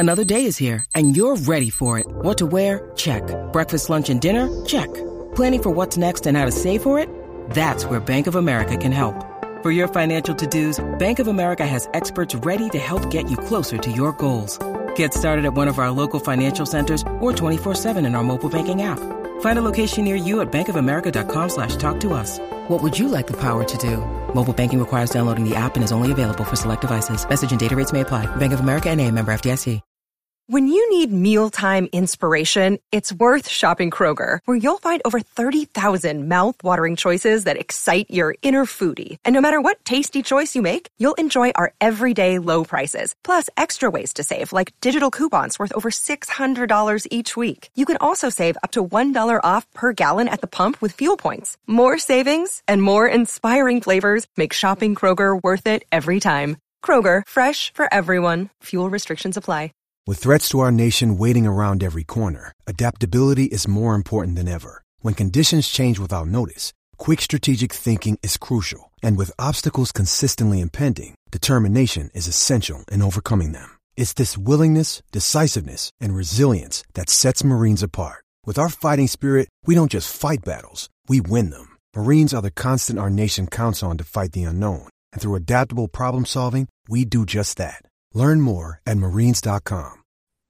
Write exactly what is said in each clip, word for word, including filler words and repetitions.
Another day is here, and you're ready for it. What to wear? Check. Breakfast, lunch, and dinner? Check. Planning for what's next and how to save for it? That's where Bank of America can help. For your financial to-dos, Bank of America has experts ready to help get you closer to your goals. Get started at one of our local financial centers or twenty-four seven in our mobile banking app. Find a location near you at bankofamerica.com slash talk to us. What would you like the power to do? Mobile banking requires downloading the app and is only available for select devices. Message and data rates may apply. Bank of America N A, member F D I C. When you need mealtime inspiration, it's worth shopping Kroger, where you'll find over thirty thousand mouth-watering choices that excite your inner foodie. And no matter what tasty choice you make, you'll enjoy our everyday low prices, plus extra ways to save, like digital coupons worth over six hundred dollars each week. You can also save up to one dollar off per gallon at the pump with fuel points. More savings and more inspiring flavors make shopping Kroger worth it every time. Kroger, fresh for everyone. Fuel restrictions apply. With threats to our nation waiting around every corner, adaptability is more important than ever. When conditions change without notice, quick strategic thinking is crucial. And with obstacles consistently impending, determination is essential in overcoming them. It's this willingness, decisiveness, and resilience that sets Marines apart. With our fighting spirit, we don't just fight battles, we win them. Marines are the constant our nation counts on to fight the unknown. And through adaptable problem solving, we do just that. Learn more at marines dot com.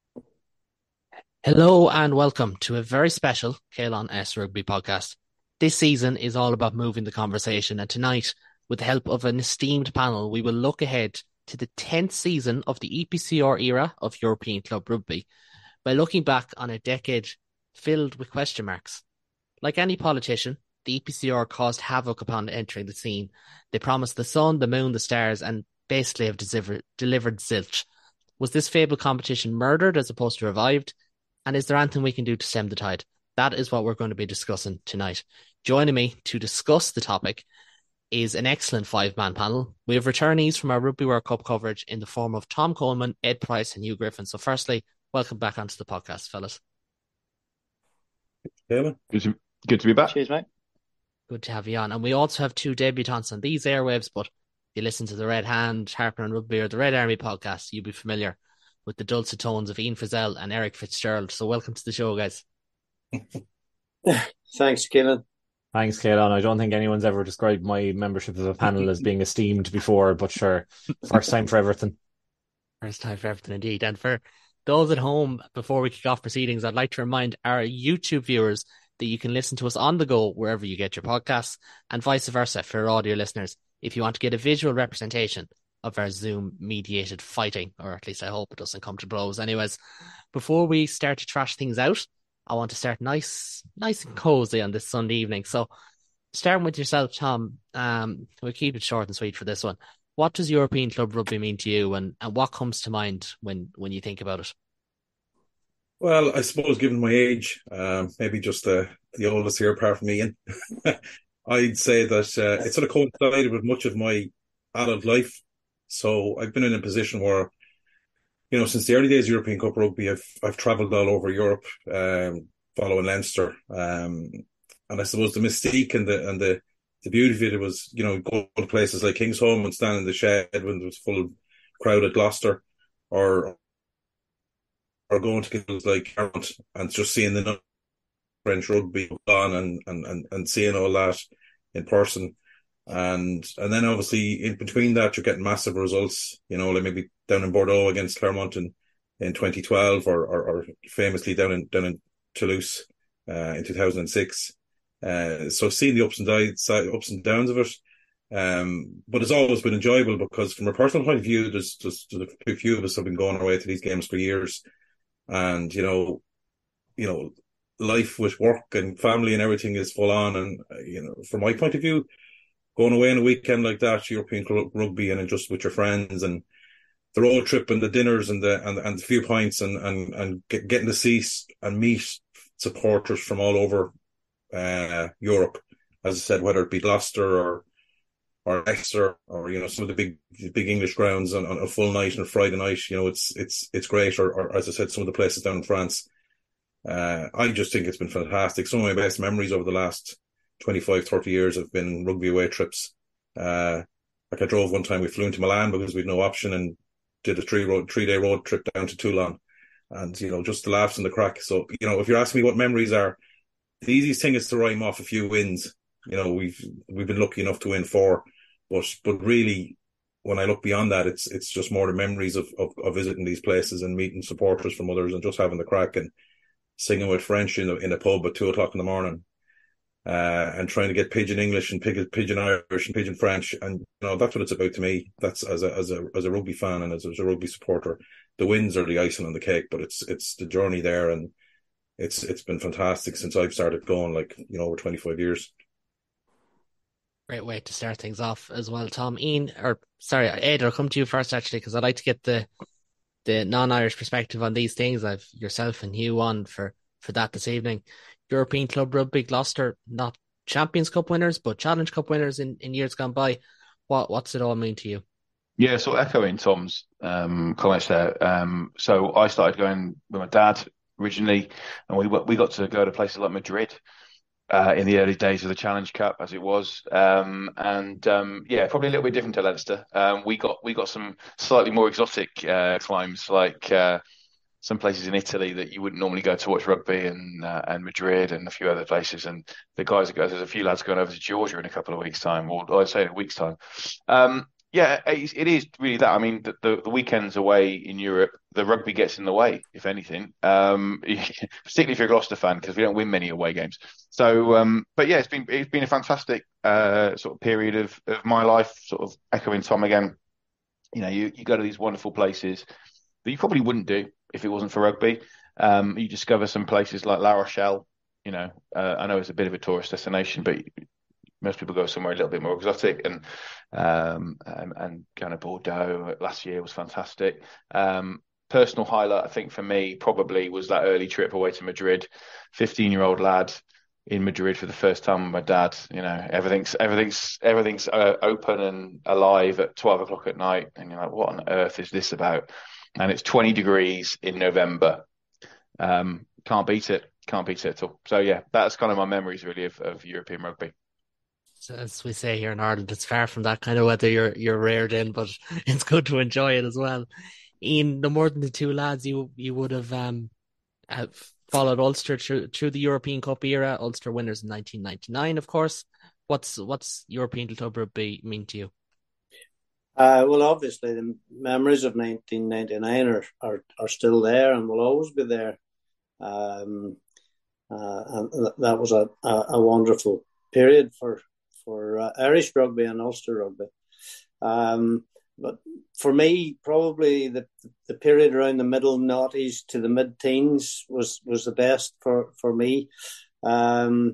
Hello and welcome to a very special Ceylon S Rugby podcast. This season is all about moving the conversation, and tonight, with the help of an esteemed panel, we will look ahead to the tenth season of the E P C R era of European Club Rugby by looking back on a decade filled with question marks. Like any politician, the E P C R caused havoc upon entering the scene. They promised the sun, the moon, the stars, and basically have delivered, delivered zilch. Was this fabled competition murdered as opposed to revived? And is there anything we can do to stem the tide? That is what we're going to be discussing tonight. Joining me to discuss the topic is an excellent five-man panel. We have returnees from our Rugby World Cup coverage in the form of Tom Coleman, Ed Price and Hugh Griffin. So firstly, welcome back onto the podcast, fellas. Good to, good to be back. Cheers, mate. Good to have you on. And we also have two debutants on these airwaves, but if you listen to the Red Hand, Harper and Rugby or the Red Army podcast, you'll be familiar with the dulcet tones of Ian Frizzell and Eric Fitzgerald. So welcome to the show, guys. Thanks, Keelan. Thanks, Keelan. I don't think anyone's ever described my membership of a panel as being esteemed before, but sure, first time for everything. First time for everything, indeed. And for those at home, before we kick off proceedings, I'd like to remind our YouTube viewers that you can listen to us on the go wherever you get your podcasts, and vice versa for our audio listeners. If you want to get a visual representation of our Zoom-mediated fighting, or at least I hope it doesn't come to blows. Anyways, before we start to trash things out, I want to start nice nice and cozy on this Sunday evening. So, starting with yourself, Tom, um, we'll keep it short and sweet for this one. What does European Club Rugby mean to you, and, and what comes to mind when, when you think about it? Well, I suppose given my age, um, maybe just the, the oldest here apart from Ian, I'd say that uh, it sort of coincided with much of my adult life. So I've been in a position where, you know, since the early days of European Cup Rugby, I've I've travelled all over Europe, um, following Leinster. Um, and I suppose the mystique and the and the, the beauty of it was, you know, go to places like Kingsholm and stand in the shed when it was full of crowd at Gloucester, or or going to places like Carmont and just seeing the French rugby on and, and, and, and seeing all that in person. And and then obviously in between that you're getting massive results, you know, like maybe down in Bordeaux against Clermont in, in twenty twelve, or, or or famously down in down in Toulouse uh, in two thousand six. Uh, so seeing the ups and downs ups and downs of it, um, but it's always been enjoyable because from a personal point of view, there's just a few of us have been going our way to these games for years, and you know, you know, life with work and family and everything is full on, and you know, from my point of view, going away on a weekend like that, European rugby, and just with your friends and the road trip and the dinners and the and, and the few pints and and and get, getting to see and meet supporters from all over uh, Europe, as I said, whether it be Gloucester or or Exeter or you know some of the big big English grounds on, on a full night and a Friday night, you know it's it's it's great. Or, or as I said, some of the places down in France. Uh, I just think it's been fantastic. Some of my best memories over the last twenty-five, thirty years have been rugby away trips. Uh, like I drove one time, we flew into Milan because we had no option, and did a three road three day road trip down to Toulon, and you know just the laughs and the crack. So you know if you're asking me what memories are, the easiest thing is to rhyme off a few wins. You know we've we've been lucky enough to win four, but but really when I look beyond that, it's it's just more the memories of, of, of visiting these places and meeting supporters from others and just having the crack and singing with French in a, in a pub at two o'clock in the morning. Uh, and trying to get pidgin English and pidgin Irish and pidgin French, and you know that's what it's about to me. That's as a as a as a rugby fan and as, as a rugby supporter. The wins are the icing on the cake, but it's it's the journey there, and it's it's been fantastic since I've started going, like you know over twenty five years. Great way to start things off as well, Tom. Ian, or sorry, Ed, I'll come to you first actually because I'd like to get the the non-Irish perspective on these things. I've yourself and Hugh on for for that this evening. European Club Rugby, Gloucester, not Champions Cup winners, but Challenge Cup winners in, in years gone by. What What's it all mean to you? Yeah, so echoing Tom's um, comments there. Um, so I started going with my dad originally, and we we got to go to places like Madrid uh, in the early days of the Challenge Cup, as it was. Um, and um, yeah, probably a little bit different to Leinster. Um, we got we got some slightly more exotic uh, climbs, like uh, some places in Italy that you wouldn't normally go to watch rugby, and uh, and Madrid and a few other places. And the guys that go, there's a few lads going over to Georgia in a couple of weeks' time, or, or I'd say in a week's time. Um, yeah, it, it is really that. I mean, the, the, the weekends away in Europe, the rugby gets in the way, if anything. Um, particularly if you're a Gloucester fan, because we don't win many away games. So, um, but yeah, it's been it's been a fantastic uh, sort of period of of my life. Sort of echoing Tom again. You know, you you go to these wonderful places that you probably wouldn't do if it wasn't for rugby. Um, you discover some places like La Rochelle. You know, uh, I know it's a bit of a tourist destination, but most people go somewhere a little bit more exotic. And um, and, and kind of Bordeaux last year was fantastic. Um, personal highlight, I think, for me probably was that early trip away to Madrid. fifteen-year-old lad in Madrid for the first time with my dad. You know, everything's everything's everything's uh, open and alive at twelve o'clock at night, and you're like, what on earth is this about? And it's twenty degrees in November. Um, can't beat it. Can't beat it at all. So yeah, that's kind of my memories really of, of European rugby. So as we say here in Ireland, it's far from that kind of weather you're you're reared in, but it's good to enjoy it as well. Ian, no more than the two lads, you you would have um have followed Ulster through through the European Cup era. Ulster winners in nineteen ninety-nine, of course. What's what's European Club Rugby mean to you? Uh, well, obviously, the memories of nineteen ninety-nine are, are, are still there and will always be there. Um, uh, and that was a, a, a wonderful period for for uh, Irish rugby and Ulster rugby. Um, but for me, probably the the period around the middle noughties to the mid teens was was the best for for me. Um,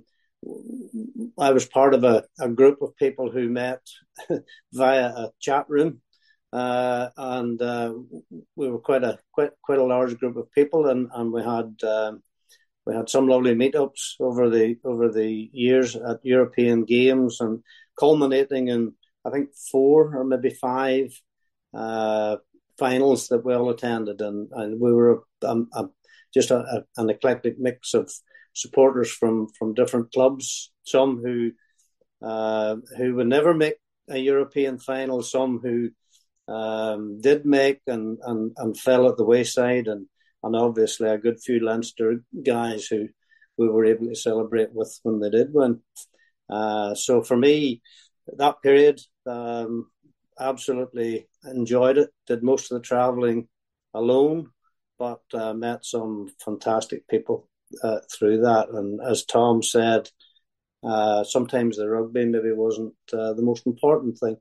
I was part of a, a group of people who met via a chat room, uh, and uh, we were quite a quite quite a large group of people, and, and we had um, we had some lovely meetups over the over the years at European Games, and culminating in I think four or maybe five uh, finals that we all attended, and, and we were a, a, just a, a, an eclectic mix of supporters from, from different clubs, some who uh, who would never make a European final, some who um, did make and, and, and fell at the wayside, and, and obviously a good few Leinster guys who we were able to celebrate with when they did win. Uh, so for me, that period, um, absolutely enjoyed it, did most of the travelling alone, but uh, met some fantastic people Uh, through that. And as Tom said, uh, sometimes the rugby maybe wasn't uh, the most important thing.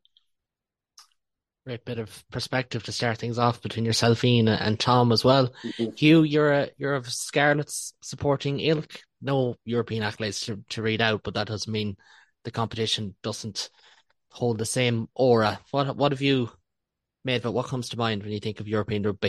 Great bit of perspective to start things off between yourself, Ian, and Tom as well. Mm-hmm. Hugh, you're a you're of Scarlets supporting ilk. No European accolades to, to read out, but that doesn't mean the competition doesn't hold the same aura. What what have you made of it? What comes to mind when you think of European rugby?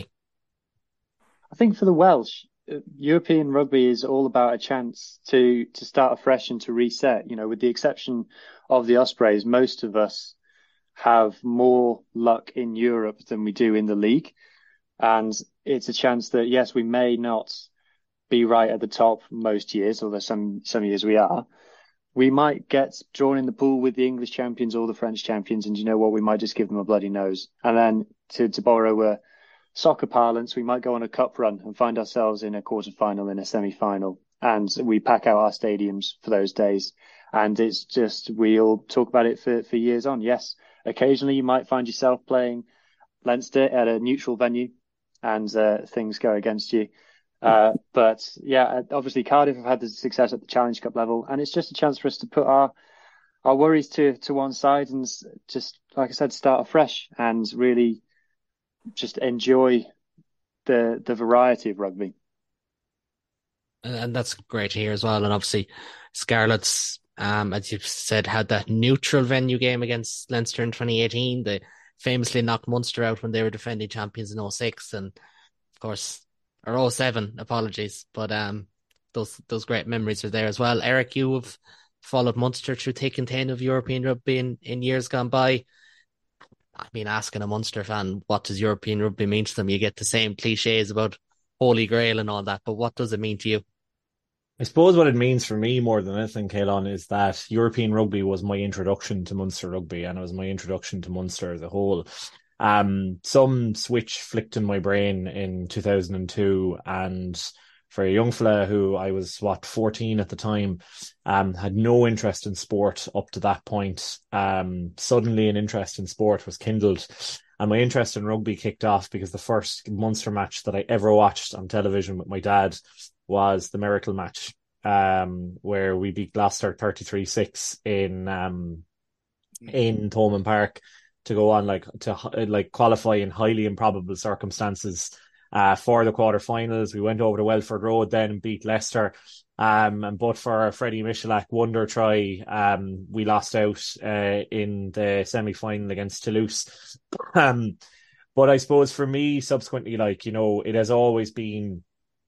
I think for the Welsh, European rugby is all about a chance to to start afresh and to reset. You know, with the exception of the Ospreys, most of us have more luck in Europe than we do in the league. And it's a chance that, yes, we may not be right at the top most years, although some, some years we are. we might get drawn in the pool with the English champions or the French champions, and you know what? We might just give them a bloody nose. And then to, to borrow a soccer parlance, we might go on a cup run and find ourselves in a quarter-final, in a semi-final, and we pack out our stadiums for those days. And it's just, we'll talk about it for, for years on. Yes, occasionally you might find yourself playing Leinster at a neutral venue and uh, things go against you. Uh, but yeah, obviously Cardiff have had the success at the Challenge Cup level, and it's just a chance for us to put our our worries to, to one side and just, like I said, start afresh and really just enjoy the the variety of rugby. And that's great to hear as well. And obviously Scarlets, um, as you've said, had that neutral venue game against Leinster in twenty eighteen. They famously knocked Munster out when they were defending champions in oh six, and of course, or oh seven, apologies. But um, those those great memories are there as well. Eric, you have followed Munster through thick and thin of European rugby in, in years gone by. I mean, asking a Munster fan, what does European rugby mean to them? You get the same cliches about Holy Grail and all that, but what does it mean to you? I suppose what it means for me more than anything, Caelan, is that European rugby was my introduction to Munster rugby, and it was my introduction to Munster as a whole. Um, some switch flicked in my brain in two thousand two, and for a young fella who I was, what, fourteen at the time, um, had no interest in sport up to that point. Um, suddenly an interest in sport was kindled, and my interest in rugby kicked off because the first Munster match that I ever watched on television with my dad was the Miracle match, um, where we beat Gloucester thirty-three six in um in Thomond Park to go on like to like qualify in highly improbable circumstances uh for the quarterfinals. We went over to Welford Road then and beat Leicester. Um, and but for Freddie Michalak wonder try, um, we lost out uh, in the semi-final against Toulouse. Um, but I suppose for me, subsequently, like, you know, it has always been,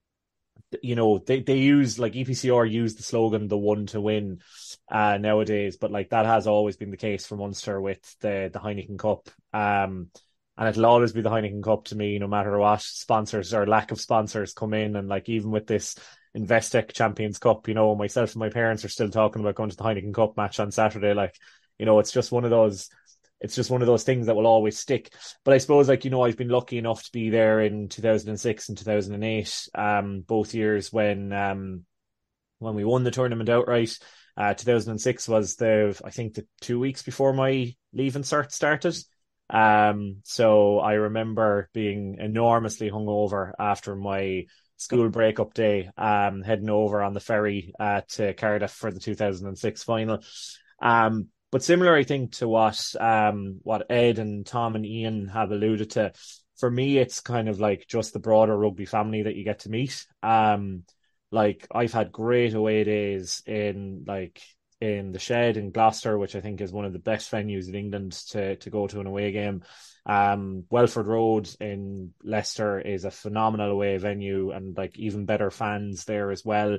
you know, they, they use, like, E P C R use the slogan, the one to win, uh, nowadays, but like that has always been the case for Munster with the, the Heineken Cup. Um, and it'll always be the Heineken Cup to me, no matter what sponsors or lack of sponsors come in. And like, even with this Investec Champions Cup, you know, myself and my parents are still talking about going to the Heineken Cup match on Saturday. Like, you know, it's just one of those, it's just one of those things that will always stick. But I suppose, like, you know, I've been lucky enough to be there in two thousand six and two thousand eight, um, both years when, um, when we won the tournament outright. Uh, two thousand six was the, I think, the two weeks before my leaving cert started. Um, so I remember being enormously hungover after my school breakup day, um, heading over on the ferry uh, to Cardiff for the two thousand six final. Um, but similar, I think, to what um what Ed and Tom and Ian have alluded to, for me, it's kind of like just the broader rugby family that you get to meet. Um, like I've had great away days in like in the Shed in Gloucester, which I think is one of the best venues in England to to go to an away game. Um, Welford Road in Leicester is a phenomenal away venue, and like even better fans there as well.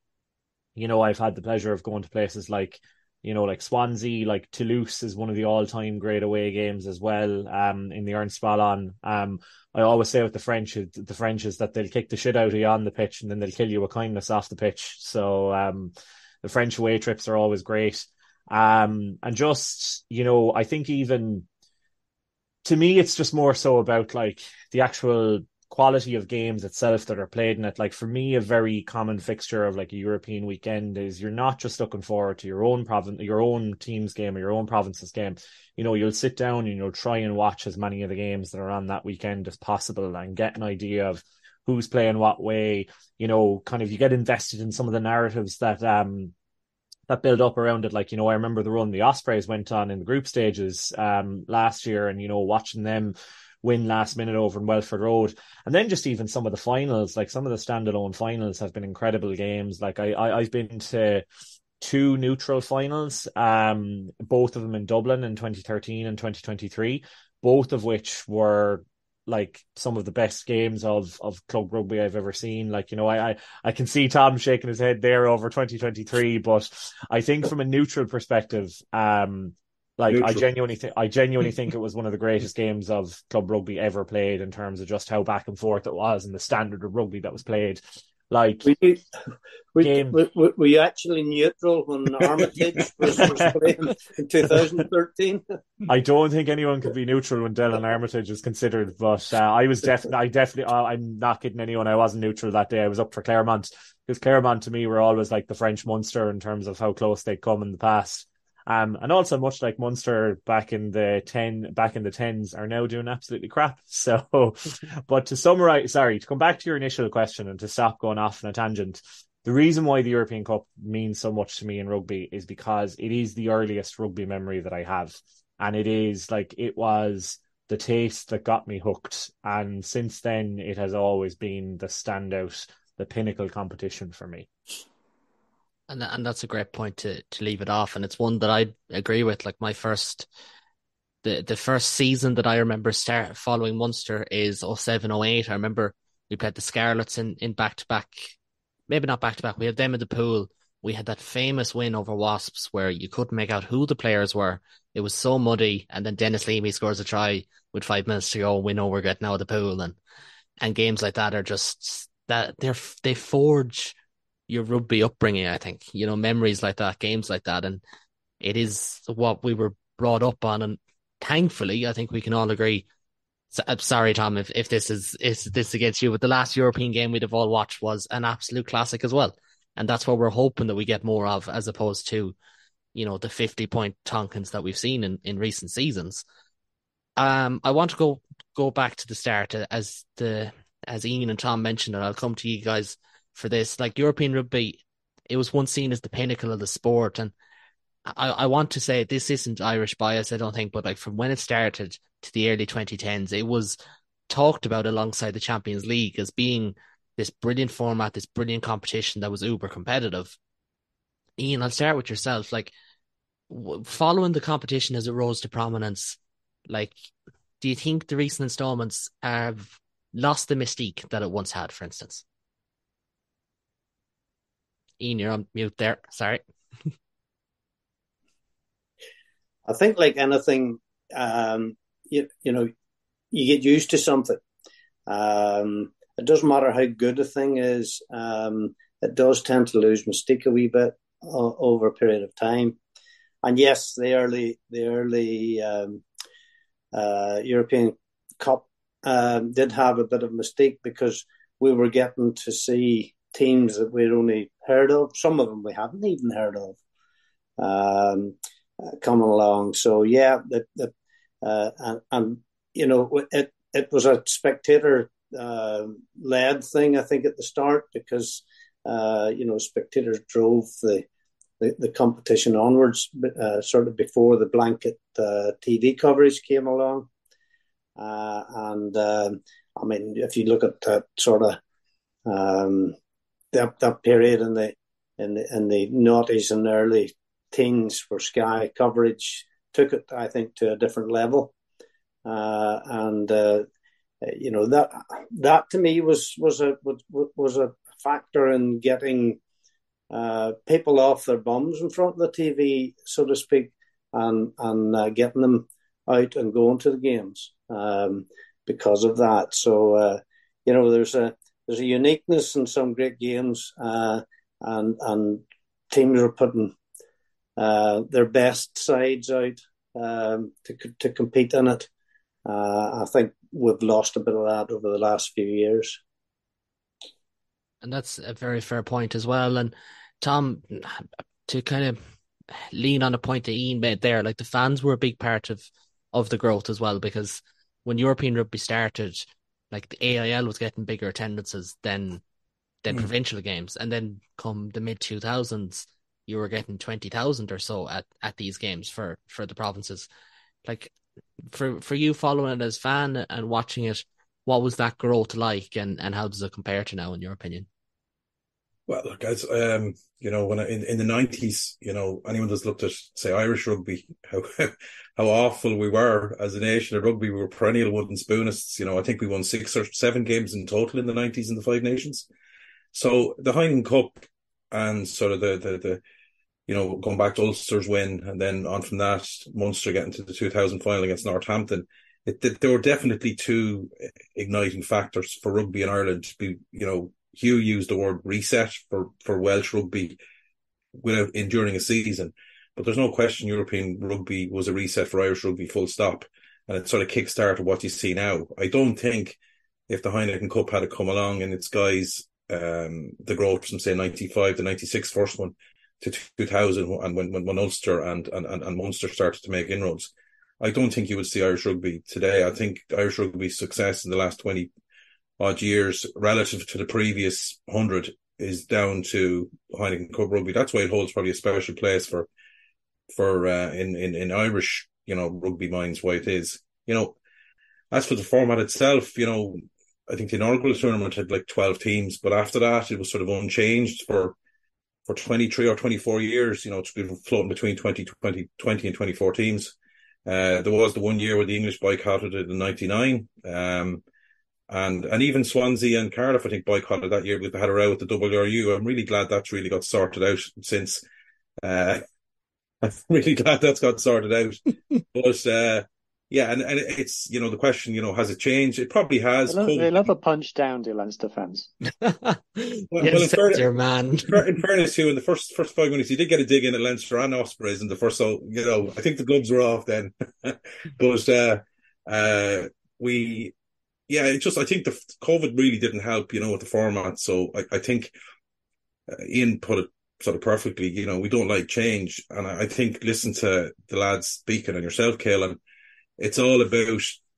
You know, I've had the pleasure of going to places like, you know, like Swansea, like Toulouse is one of the all-time great away games as well, um, in the Ernst Ballon. Um, I always say with the French, the French is that they'll kick the shit out of you on the pitch and then they'll kill you with kindness off the pitch. So um, the French away trips are always great. Um, and just, you know, I think even, to me, it's just more so about like the actual quality of games itself that are played in it. Like for me, a very common fixture of like a European weekend is you're not just looking forward to your own province, your own team's game or your own province's game. You know, you'll sit down and you'll try and watch as many of the games that are on that weekend as possible and get an idea of who's playing what way. You know, kind of you get invested in some of the narratives that um that build up around it. Like, you know, I remember the run the Ospreys went on in the group stages um last year, and, you know, watching them win last minute over in Welford Road. And then just even some of the finals, like some of the standalone finals have been incredible games. Like I, I I've been to two neutral finals, um, both of them in Dublin in twenty thirteen and twenty twenty-three, both of which were like some of the best games of of club rugby I've ever seen. Like, you know, I, I I can see Tom shaking his head there over twenty twenty-three, but I think from a neutral perspective, um, like Neutral. I genuinely think I genuinely think it was one of the greatest games of club rugby ever played in terms of just how back and forth it was and the standard of rugby that was played. Like, were you, were, game. were, were you actually neutral when Armitage was, was playing in two thousand thirteen? I don't think anyone could be neutral when Dylan Armitage is considered, but uh, I was definitely, I definitely, uh, I'm not kidding anyone. I wasn't neutral that day. I was up for Claremont, because Claremont to me were always like the French Munster in terms of how close they'd come in the past. Um, and also much like Munster back in the ten, back in the tens are now doing absolutely crap. So, but to summarize, sorry, to come back to your initial question and to stop going off on a tangent, the reason why the European Cup means so much to me in rugby is because it is the earliest rugby memory that I have. And it is like, it was the taste that got me hooked. And since then, it has always been the standout, the pinnacle competition for me. And and that's a great point to to leave it off. And it's one that I agree with. Like my first, the, the first season that I remember start following Munster is oh seven oh eight. I remember we played the Scarlets in, in back-to-back, maybe not back-to-back. We had them in the pool. We had that famous win over Wasps where you couldn't make out who the players were. It was so muddy. And then Dennis Leamy scores a try with five minutes to go. We know we're getting out of the pool. And, and games like that are just, that they're, they forge your rugby upbringing, I think, you know, memories like that, games like that. And it is what we were brought up on. And thankfully, I think we can all agree. So, I'm sorry, Tom, if, if this is, is this against you, but the last European game we'd have all watched was an absolute classic as well. And that's what we're hoping that we get more of, as opposed to, you know, the fifty point Tonkins that we've seen in, in recent seasons. Um, I want to go, go back to the start as the, as Ian and Tom mentioned, and I'll come to you guys for this. Like European rugby, it was once seen as the pinnacle of the sport. And I, I want to say this isn't Irish bias, I don't think, but like from when it started to the early twenty tens, it was talked about alongside the Champions League as being this brilliant format, this brilliant competition that was uber competitive. Ian, I'll start with yourself. Like following the competition as it rose to prominence, like, do you think the recent installments have lost the mystique that it once had, for instance? Ian, you're on mute there. Sorry. I think like anything, um, you, you know, you get used to something. Um, it doesn't matter how good a thing is. Um, it does tend to lose mystique a wee bit uh, over a period of time. And yes, the early, the early um, uh, European Cup um, did have a bit of mystique because we were getting to see teams that we'd only heard of. Some of them we hadn't even heard of um, uh, coming along. So yeah, the, the, uh, and, and you know, it it was a spectator uh, led thing, I think, at the start because uh, you know spectators drove the the, the competition onwards, uh, sort of before the blanket uh, T V coverage came along. Uh, and uh, I mean, if you look at that sort of um, that that period in the in the in the noughties and early teens, where Sky coverage took it, I think, to a different level, uh, and uh, you know that that to me was was a was, was a factor in getting uh, people off their bums in front of the T V, so to speak, and and uh, getting them out and going to the games um, because of that. So uh, you know, there's a there's a uniqueness in some great games, uh, and and teams are putting uh, their best sides out um, to to compete in it. Uh, I think we've lost a bit of that over the last few years. And that's a very fair point as well. And Tom, to kind of lean on a point that Ian made there, like the fans were a big part of, of the growth as well, because when European rugby started, like the A I L was getting bigger attendances than than mm. provincial games. And then come the mid two thousands, you were getting twenty thousand or so at, at these games for, for the provinces. Like for for you following it as fan and watching it, what was that growth like, and, and how does it compare to now, in your opinion? Well, look, guys, um, you know, when I, in in the nineties, you know, anyone that's looked at, say, Irish rugby, how how awful we were as a nation of rugby. We were perennial wooden spoonists. You know, I think we won six or seven games in total in the nineties in the Five Nations. So the Heineken Cup and sort of the the, the you know, going back to Ulster's win, and then on from that, Munster getting to the two thousand final against Northampton. It, it, there were definitely two igniting factors for rugby in Ireland to be, you know, Hugh used the word reset for, for Welsh rugby without enduring a season. But there's no question European rugby was a reset for Irish rugby, full stop. And it sort of kickstarted what you see now. I don't think if the Heineken Cup had come along and its guys, um, the growth from, say, ninety-five to ninety-six, first one, to two thousand, and when, when, when Ulster and, and, and Munster started to make inroads, I don't think you would see Irish rugby today. I think Irish rugby's success in the last twenty odd years relative to the previous hundred is down to Heineken Cup rugby. That's why it holds probably a special place for for uh, in, in in Irish, you know, rugby minds, why it is. You know, as for the format itself, you know, I think the inaugural tournament had like twelve teams, but after that it was sort of unchanged for for twenty-three or twenty-four years. You know, it's been floating between twenty, twenty, twenty and twenty-four teams. Uh, there was the one year where the English boycotted it in ninety-nine. Um, and and even Swansea and Cardiff, I think, boycotted that year because they had a row with the W R U. I'm really glad that's really got sorted out since. Uh, I'm really glad that's got sorted out. But uh, yeah, and, and it's, you know, the question, you know, has it changed? It probably has. They love, they love a punch down to Leinster fans. well, yes, well, in, fairness, your man. in fairness, too, in the first first five minutes, he did get a dig in at Leinster and Ospreys in the first, so, you know, I think the gloves were off then. But uh, uh, we, yeah, it just, I think the COVID really didn't help, you know, with the format. So I, I think uh, Ian put it sort of perfectly. You know, we don't like change. And I, I think, listen to the lads speaking and yourself, Caelan, it's all about,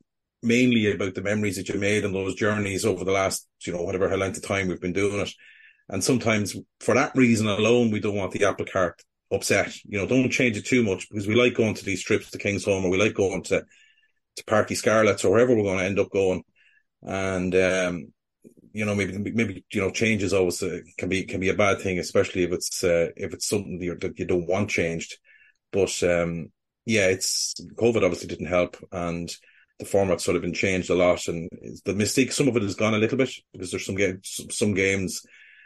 mainly about the memories that you made on those journeys over the last, you know, whatever how length of time we've been doing it. And sometimes for that reason alone, we don't want the apple cart upset. You know, don't change it too much, because we like going to these trips to Kingsholm, or we like going to, to Parky Scarlets, or wherever we're going to end up going. And, um, you know, maybe, maybe, you know, change is always, uh, can be, can be a bad thing, especially if it's, uh, if it's something that, that you don't want changed. But, um, yeah, it's, COVID obviously didn't help, and the format's sort of been changed a lot, and the mistake, some of it has gone a little bit, because there's some games, some games,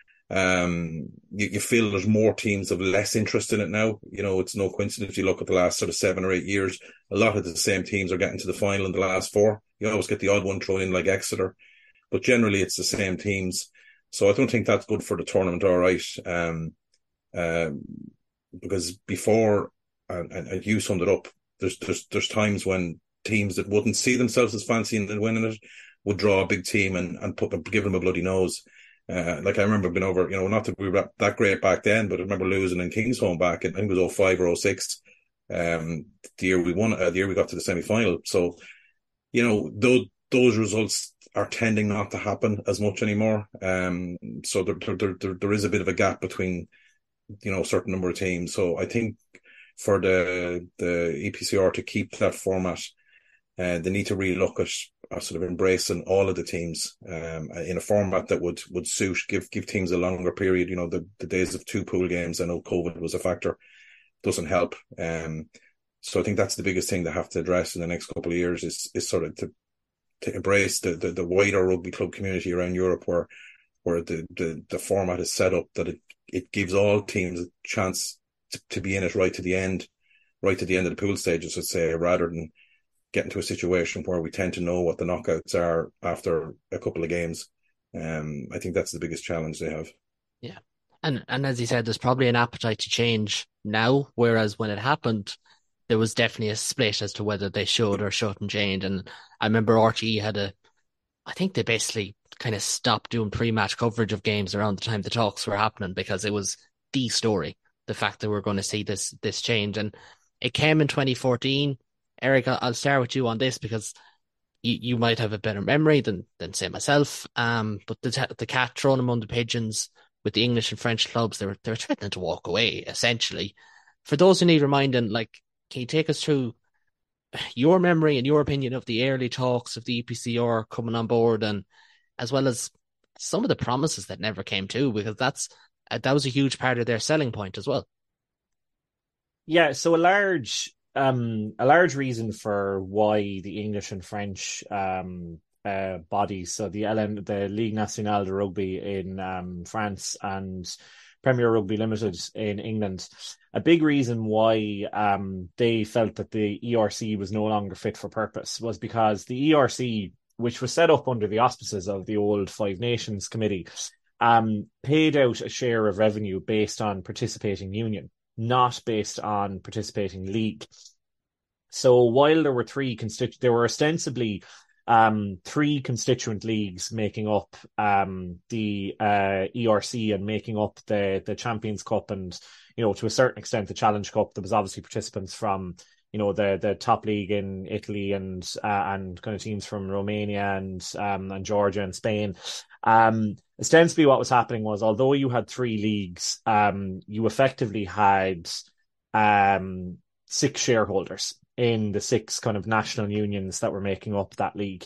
um, you, you feel there's more teams of less interest in it now. You know, it's no coincidence. You look at the last sort of seven or eight years, a lot of the same teams are getting to the final in the last four. You always get the odd one thrown in like Exeter, but generally it's the same teams. So I don't think that's good for the tournament, all right. Um, um, because before, and, and you summed it up, there's, there's, there's times when teams that wouldn't see themselves as fancying and winning it would draw a big team and, and put them, give them a bloody nose. Uh, like I remember being over, you know, not that we were that great back then, but I remember losing in Kingsholm back in, I think it was oh five or oh six, um, the year we won, uh, the year we got to the semi-final. So, you know, those, those results are tending not to happen as much anymore. Um, so there, there, there, there is a bit of a gap between, you know, a certain number of teams. So I think for the, the E P C R to keep that format, uh, they need to really look at uh, sort of embracing all of the teams, um, in a format that would, would suit, give, give teams a longer period. You know, the, the days of two pool games, I know COVID was a factor, doesn't help. Um, so I think that's the biggest thing they have to address in the next couple of years is, is sort of to, to embrace the, the, the wider rugby club community around Europe, where, where the, the, the format is set up that it, it gives all teams a chance to, to be in it right to the end, right to the end of the pool stages, let's say, rather than get into a situation where we tend to know what the knockouts are after a couple of games. Um, I think that's the biggest challenge they have. Yeah. And and as you said, there's probably an appetite to change now, whereas when it happened, there was definitely a split as to whether they should or shouldn't change. And I remember R T E had a, I think they basically kind of stopped doing pre-match coverage of games around the time the talks were happening, because it was the story, the fact that we're going to see this this change. And it came in twenty fourteen. Eric, I'll start with you on this, because you, you might have a better memory than than say myself. Um, but the the cat thrown among the pigeons with the English and French clubs, they were they were threatening to walk away essentially. For those who need reminding, like, can you take us through your memory and your opinion of the early talks of the E P C R coming on board, and as well as some of the promises that never came to, because that's uh, that was a huge part of their selling point as well. Yeah, so a large. Um, a large reason for why the English and French um, uh, bodies, so the L N, the Ligue Nationale de Rugby in um, France and Premier Rugby Limited in England, a big reason why um, they felt that the E R C was no longer fit for purpose was because the E R C, which was set up under the auspices of the old Five Nations Committee, um, paid out a share of revenue based on participating union, not based on participating league. So while there were three constitu- there were ostensibly um, three constituent leagues making up um, the uh, E R C and making up the the Champions Cup, and you know to a certain extent the Challenge Cup. There was obviously participants from you know the the top league in Italy and uh, and kind of teams from Romania and um, and Georgia and Spain. Um, ostensibly, what was happening was, although you had three leagues, um, you effectively had um, six shareholders in the six kind of national unions that were making up that league.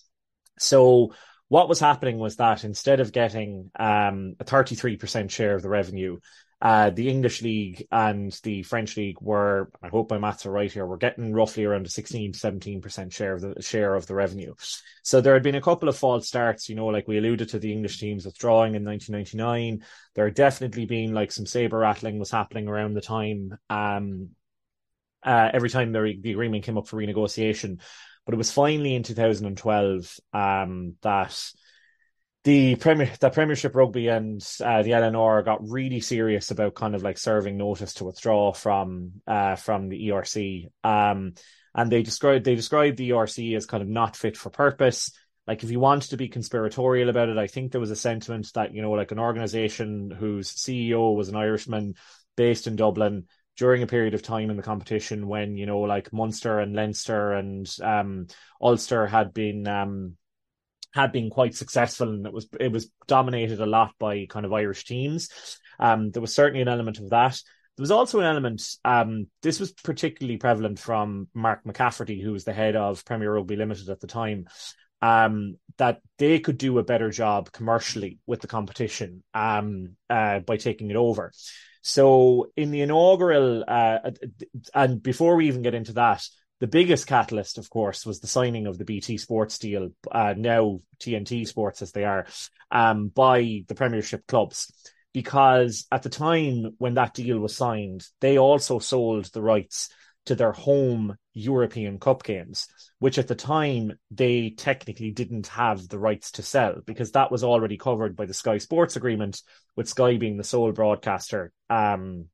So what was happening was that instead of getting um, a thirty-three percent share of the revenue, uh, the English league and the French league were, I hope my maths are right here, were getting roughly around a sixteen to seventeen percent share of the share of the revenue. So there had been a couple of false starts, you know, like we alluded to the English teams withdrawing in nineteen ninety-nine. There had definitely been like some saber rattling was happening around the time. Um, Uh, every time the, the agreement came up for renegotiation. But it was finally in two thousand twelve um, that the Premier, the Premiership Rugby and uh, the L N R got really serious about kind of like serving notice to withdraw from uh, from the E R C. Um, and they described they described the E R C as kind of not fit for purpose. Like, if you wanted to be conspiratorial about it, I think there was a sentiment that, you know, like an organisation whose C E O was an Irishman based in Dublin during a period of time in the competition when, you know, like Munster and Leinster and um, Ulster had been um, had been quite successful, and it was it was dominated a lot by kind of Irish teams. Um, there was certainly an element of that. There was also an element, um, this was particularly prevalent from Mark McCafferty, who was the head of Premier Rugby Limited at the time, um, that they could do a better job commercially with the competition um, uh, by taking it over. So in the inaugural, uh, and before we even get into that, the biggest catalyst, of course, was the signing of the B T Sports deal, uh, now T N T Sports as they are, um, by the Premiership clubs. Because at the time when that deal was signed, they also sold the rights to their home European Cup games, which at the time they technically didn't have the rights to sell, because that was already covered by the Sky Sports agreement, with Sky being the sole broadcaster um,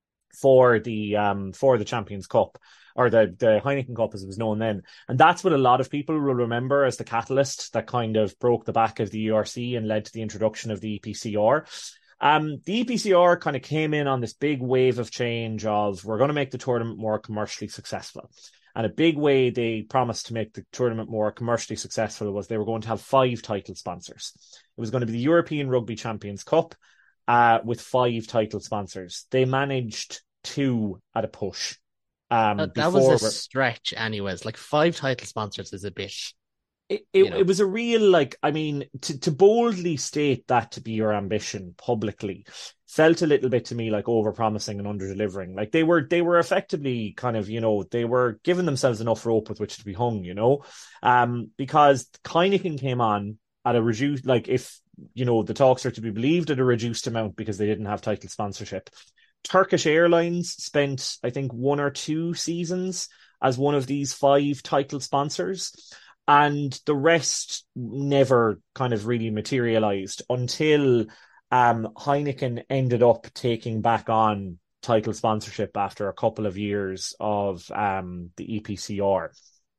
for the um, for the Champions Cup, or the, the Heineken Cup as it was known then. And that's what a lot of people will remember as the catalyst that kind of broke the back of the E R C and led to the introduction of the E P C R. Um, the E P C R kind of came in on this big wave of change of, we're going to make the tournament more commercially successful. And a big way they promised to make the tournament more commercially successful was they were going to have five title sponsors. It was going to be the European Rugby Champions Cup uh, with five title sponsors. They managed two at a push. Um, that, that was a stretch anyways. Like, five title sponsors is a bit... It, it, you know. It was a real, like, I mean, to, to boldly state that to be your ambition publicly felt a little bit to me like over-promising and under-delivering. Like, they were they were effectively kind of, you know, they were giving themselves enough rope with which to be hung, you know, um, because Heineken came on at a reduced, like, if, you know, the talks are to be believed, at a reduced amount because they didn't have title sponsorship. Turkish Airlines spent, I think, one or two seasons as one of these five title sponsors. And the rest never kind of really materialized until um, Heineken ended up taking back on title sponsorship after a couple of years of um, the E P C R.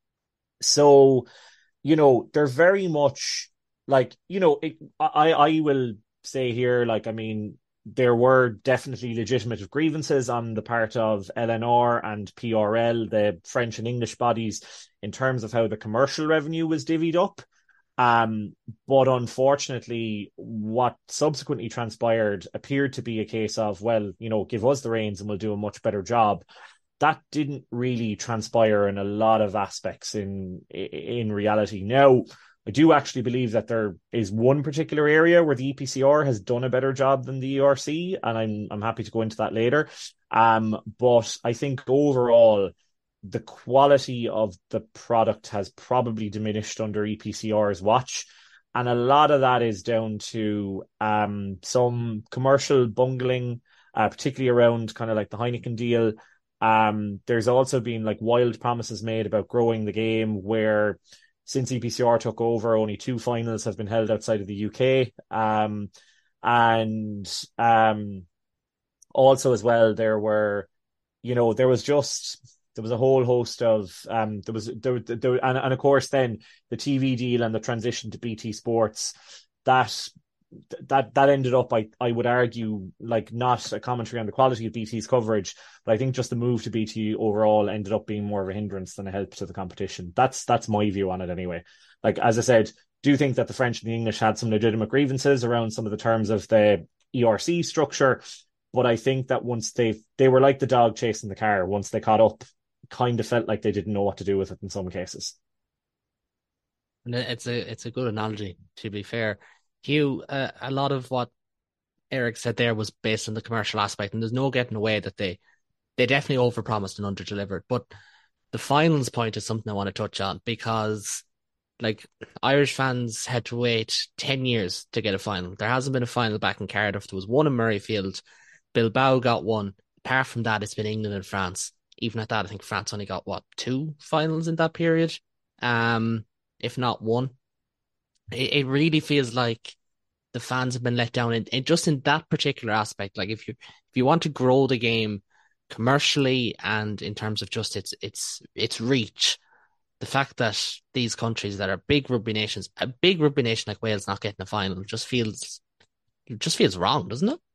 So, you know, they're very much like, you know, it, I, I will say here, like, I mean, there were definitely legitimate grievances on the part of L N R and P R L, the French and English bodies, in terms of how the commercial revenue was divvied up. Um, but unfortunately, what subsequently transpired appeared to be a case of, well, you know, give us the reins and we'll do a much better job. That didn't really transpire in a lot of aspects in in reality. Now, I do actually believe that there is one particular area where the E P C R has done a better job than the E R C, and I'm I'm happy to go into that later. Um, but I think overall, the quality of the product has probably diminished under E P C R's watch, and a lot of that is down to um some commercial bungling, uh, particularly around kind of like the Heineken deal. Um, there's also been like wild promises made about growing the game, where since E P C R took over, only two finals have been held outside of the U K. Um, And um, also as well, there were, you know, there was just, there was a whole host of, um, there was, there, there and, and of course then the T V deal and the transition to B T Sports, that that that ended up, I, I would argue, like not a commentary on the quality of B T's coverage, but I think just the move to B T overall ended up being more of a hindrance than a help to the competition. That's that's my view on it anyway. Like, as I said, do think that the French and the English had some legitimate grievances around some of the terms of the E R C structure, but I think that once they they were like the dog chasing the car, once they caught up, kind of felt like they didn't know what to do with it in some cases. And it's a it's a good analogy, to be fair. Hugh, uh, a lot of what Eric said there was based on the commercial aspect, and there's no getting away that they they definitely overpromised and underdelivered. But the finals point is something I want to touch on, because like Irish fans had to wait ten years to get a final. There hasn't been a final back in Cardiff. There was one in Murrayfield. Bilbao got one. Apart from that, it's been England and France. Even at that, I think France only got, what, two finals in that period? Um, if not one. It, it really feels like the fans have been let down in, in just in that particular aspect. Like, if you if you want to grow the game commercially and in terms of just its its its reach, the fact that these countries that are big rugby nations, a big rugby nation like Wales not getting a final, just feels it just feels wrong, doesn't it?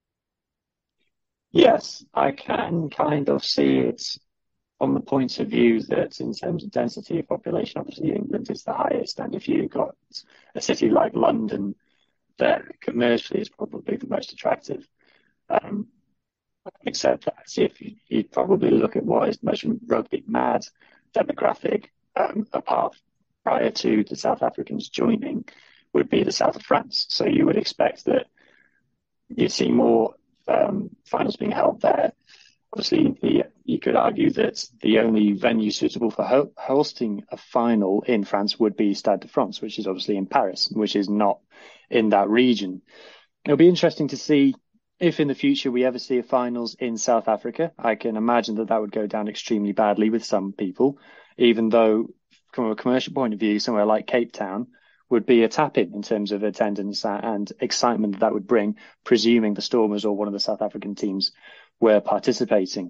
Yes, I can kind of see it from the point of view that in terms of density of population, obviously England is the highest, and if you've got a city like London, then commercially is probably the most attractive. Um, except that if you, you'd probably look at what is the most rugby mad demographic, um, apart prior to the South Africans joining, would be the south of France. So you would expect that you'd see more um, finals being held there. Obviously, the, you could argue that the only venue suitable for ho- hosting a final in France would be Stade de France, which is obviously in Paris, which is not in that region. It'll be interesting to see if in the future we ever see a finals in South Africa. I can imagine that that would go down extremely badly with some people, even though from a commercial point of view, somewhere like Cape Town would be a tap-in in terms of attendance and excitement that, that would bring, presuming the Stormers or one of the South African teams were participating.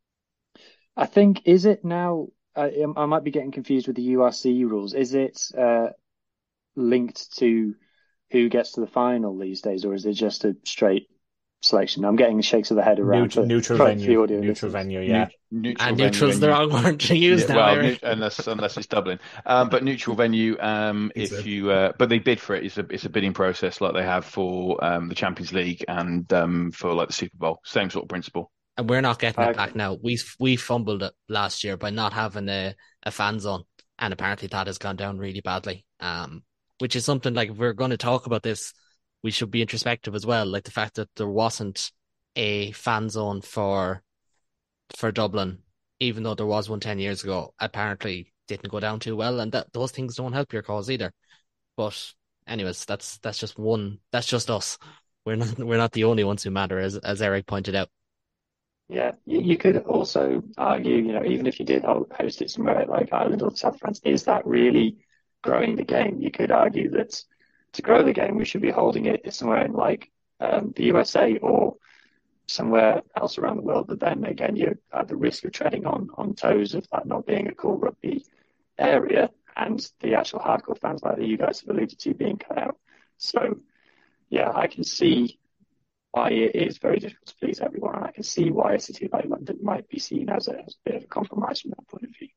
I think, is it now, uh, I might be getting confused with the U R C rules, is it uh, linked to who gets to the final these days, or is it just a straight selection? I'm getting shakes of the head around. Neutral, for, neutral for venue. audio neutral venue, yeah. Neutral and venue, neutral's the wrong word to use yeah, now. Well, ne- unless unless it's Dublin, um, but neutral venue. Um, if you, uh, but they bid for it. It's a it's a bidding process like they have for um, the Champions League and um, for like the Super Bowl. Same sort of principle. And we're not getting Okay. it back now. We we fumbled it last year by not having a, a fan zone, and apparently that has gone down really badly. Um, which is something, like, if we're going to talk about this, we should be introspective as well. Like the fact that there wasn't a fan zone for for Dublin, even though there was one ten years ago, apparently didn't go down too well, and that those things don't help your cause either. But anyways, that's that's just one. That's just us. We're not we're not the only ones who matter, as as Eric pointed out. Yeah, you, you could also argue, you know, even if you did host it somewhere like Ireland or South France, is that really growing the game? You could argue that to grow the game, we should be holding it somewhere in like um, the U S A or somewhere else around the world. But then again, you're at the risk of treading on, on toes of that not being a cool rugby area and the actual hardcore fans like that you guys have alluded to being cut out. So, yeah, I can see why it is very difficult to please everyone. And I can see why a city like London might be seen as a, as a bit of a compromise from that point of view.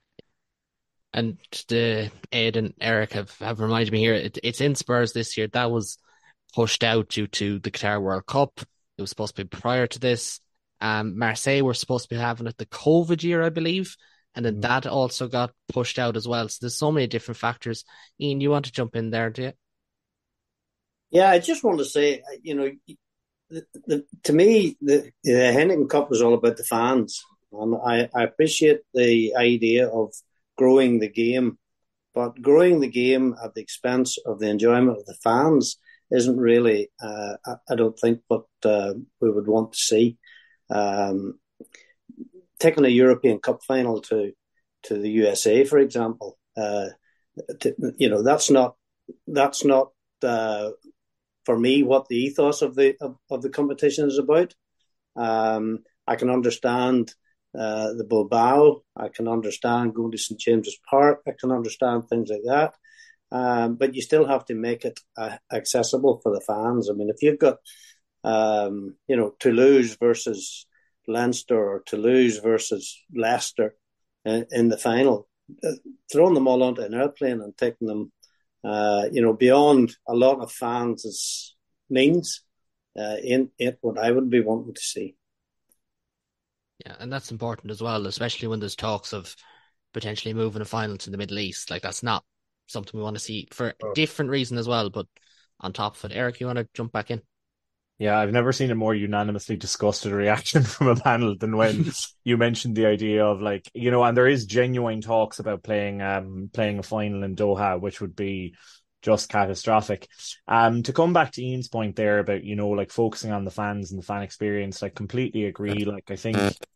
And the Ed and Eric have, have reminded me here, it, it's in Spurs this year. That was pushed out due to the Qatar World Cup. It was supposed to be prior to this. Um, Marseille were supposed to be having it the COVID year, I believe. And then mm. that also got pushed out as well. So there's so many different factors. Ian, you want to jump in there, do you? Yeah, I just want to say, you know, the, the, to me, the, the Heineken Cup was all about the fans. And I, I appreciate the idea of growing the game, but growing the game at the expense of the enjoyment of the fans isn't really, uh, I, I don't think, what uh, we would want to see. Um, taking a European Cup final to, to the U S A, for example, uh, to, you know, that's not, that's not, uh, for me, what the ethos of the of, of the competition is about. Um, I can understand uh, the Bilbao. I can understand going to Saint James's Park. I can understand things like that. Um, but you still have to make it uh, accessible for the fans. I mean, if you've got, um, you know, Toulouse versus Leinster or Toulouse versus Leicester in, in the final, uh, throwing them all onto an airplane and taking them, uh, you know, beyond a lot of fans' means, uh, in it what I would be wanting to see. Yeah, and that's important as well, especially when there's talks of potentially moving a final to the Middle East. Like, that's not something we want to see for a different reason as well. But on top of it, Eric, you want to jump back in? Yeah, I've never seen a more unanimously disgusted reaction from a panel than when you mentioned the idea of, like, you know, and there is genuine talks about playing um playing a final in Doha, which would be just catastrophic. Um, to come back to Ian's point there about, you know, like focusing on the fans and the fan experience, like completely agree. Like, I think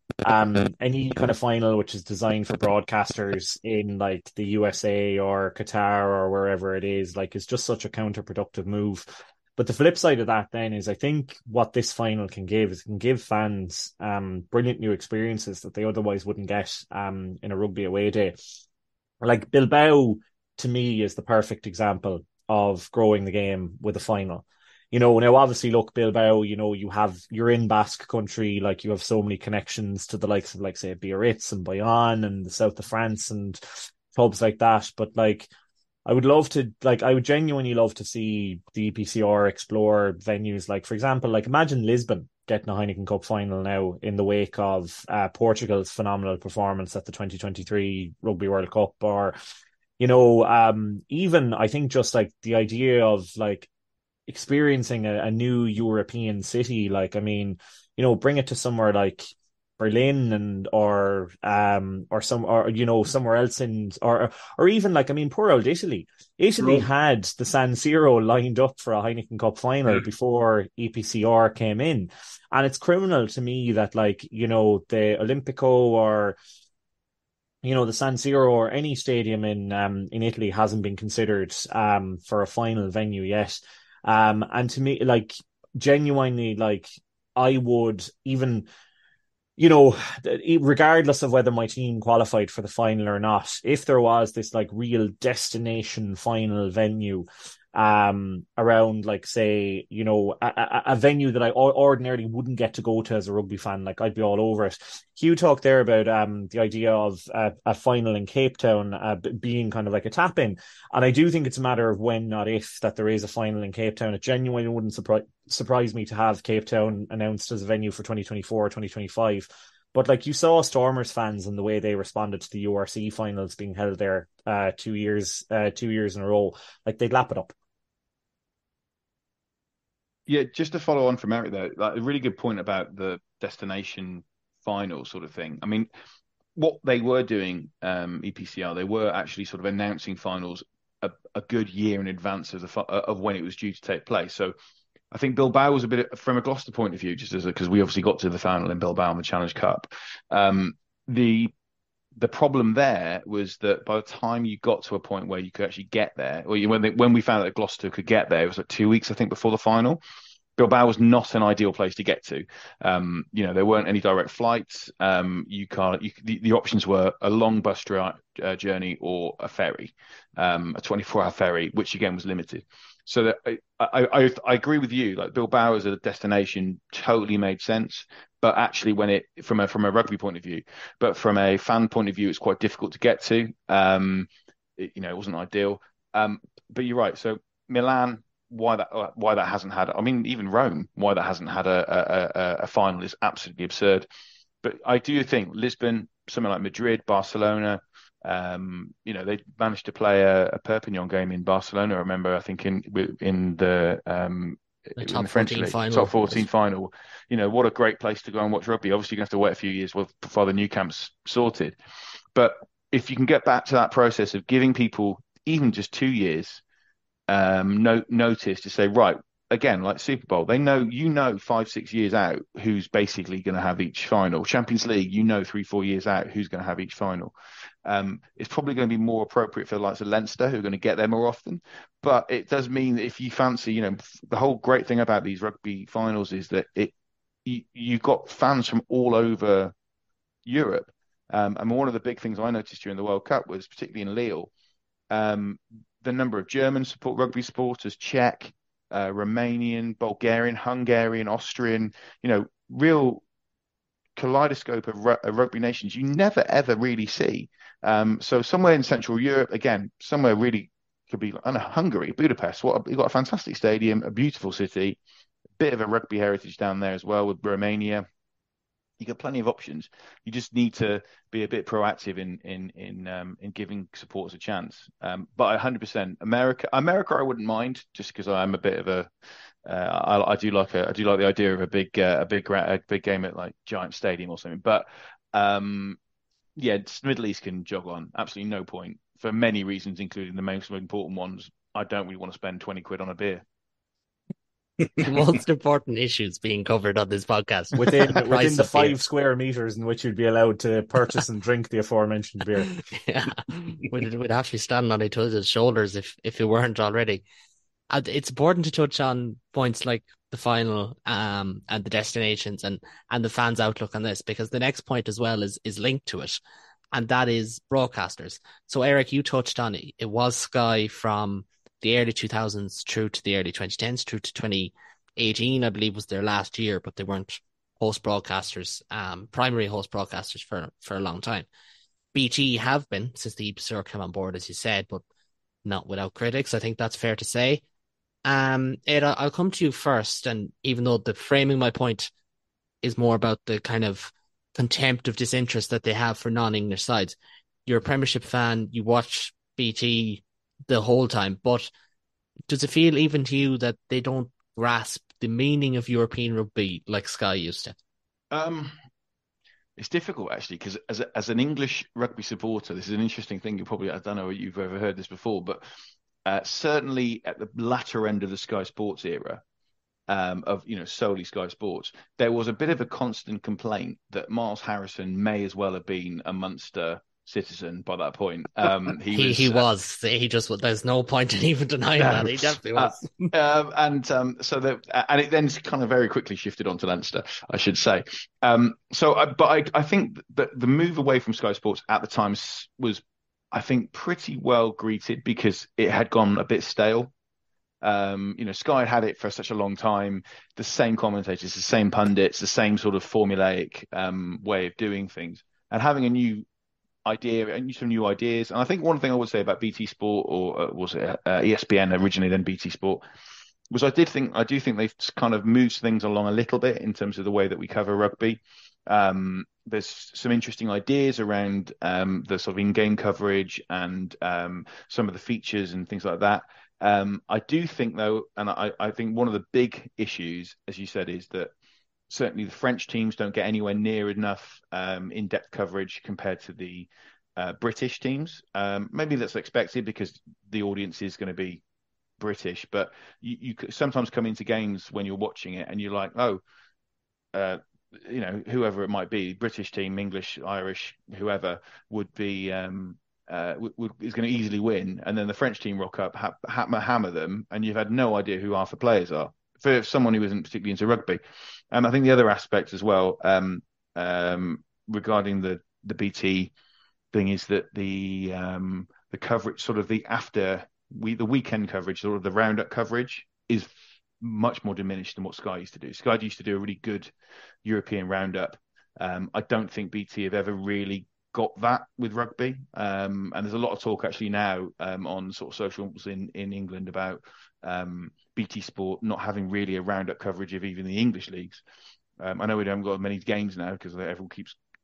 um any kind of final which is designed for broadcasters in like the U S A or Qatar or wherever it is, like, is just such a counterproductive move. But the flip side of that then is, I think what this final can give is it can give fans um brilliant new experiences that they otherwise wouldn't get um in a rugby away day. Like, Bilbao, to me, is the perfect example of growing the game with a final. You know, now obviously, look, Bilbao, you know, you have, you're in Basque country, like, you have so many connections to the likes of, like, say, Biarritz and Bayonne and the south of France and clubs like that. But, like, I would love to, like, I would genuinely love to see the E P C R explore venues. Like, for example, like, imagine Lisbon getting a Heineken Cup final now in the wake of uh, Portugal's phenomenal performance at the twenty twenty-three Rugby World Cup. Or, you know, um, even I think just like the idea of like experiencing a, a new European city. Like, I mean, you know, bring it to somewhere like Berlin and or um or some or you know somewhere else in or or even like, I mean, poor old Italy. Italy Rome. had the San Siro lined up for a Heineken Cup final before E P C R came in, and it's criminal to me that, like, you know, the Olimpico or, you know, the San Siro or any stadium in um in Italy hasn't been considered um for a final venue yet. Um and to me, like, genuinely, like, I would even, you know, regardless of whether my team qualified for the final or not, if there was this like real destination final venue um around, like, say, you know, a, a, a venue that I ordinarily wouldn't get to go to as a rugby fan, like, I'd be all over it. Hugh talked there about um the idea of a, a final in Cape Town uh, being kind of like a tap in, and I do think it's a matter of when, not if, that there is a final in Cape Town. It genuinely wouldn't surprise surprise me to have Cape Town announced as a venue for twenty twenty-four or twenty twenty-five. But, like, you saw Stormers fans and the way they responded to the U R C finals being held there uh two years uh two years in a row. Like, they'd lap it up. Yeah, just to follow on from Eric there, like, a really good point about the destination final sort of thing. I mean, what they were doing, um, E P C R, they were actually sort of announcing finals a, a good year in advance of the of when it was due to take place. So I think Bilbao was a bit, from a Gloucester point of view, just as because we obviously got to the final in Bilbao in the Challenge Cup. Um, the the problem there was that by the time you got to a point where you could actually get there, or you, when they, when we found out that Gloucester could get there, it was like two weeks, I think, before the final. Bilbao was not an ideal place to get to. Um, you know, there weren't any direct flights. Um, you can't. You, the, the options were a long bus dri- uh, journey or a ferry, um, a twenty-four hour ferry, which again was limited. So that I, I, I, I agree with you. Like, Bilbao as a destination totally made sense, but actually, when it from a from a rugby point of view, but from a fan point of view, it's quite difficult to get to. Um, it, you know, it wasn't ideal. Um, but you're right. So Milan. Why that why that hasn't had, I mean, even Rome, why that hasn't had a, a, a final is absolutely absurd. But I do think Lisbon, something like Madrid, Barcelona, um, you know, they managed to play a, a Perpignan game in Barcelona. I remember, I think in in the um, the in top the French fourteen league, final. top fourteen final. You know, what a great place to go and watch rugby. Obviously, you're going to have to wait a few years before the new camp's sorted. But if you can get back to that process of giving people even just two years um no notice to say, right, again, like Super Bowl, they know, you know, five, six years out who's basically going to have each final. Champions League, you know, three, four years out who's going to have each final. Um, it's probably going to be more appropriate for the likes of Leinster, who are going to get there more often. But it does mean that if you fancy, you know, the whole great thing about these rugby finals is that it you, you've got fans from all over Europe. Um, and one of the big things I noticed during the World Cup was, particularly in Lille, um, the number of German support rugby supporters, Czech, uh, Romanian, Bulgarian, Hungarian, Austrian, you know, real kaleidoscope of, ru- of rugby nations you never ever really see. Um, so somewhere in Central Europe, again, somewhere really could be, I don't know, Hungary, Budapest. What a, you've got a fantastic stadium, a beautiful city, a bit of a rugby heritage down there as well with Romania. You got plenty of options. You just need to be a bit proactive in in in um, in giving supporters a chance. Um, but one hundred percent America, America, I wouldn't mind, just because I'm a bit of a uh, I, I do like a I do like the idea of a big uh, a big a big game at like Giant Stadium or something. But um, yeah, Middle East can jog on. Absolutely no point for many reasons, including the most important ones. I don't really want to spend twenty quid on a beer. The most important issues being covered on this podcast within within the five beer. square meters in which you'd be allowed to purchase and drink the aforementioned beer. Yeah, we'd, we'd have to stand on each other's shoulders if if it weren't already. And it's important to touch on points like the final um and the destinations and and the fans' outlook on this, because the next point as well is is linked to it, and that is broadcasters. So Eric, you touched on it. It was Sky from the early two thousands through to the early twenty tens, through to twenty eighteen, I believe, was their last year, but they weren't host broadcasters, um, primary host broadcasters for, for a long time. B T have been since the E P S R came on board, as you said, but not without critics. I think that's fair to say. Um, Ed, I'll come to you first, and even though the framing my point is more about the kind of contempt of disinterest that they have for non-English sides, you're a Premiership fan, you watch B T the whole time, but does it feel even to you that they don't grasp the meaning of European rugby like Sky used to? Um, it's difficult actually, because as a, as an English rugby supporter, this is an interesting thing. You probably, I don't know if you've ever heard this before, but uh, certainly at the latter end of the Sky Sports era, um, of you know solely Sky Sports, there was a bit of a constant complaint that Miles Harrison may as well have been a Munster citizen by that point. Um, he, he was. He was. Uh, he just. There's no point in even denying no, that. He definitely was. Uh, um, and um, so that, and it then kind of very quickly shifted onto Leinster, I should say. Um, so, I, but I, I think that the move away from Sky Sports at the time was, I think, pretty well greeted, because it had gone a bit stale. Um, you know, Sky had had it for such a long time. The same commentators, the same pundits, the same sort of formulaic um, way of doing things, and having a new idea and some new ideas. And I think one thing I would say about B T Sport, or uh, was it uh, E S P N originally, then B T Sport, was I did think I do think they've kind of moved things along a little bit in terms of the way that we cover rugby. Um, there's some interesting ideas around um, the sort of in-game coverage and um, some of the features and things like that. Um, I do think though, and I, I think one of the big issues, as you said, is that certainly the French teams don't get anywhere near enough um, in-depth coverage compared to the uh, British teams. Um, maybe that's expected because the audience is going to be British, but you, you sometimes come into games when you're watching it and you're like, oh, uh, you know, whoever it might be, British team, English, Irish, whoever would be um, uh, would, would, is going to easily win, and then the French team rock up, ha- ha- hammer them, and you've had no idea who half the players are. For someone who isn't particularly into rugby. Um, I think the other aspect as well, um, um, regarding the, the B T thing, is that the um, the coverage, sort of the after we the weekend coverage, sort of the roundup coverage, is much more diminished than what Sky used to do. Sky used to do a really good European roundup. Um, I don't think B T have ever really got that with rugby. Um, and there's a lot of talk actually now um, on sort of socials in, in England about um, B T Sport not having really a roundup coverage of even the English leagues. Um, I know we haven't got many games now because everyone keeps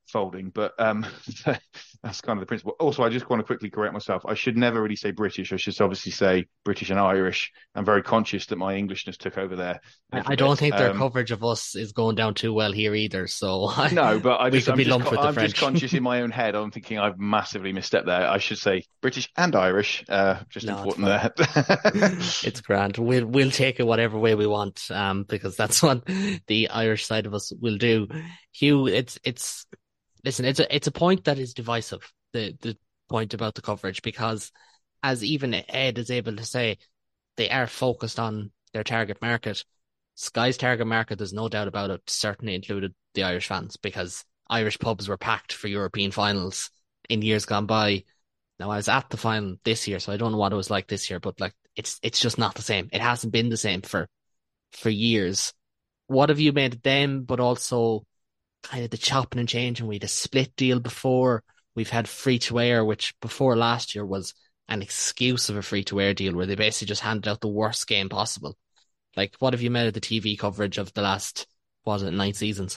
folding, but um, that's kind of the principle. Also, I just want to quickly correct myself. I should never really say British. I should obviously say British and Irish. I'm very conscious that my Englishness took over there. I don't think their um, coverage of us is going down too well here either. So I, no, but I we just, could I'm, be just, lumped with the I'm French. just conscious in my own head. I'm thinking I've massively misstepped there. I should say British and Irish. Uh, just No, important there. It's grand. We'll we'll take it whatever way we want, um, because that's what the Irish side of us will do. Hugh, it's it's listen, it's a it's a point that is divisive. The the point about the coverage, because as even Ed is able to say, they are focused on their target market. Sky's target market, there's no doubt about it, certainly included the Irish fans, because Irish pubs were packed for European finals in years gone by. Now, I was at the final this year, so I don't know what it was like this year, but like it's it's just not the same. It hasn't been the same for for years. What have you made of them, but also kind of the chopping and changing? We had a split deal before. We've had free-to-air, which before last year was an excuse of a free-to-air deal where they basically just handed out the worst game possible. Like, what have you made of the T V coverage of the last, what was it, nine seasons?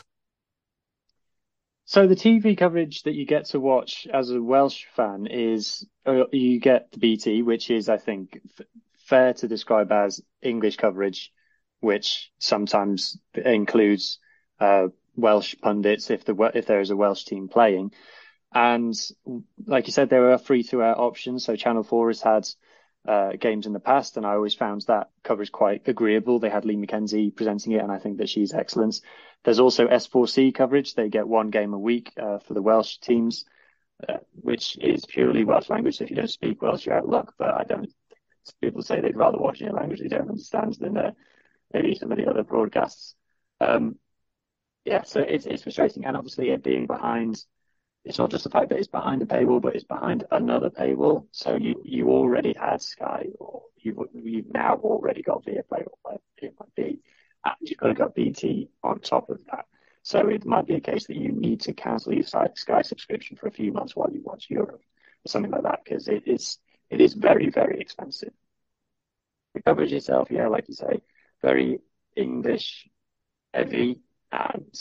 So the T V coverage that you get to watch as a Welsh fan is uh, you get the B T, which is, I think, f- fair to describe as English coverage, which sometimes includes uh, Welsh pundits if the if there is a Welsh team playing. And like you said, there are free-to-air options. So Channel four has had uh, games in the past, and I always found that coverage quite agreeable. They had Lee McKenzie presenting it, and I think that she's excellent. There's also S four C coverage. They get one game a week uh, for the Welsh teams, uh, which is purely Welsh language. So if you don't speak Welsh, you're out of luck. But I don't. People say they'd rather watch it in a language they don't understand than uh, maybe some of the other broadcasts. Um, yeah, so it's it's frustrating, and obviously it being behind. It's not just the fact that it's behind a paywall, but it's behind another paywall. So you, you already had Sky, or you've, you've now already got Viaplay, or whatever it might be, and you've got to get B T on top of that. So it might be a case that you need to cancel your Sky subscription for a few months while you watch Europe, or something like that, because it is it is very, very expensive. The coverage itself, yeah, like you say, very English heavy, and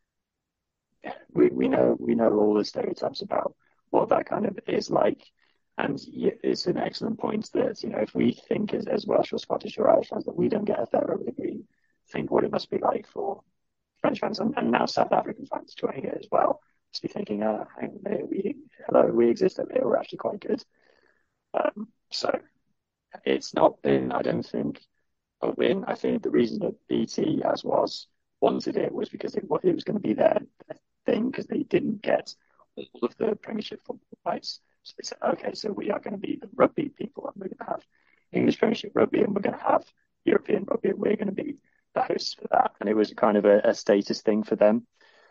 We we know we know all the stereotypes about what that kind of is like, and it's an excellent point that, you know, if we think as, as Welsh or Scottish or Irish fans that we don't get a fair degree, think what it must be like for French fans and, and now South African fans joining it as well. Must be thinking, uh, hang on, we hello, we exist over here. We're actually quite good. Um, so it's not been, I don't think, a win. I think the reason that B T as was wanted it was because it, it was going to be their thing, because they didn't get all of the Premiership football rights. So they said, okay, so we are going to be the rugby people, and we're going to have English Premiership rugby, and we're going to have European rugby, and we're going to be the hosts for that. And it was kind of a, a status thing for them.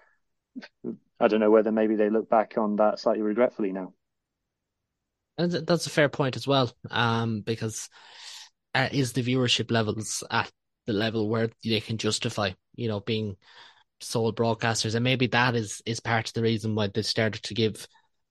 I don't know whether maybe they look back on that slightly regretfully now. And that's a fair point as well, um, because uh, is the viewership levels at the level where they can justify, you know, being sole broadcasters, and maybe that is is part of the reason why they started to give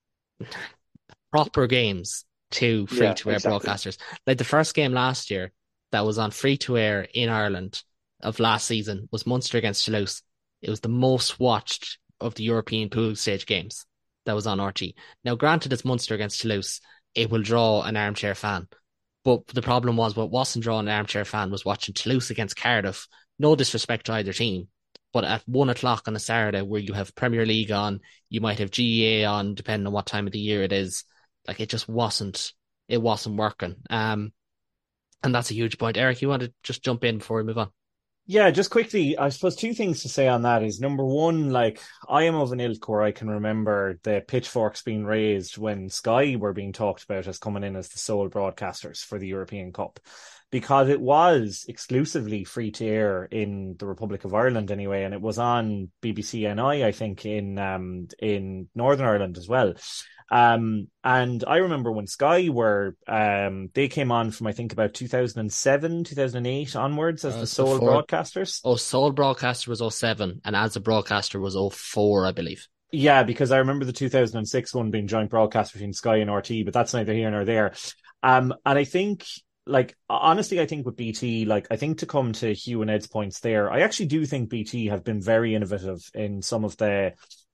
proper games to free to air yeah, exactly. broadcasters. Like the first game last year that was on free to air in Ireland of last season was Munster against Toulouse. It was the most watched of the European pool stage games that was on R T. Now, granted, it's Munster against Toulouse, it will draw an armchair fan, but the problem was what wasn't drawing an armchair fan was watching Toulouse against Cardiff. No disrespect to either team, but at one o'clock on a Saturday where you have Premier League on, you might have G E A on, depending on what time of the year it is. Like, it just wasn't, it wasn't working. Um, and that's a huge point. Eric, you want to just jump in before we move on? Yeah, just quickly, I suppose two things to say on that is, number one, like, I am of an ilk where I can remember the pitchforks being raised when Sky were being talked about as coming in as the sole broadcasters for the European Cup, because it was exclusively free to air in the Republic of Ireland anyway, and it was on B B C N I, I think, in um in Northern Ireland as well. Um, and I remember when Sky were, um, they came on from, I think, about two thousand seven, two thousand eight onwards as uh, the sole before, broadcasters. Oh, sole broadcaster was oh seven, and as a broadcaster was oh four, I believe. Yeah, because I remember the two thousand six one being joint broadcast between Sky and R T, but that's neither here nor there. Um, and I think, like, honestly, I think with B T, like, I think to come to Hugh and Ed's points there, I actually do think B T have been very innovative in some of the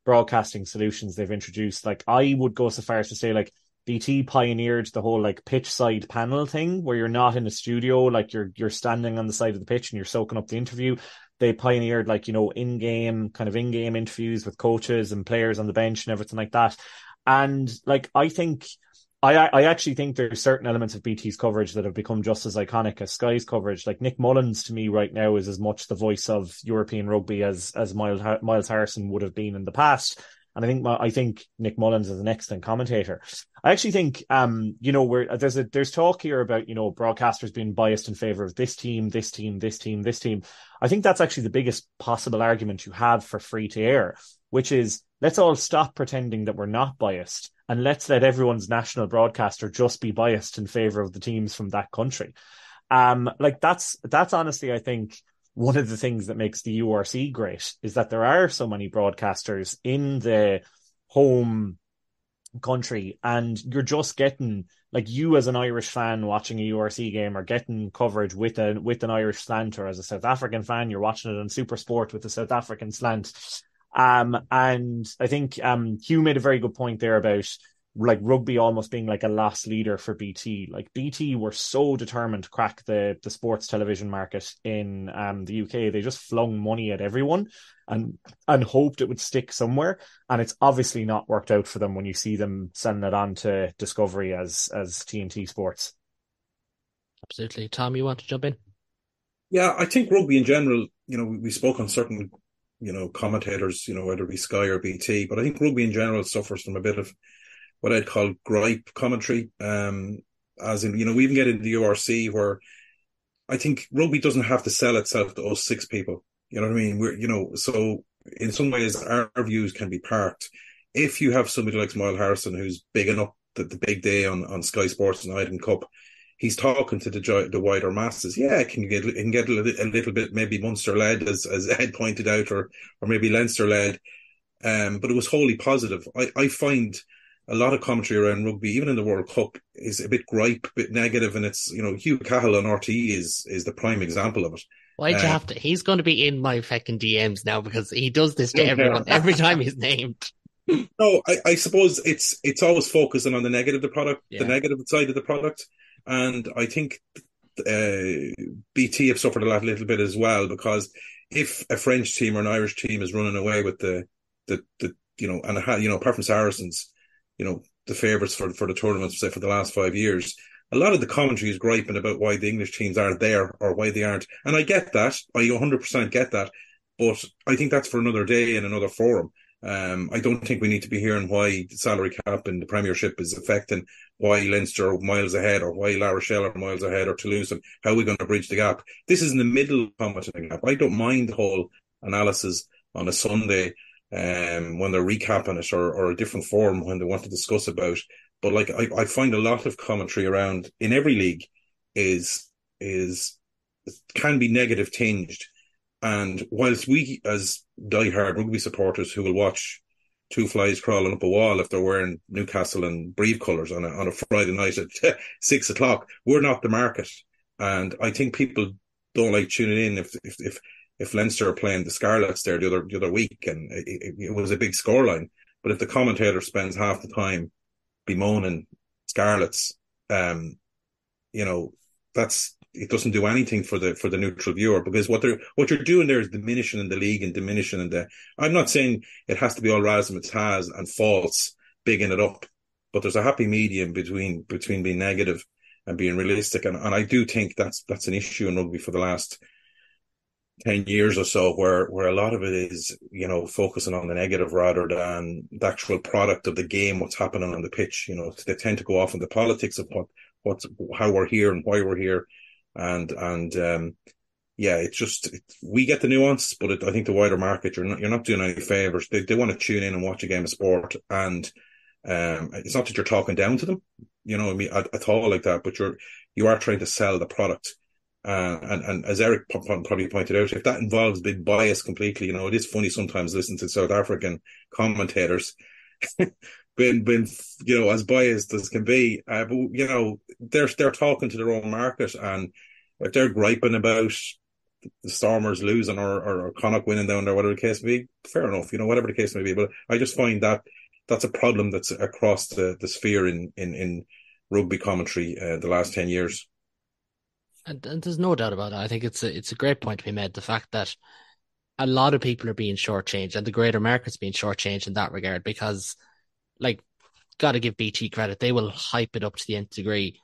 broadcasting solutions they've introduced. Like, I would go so far as to say, like, B T pioneered the whole like pitch side panel thing where you're not in a studio, like you're you're standing on the side of the pitch and you're soaking up the interview. They pioneered like, you know, in-game kind of in-game interviews with coaches and players on the bench and everything like that. And like, I think I I actually think there's certain elements of B T's coverage that have become just as iconic as Sky's coverage. Like Nick Mullins to me right now is as much the voice of European rugby as as Miles Miles Harrison would have been in the past. And I think I think Nick Mullins is an excellent commentator. I actually think, um, you know, where there's a there's talk here about, you know, broadcasters being biased in favor of this team, this team, this team, this team. I think that's actually the biggest possible argument you have for free to air, which is let's all stop pretending that we're not biased and let's let everyone's national broadcaster just be biased in favor of the teams from that country. Um, like that's that's honestly, I think, one of the things that makes the U R C great is that there are so many broadcasters in the home country, and you're just getting, like, you as an Irish fan watching a U R C game are getting coverage with a with an Irish slant, or as a South African fan you're watching it on Super Sport with a South African slant. Um, and I think um, Hugh made a very good point there about like rugby almost being like a lost leader for B T. Like B T were so determined to crack the the sports television market in um the U K. They just flung money at everyone and and hoped it would stick somewhere. And it's obviously not worked out for them when you see them sending it on to Discovery as as T N T Sports. Absolutely. Tom, you want to jump in? Yeah, I think rugby in general, you know, we, we spoke on certain, you know, commentators, you know, whether it be Sky or B T, but I think rugby in general suffers from a bit of what I'd call gripe commentary, um, as in, you know, we even get into the U R C where I think rugby doesn't have to sell itself to us six people. You know what I mean? We're, you know, so in some ways our, our views can be parked. If you have somebody like Miles Harrison who's bigging up the, the big day on, on Sky Sports and Ireland Cup, he's talking to the the wider masses. Yeah, it can get it can get a little, a little bit maybe Munster led, as as Ed pointed out, or or maybe Leinster led, um, but it was wholly positive. I, I find a lot of commentary around rugby, even in the World Cup, is a bit gripe, a bit negative, and it's, you know, Hugh Cahill on R T E is is the prime example of it. Why'd you um, have to? He's going to be in my fucking D Ms now because he does this to everyone every time he's named. No, I, I suppose it's it's always focusing on the negative of the product, yeah. the negative side of the product, and I think uh, B T have suffered a lot, little bit as well, because if a French team or an Irish team is running away with the the, the you know, and you know, apart from Saracens, you know, the favourites for for the tournament, say for the last five years, a lot of the commentary is griping about why the English teams aren't there or why they aren't, and I get that, I one hundred percent get that, but I think that's for another day in another forum. Um, I don't think we need to be hearing why the salary cap in the Premiership is affecting why Leinster are miles ahead or why La Rochelle are miles ahead or Toulouse, and how are we going to bridge the gap. This is in the middle commenting gap. I don't mind the whole analysis on a Sunday um, when they're recapping it, or, or a different forum when they want to discuss about. But like I, I find a lot of commentary around in every league is is can be negative tinged. And whilst we, as diehard rugby supporters who will watch two flies crawling up a wall if they're wearing Newcastle and Brive colours on a on a Friday night at six o'clock, we're not the market. And I think people don't like tuning in if if if, if Leinster are playing the Scarlets there the other the other week, and it, it, it was a big scoreline. But if the commentator spends half the time bemoaning Scarlets, um, you know, that's. It doesn't do anything for the for the neutral viewer, because what they're what you're doing there is diminishing in the league and diminishing in the. I'm not saying it has to be all razzmatazz and false, bigging it up, but there's a happy medium between between being negative and being realistic, and, and I do think that's that's an issue in rugby for the last ten years or so, where where a lot of it is, you know, focusing on the negative rather than the actual product of the game, what's happening on the pitch. You know, they tend to go off into politics of what what's how we're here and why we're here. And, and, um, yeah, it's just, it, we get the nuance, but it, I think the wider market, you're not, you're not doing any favours. They, they want to tune in and watch a game of sport. And, um, it's not that you're talking down to them, you know, I mean, at, at all like that, but you're, you are trying to sell the product. Uh, and, and as Eric probably pointed out, if that involves being biased completely, you know, it is funny sometimes listening to South African commentators, been, been, you know, as biased as can be. Uh, but, you know, they're, they're talking to their own market, and if they're griping about the Stormers losing or, or, or Connacht winning down there, whatever the case may be, fair enough, you know, whatever the case may be. But I just find that that's a problem that's across the, the sphere in, in, in rugby commentary uh, the last ten years. And, and there's no doubt about it. I think it's a, it's a great point to be made. The fact that a lot of people are being shortchanged and the greater market's being shortchanged in that regard because, like, got to give B T credit. They will hype it up to the nth degree.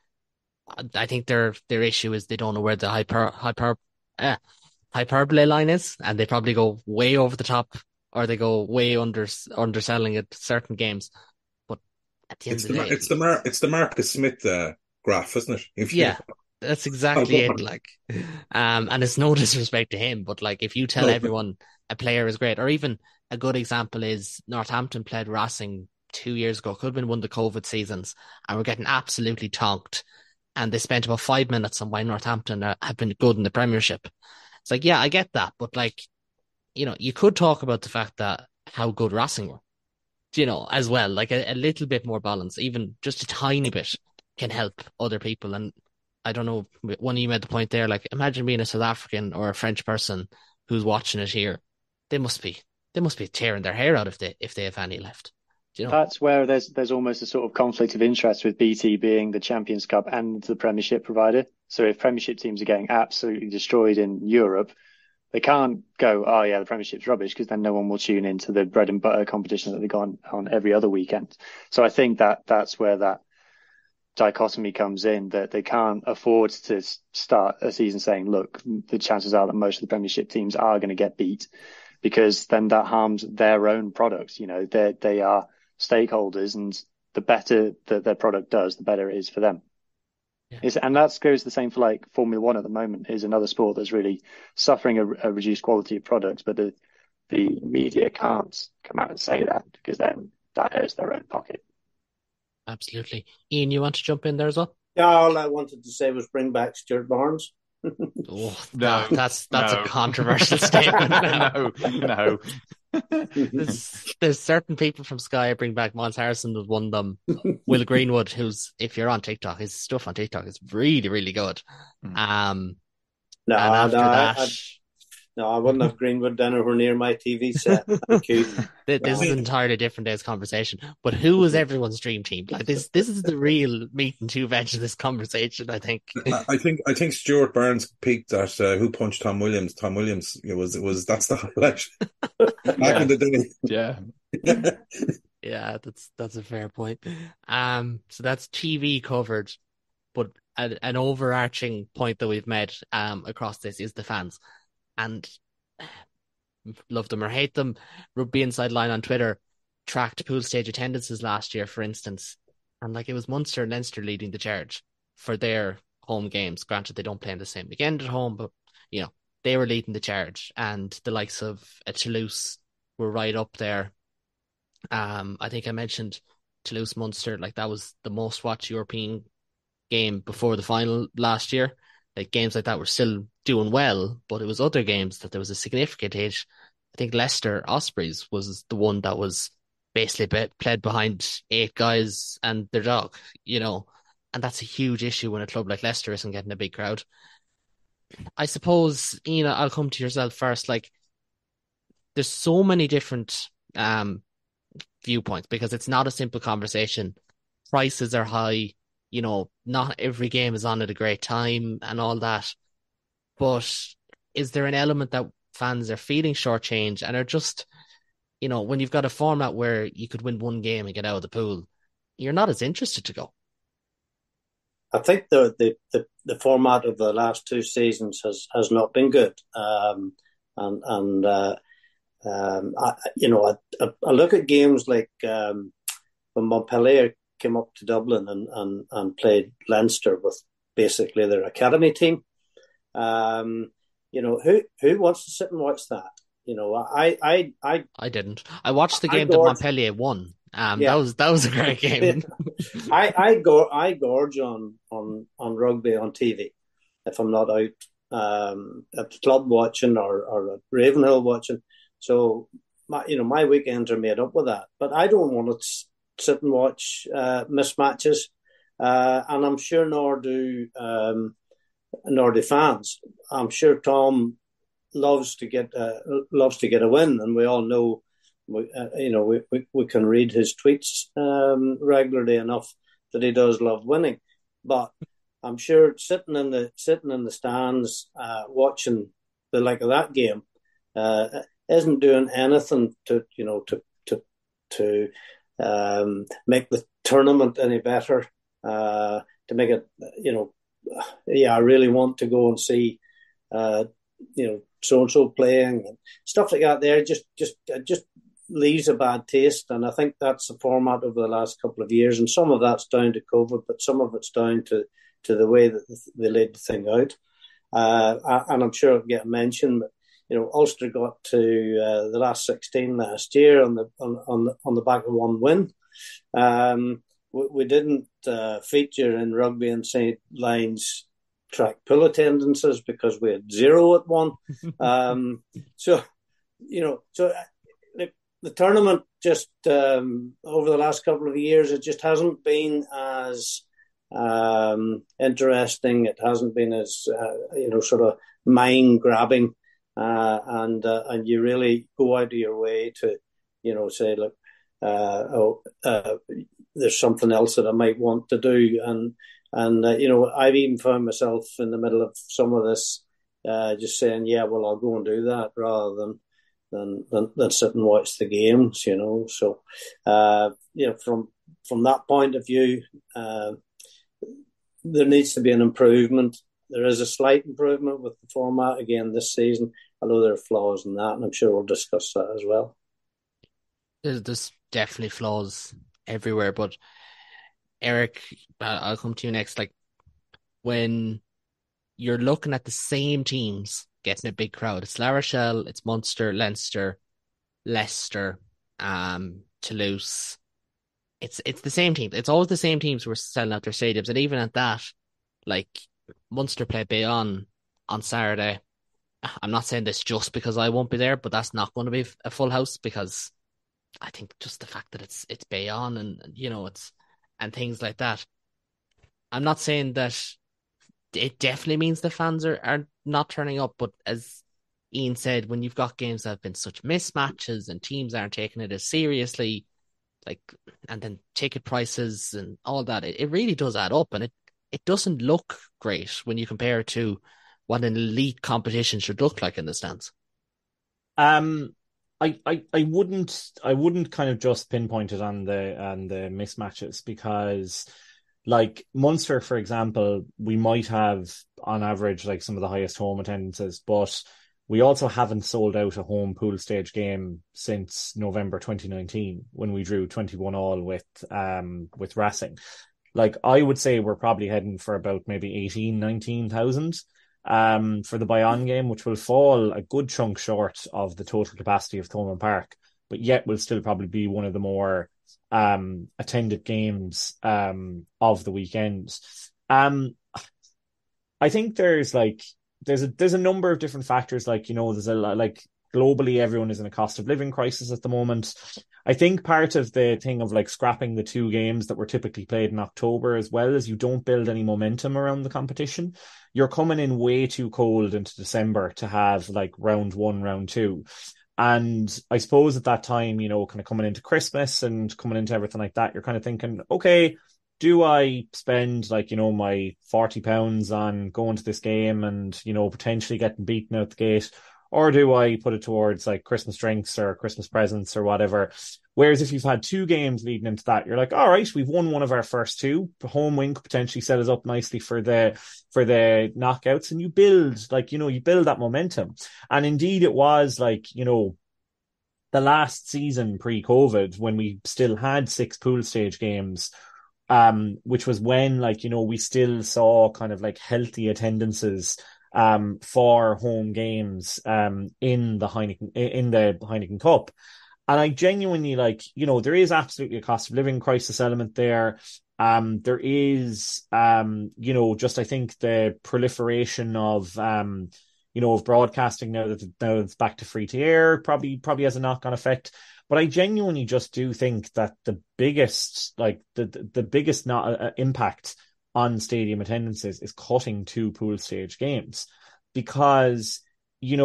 I think their their issue is they don't know where the hyper, hyper, uh, hyperbole line is, and they probably go way over the top or they go way under underselling at certain games. But at the end it's of the, the day, it's the Mar- it's the Marcus Smith uh, graph, isn't it? If yeah. You... That's exactly it. Like, um, and it's no disrespect to him, but like, if you tell no. everyone a player is great, or even a good example is Northampton played Racing two years ago, could have been one of the COVID seasons, and we're getting absolutely tonked. And they spent about five minutes on why Northampton uh, have been good in the Premiership. It's like, yeah, I get that, but like, you know, you could talk about the fact that how good Racing were, you know, as well. Like a, a little bit more balance, even just a tiny bit, can help other people. And I don't know, one of you made the point there, like imagine being a South African or a French person who's watching it here. They must be, they must be tearing their hair out if they, if they have any left. Do you know? That's where there's, there's almost a sort of conflict of interest with B T being the Champions Cup and the Premiership provider. So if Premiership teams are getting absolutely destroyed in Europe, they can't go, oh yeah, the Premiership's rubbish, because then no one will tune into the bread and butter competition that they go on, on every other weekend. So I think that that's where that dichotomy comes in, that they can't afford to start a season saying, look, the chances are that most of the Premiership teams are going to get beat, because then that harms their own products. You know, they they are stakeholders, and the better that their product does, the better it is for them. Yeah. It's, and that goes the same for like Formula One at the moment, is another sport that's really suffering a, a reduced quality of products, but the the media can't come out and say that, because then that hurts their own pocket. Absolutely. Ian, you want to jump in there as well? Yeah, all I wanted to say was bring back Stuart Barnes. Oh, no, that's that's no. a controversial statement. no, no. there's, there's certain people from Sky. Bring back Mons Harrison was one of them. Will Greenwood, who's, if you're on TikTok, his stuff on TikTok is really, really good. Mm. Um, no, and after no, that, I, I, no, I wouldn't have Greenwood anywhere near my T V set. Thank you. This no. is an entirely different day's conversation. But who was everyone's dream team? Like this, this is the real meat and two veg of this conversation. I think. I think I think Stuart Barnes peaked at uh, Who Punched Tom Williams. Tom Williams, it was it was that's the highlight back yeah. in the day. Yeah, yeah, that's that's a fair point. Um, so that's T V covered, but an, an overarching point that we've made um across this is the fans. And love them or hate them, Rugby Inside Line on Twitter tracked pool stage attendances last year, for instance, and like it was Munster and Leinster leading the charge for their home games. Granted, they don't play in the same weekend at home, but you know they were leading the charge, and the likes of uh, Toulouse were right up there. Um, I think I mentioned Toulouse Munster, like that was the most watched European game before the final last year. Like games like that were still doing well, but it was other games that there was a significant age. I think Leicester Ospreys was the one that was basically be- played behind eight guys and their dog, you know, and that's a huge issue when a club like Leicester isn't getting a big crowd. I suppose, Ian, I'll come to yourself first. Like, there's so many different um, viewpoints because it's not a simple conversation. Prices are high. You know, not every game is on at a great time and all that. But is there an element that fans are feeling shortchanged and are just, you know, when you've got a format where you could win one game and get out of the pool, you're not as interested to go? I think the the, the, the format of the last two seasons has, has not been good. Um, and and uh, um, I, you know, I, I look at games like um, when Montpellier came up to Dublin and, and, and played Leinster with basically their academy team. Um, you know, who who wants to sit and watch that? You know, I I I, I didn't. I watched the game that Montpellier won. Um, yeah. that was that was a great game. I I go I gorge on, on on rugby on T V if I'm not out um, at the club watching or, or at Ravenhill watching. So my you know my weekends are made up with that. But I don't want to sit and watch uh, mismatches, uh, and I'm sure nor do um, nor do fans. I'm sure Tom loves to get uh, loves to get a win, and we all know, we, uh, you know, we, we we can read his tweets um, regularly enough that he does love winning. But I'm sure sitting in the sitting in the stands, uh, watching the like of that game, uh, isn't doing anything to you know to to to um, make the tournament any better. Uh, to make it, you know, yeah, I really want to go and see, uh, you know, so and so playing and stuff like that. There just just just leaves a bad taste, and I think that's the format over the last couple of years. And some of that's down to COVID, but some of it's down to to the way that they laid the thing out. Uh, and I'm sure it'll get mentioned, but you know, Ulster got to uh, the last sixteen last year on the on on the, on the back of one win. Um, we, we didn't uh, feature in Rugby and Saint Lines track pool attendances because we had zero at one. um, so, you know, so the, the tournament just um, over the last couple of years, it just hasn't been as um, interesting. It hasn't been as uh, you know, sort of mind grabbing. Uh, and uh, and you really go out of your way to, you know, say, look, uh, oh, uh, there's something else that I might want to do, and and uh, you know, I've even found myself in the middle of some of this, uh, just saying, yeah, well, I'll go and do that rather than than than, than sit and watch the games, you know. So, uh, you know, from from that point of view, uh, there needs to be an improvement. There is a slight improvement with the format again this season, although there are flaws in that, and I'm sure we'll discuss that as well. There's, there's definitely flaws everywhere, but Eric, I'll come to you next. Like, when you're looking at the same teams getting a big crowd, it's La Rochelle, it's Munster, Leinster, Leicester, um, Toulouse. It's it's the same team. It's always the same teams who are selling out their stadiums, and even at that, like, Munster play Bayonne on Saturday. I'm not saying this just because I won't be there, but that's not going to be a full house because I think just the fact that it's it's Bayonne and, you know, it's and things like that. I'm not saying that it definitely means the fans are, are not turning up, but as Ian said, when you've got games that have been such mismatches and teams aren't taking it as seriously, like, and then ticket prices and all that, it, it really does add up, and it It doesn't look great when you compare it to what an elite competition should look like in the stands. Um, I, I, I wouldn't I wouldn't kind of just pinpoint it on the on the mismatches because, like, Munster, for example, we might have on average like some of the highest home attendances, but we also haven't sold out a home pool stage game since November twenty nineteen when we drew twenty-one all with um with Racing. Like, I would say we're probably heading for about maybe eighteen, nineteen thousand um, for the Bayonne game, which will fall a good chunk short of the total capacity of Thomond Park, but yet will still probably be one of the more um, attended games um, of the weekend. Um, I think there's like, there's a, there's a number of different factors. Like, you know, there's a like globally, everyone is in a cost of living crisis at the moment. I think part of the thing of like scrapping the two games that were typically played in October as well is you don't build any momentum around the competition. You're coming in way too cold into December to have like round one, round two. And I suppose at that time, you know, kind of coming into Christmas and coming into everything like that, you're kind of thinking, okay, do I spend like, you know, my forty pounds on going to this game and, you know, potentially getting beaten out the gate? Or do I put it towards like Christmas drinks or Christmas presents or whatever? Whereas if you've had two games leading into that, you're like, all right, we've won one of our first two. The home win could potentially set us up nicely for the for the knockouts, and you build like, you know, you build that momentum. And indeed it was like, you know, the last season pre-COVID when we still had six pool stage games, um, which was when like, you know, we still saw kind of like healthy attendances um for home games um in the Heineken in the Heineken Cup. And I genuinely like, you know, there is absolutely a cost of living crisis element there. Um there is um you know, just I think the proliferation of um you know of broadcasting now that now it's back to free to air probably probably has a knock-on effect. But I genuinely just do think that the biggest like the the, the biggest not uh, impact on stadium attendances is cutting two pool stage games, because, you know,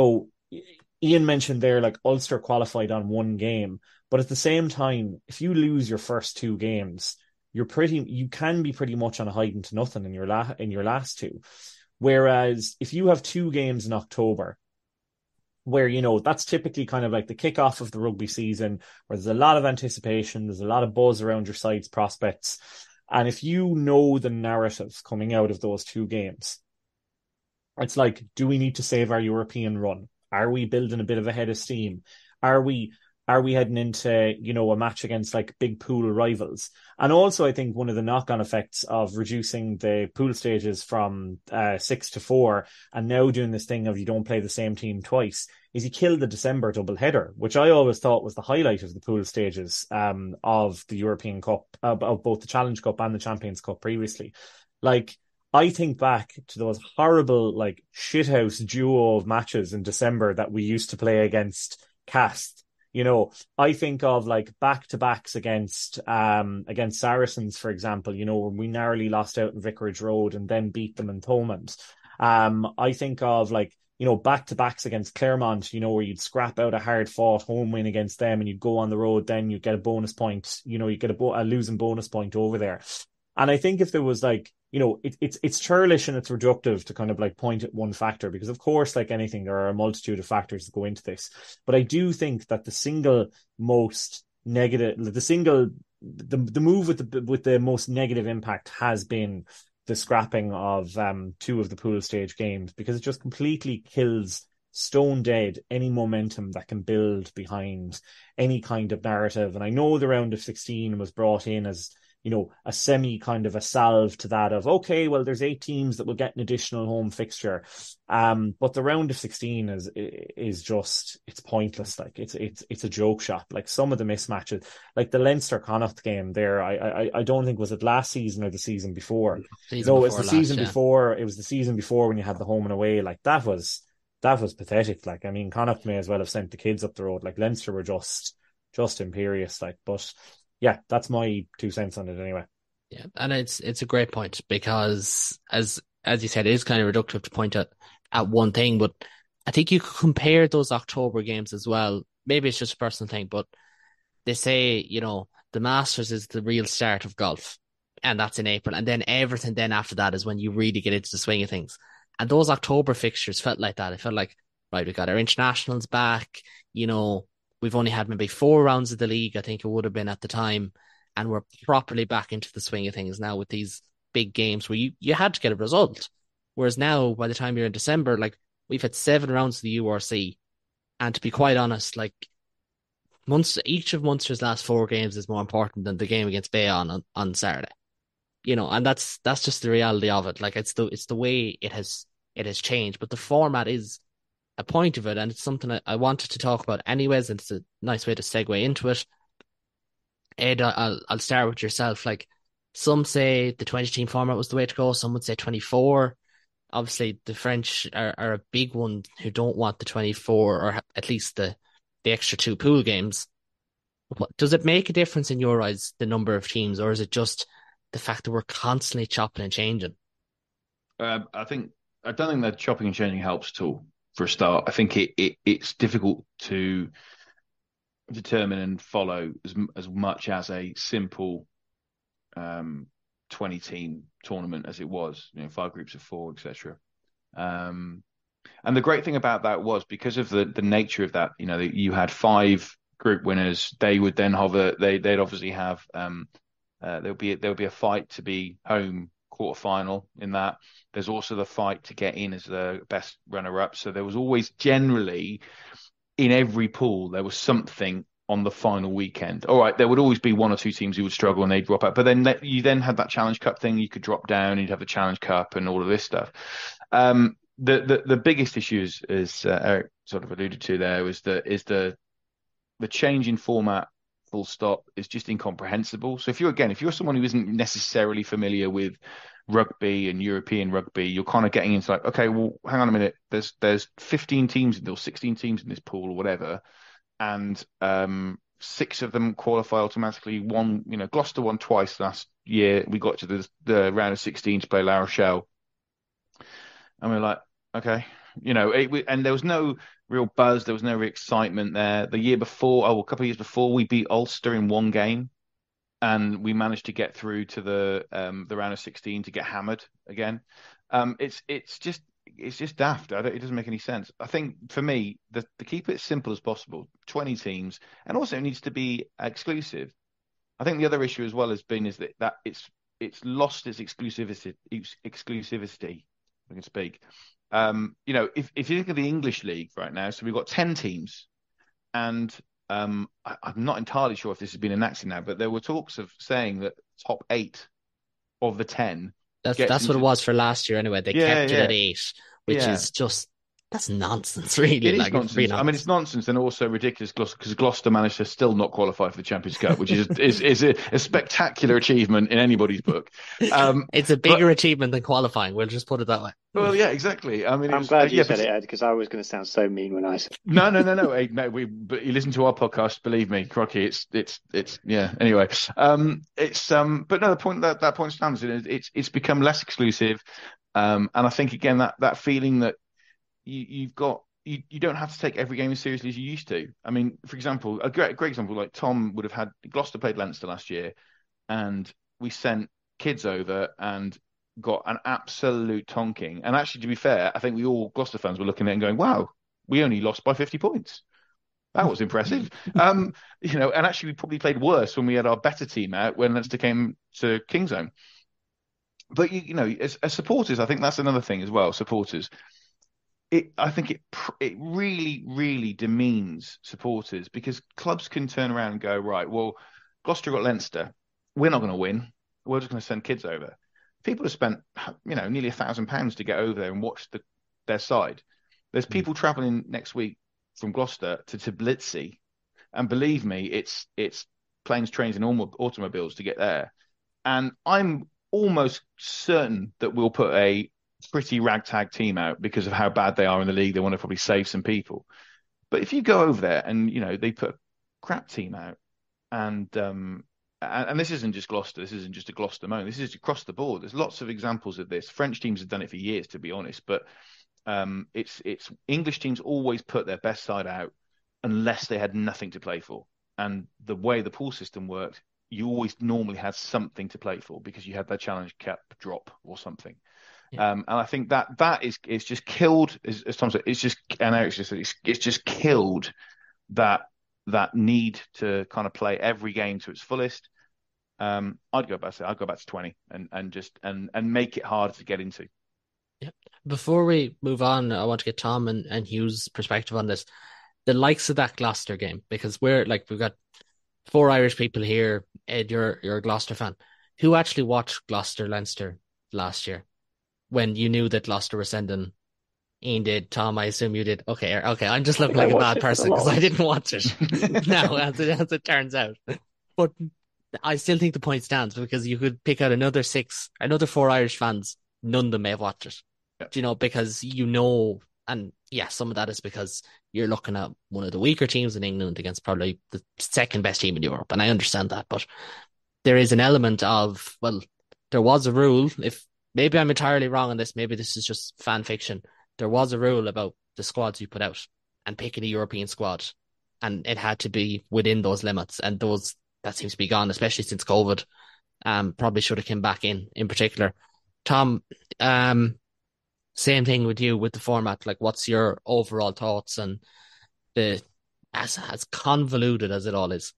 Ian mentioned there, like Ulster qualified on one game, but at the same time, if you lose your first two games, you're pretty, you can be pretty much on a hiding to nothing in your la- in your last two. Whereas if you have two games in October, where, you know, that's typically kind of like the kickoff of the rugby season, where there's a lot of anticipation, there's a lot of buzz around your side's prospects. And if you know the narratives coming out of those two games, it's like, do we need to save our European run? Are we building a bit of a head of steam? Are we are we heading into, you know, a match against like big pool rivals? And also, I think one of the knock-on effects of reducing the pool stages from uh, six to four and now doing this thing of you don't play the same team twice is you kill the December doubleheader, which I always thought was the highlight of the pool stages um, of the European Cup, uh, of both the Challenge Cup and the Champions Cup previously. Like, I think back to those horrible, like, shithouse duo of matches in December that we used to play against Cast. You know, I think of like back-to-backs against um against Saracens, for example, you know, when we narrowly lost out in Vicarage Road and then beat them in Thomond. Um, I think of like, you know, back-to-backs against Claremont, you know, where you'd scrap out a hard-fought home win against them and you'd go on the road, then you'd get a bonus point, you know, you get a, bo- a losing bonus point over there. And I think if there was like, you know, it, it's it's churlish and it's reductive to kind of like point at one factor, because of course, like anything, there are a multitude of factors that go into this. But I do think that the single most negative, the single, the the move with the with the most negative impact has been the scrapping of um two of the pool stage games, because it just completely kills stone dead any momentum that can build behind any kind of narrative. And I know the round of sixteen was brought in as, you know, a semi kind of a salve to that of, okay, well, there's eight teams that will get an additional home fixture. Um, but the round of sixteen is, is just, it's pointless. Like it's, it's, it's a joke shop. Like some of the mismatches, like the Leinster Connacht game there, I, I, I don't think, was it last season or the season before? Season no, before it was the last, season yeah. before. It was the season before when you had the home and away. Like that was, that was pathetic. Like, I mean, Connacht may as well have sent the kids up the road. Like Leinster were just, just imperious. Like, but yeah, that's my two cents on it anyway. Yeah, and it's it's a great point, because as as you said, it is kind of reductive to point at, at one thing, but I think you could compare those October games as well. Maybe it's just a personal thing, but they say, you know, the Masters is the real start of golf, and that's in April, and then everything then after that is when you really get into the swing of things. And those October fixtures felt like that. It felt like, right, we got our internationals back, you know, we've only had maybe four rounds of the league, I think it would have been at the time, and we're properly back into the swing of things now with these big games where you, you had to get a result. Whereas now, by the time you're in December, like, we've had seven rounds of the U R C, and to be quite honest, like, Munster, each of Munster's last four games is more important than the game against Bayonne on, on Saturday. You know, and that's that's just the reality of it. Like, it's the it's the way it has it has changed, but the format is a point of it, and it's something I, I wanted to talk about anyways, and it's a nice way to segue into it. Ed, I'll I'll start with yourself. Like, some say the twenty team format was the way to go. Some would say twenty-four. Obviously, the French are, are a big one who don't want the twenty-four, or at least the the extra two pool games. What, does it make a difference in your eyes, the number of teams, or is it just the fact that we're constantly chopping and changing? Uh, I think I don't think that chopping and changing helps at all. For a start, I think it, it it's difficult to determine and follow as as much as a simple um, twenty team tournament as it was, you know, five groups of four, et cetera. Um, and the great thing about that was, because of the the nature of that, you know, you had five group winners. They would then have a they they'd obviously have um, uh, there'll be there'll be a fight to be home quarterfinal in that. There's also the fight to get in as the best runner-up. So there was always, generally, in every pool, there was something on the final weekend. All right, there would always be one or two teams who would struggle and they'd drop out. But then you then had that Challenge Cup thing. You could drop down and you'd have the Challenge Cup and all of this stuff. Um, the, the the biggest issue, is, is uh, Eric sort of alluded to there, is the is the the change in format, full stop, is just incomprehensible. So if you're, again, if you're someone who isn't necessarily familiar with rugby and European rugby, you're kind of getting into like, okay, well, hang on a minute. There's there's fifteen teams or sixteen teams in this pool or whatever, and um, six of them qualify automatically. One, you know, Gloucester won twice last year. We got to the, the round of sixteen to play La Rochelle, and we're like, okay, You know, it, and there was no real buzz. There was no real excitement there. The year before, oh, a couple of years before, we beat Ulster in one game, and we managed to get through to the um, the round of sixteen to get hammered again. Um, it's it's just it's just daft. I don't, it doesn't make any sense. I think for me, the, to keep it as simple as possible, twenty teams, and also it needs to be exclusive. I think the other issue as well has been is that, that it's it's lost its exclusivity. Exclusivity, if I can speak. Um, you know, if if you look at the English league right now, so we've got ten teams, and um, I, I'm not entirely sure if this has been enacted now, but there were talks of saying that top eight of the ten. That's that's into... what it was for last year anyway. They yeah, kept yeah. it at eight, which yeah. is just that's nonsense, really. It like, is nonsense. nonsense. I mean, it's nonsense and also ridiculous because Gloucester managed to still not qualify for the Champions Cup, which is is, is a, a spectacular achievement in anybody's book. Um, it's a bigger but... achievement than qualifying. We'll just put it that way. Well, yeah, exactly. I mean, I'm was, glad uh, you yeah, said but... it, Ed, because I was going to sound so mean when I said. No, no, no, no. Hey, no, we. But you listen to our podcast, believe me, crocky. It's, it's, it's. Yeah. Anyway, um, it's um, but no, the point that that point stands. It's it's become less exclusive, um, and I think again that that feeling that you you've got. You, you don't have to take every game as seriously as you used to. I mean, for example, a great, great example, like Tom would have had, Gloucester played Leinster last year, and we sent kids over and got an absolute tonking. And actually, to be fair, I think we all, Gloucester fans, were looking at it and going, wow, we only lost by fifty points. That was impressive. um, you know, and actually, we probably played worse when we had our better team out when Leinster came to Kingsholm. But, you, you know, as, as supporters, I think that's another thing as well, supporters. It, I think it it really, really demeans supporters because clubs can turn around and go, right, well, Gloucester got Leinster. We're not going to win. We're just going to send kids over. People have spent, you know, nearly a thousand pounds to get over there and watch the, their side. There's people mm. travelling next week from Gloucester to Tbilisi, and believe me, it's it's planes, trains, and automobiles to get there. And I'm almost certain that we'll put a pretty ragtag team out because of how bad they are in the league. They want to probably save some people. But if you go over there and, you know, they put a crap team out and, um, and, and this isn't just Gloucester, this isn't just a Gloucester moment, this is across the board. There's lots of examples of this. French teams have done it for years, to be honest, but um, it's, it's English teams always put their best side out unless they had nothing to play for. And the way the pool system worked, you always normally had something to play for because you had that challenge cap drop or something. Yeah. Um, and I think that that is is just killed, as, as Tom said, it's just, and Eric just said, it's, it's just killed that that need to kind of play every game to its fullest. Um, I'd go back to I'd go back to twenty and, and just and, and make it harder to get into. Yeah. Before we move on, I want to get Tom and, and Hugh's perspective on this. The likes of that Gloucester game, because we're like we've got four Irish people here. Ed, you're you're a Gloucester fan. Who actually watched Gloucester Leinster last year? When you knew that Gloucester were sending, Ian did, Tom, I assume you did. Okay, okay, I'm just looking like a bad person because I didn't watch it. now, as it, as it turns out. But I still think the point stands because you could pick out another six, another four Irish fans, none of them may have watched it. Yeah. Do you know, because you know, and yeah, some of that is because you're looking at one of the weaker teams in England against probably the second best team in Europe, and I understand that, but there is an element of, well, there was a rule, if maybe I'm entirely wrong on this. Maybe this is just fan fiction. There was a rule about the squads you put out and picking a European squad, and it had to be within those limits. And those that seems to be gone, especially since COVID. Um, probably should have come back in. In particular, Tom. Um, same thing with you with the format. Like, what's your overall thoughts and the as as convoluted as it all is?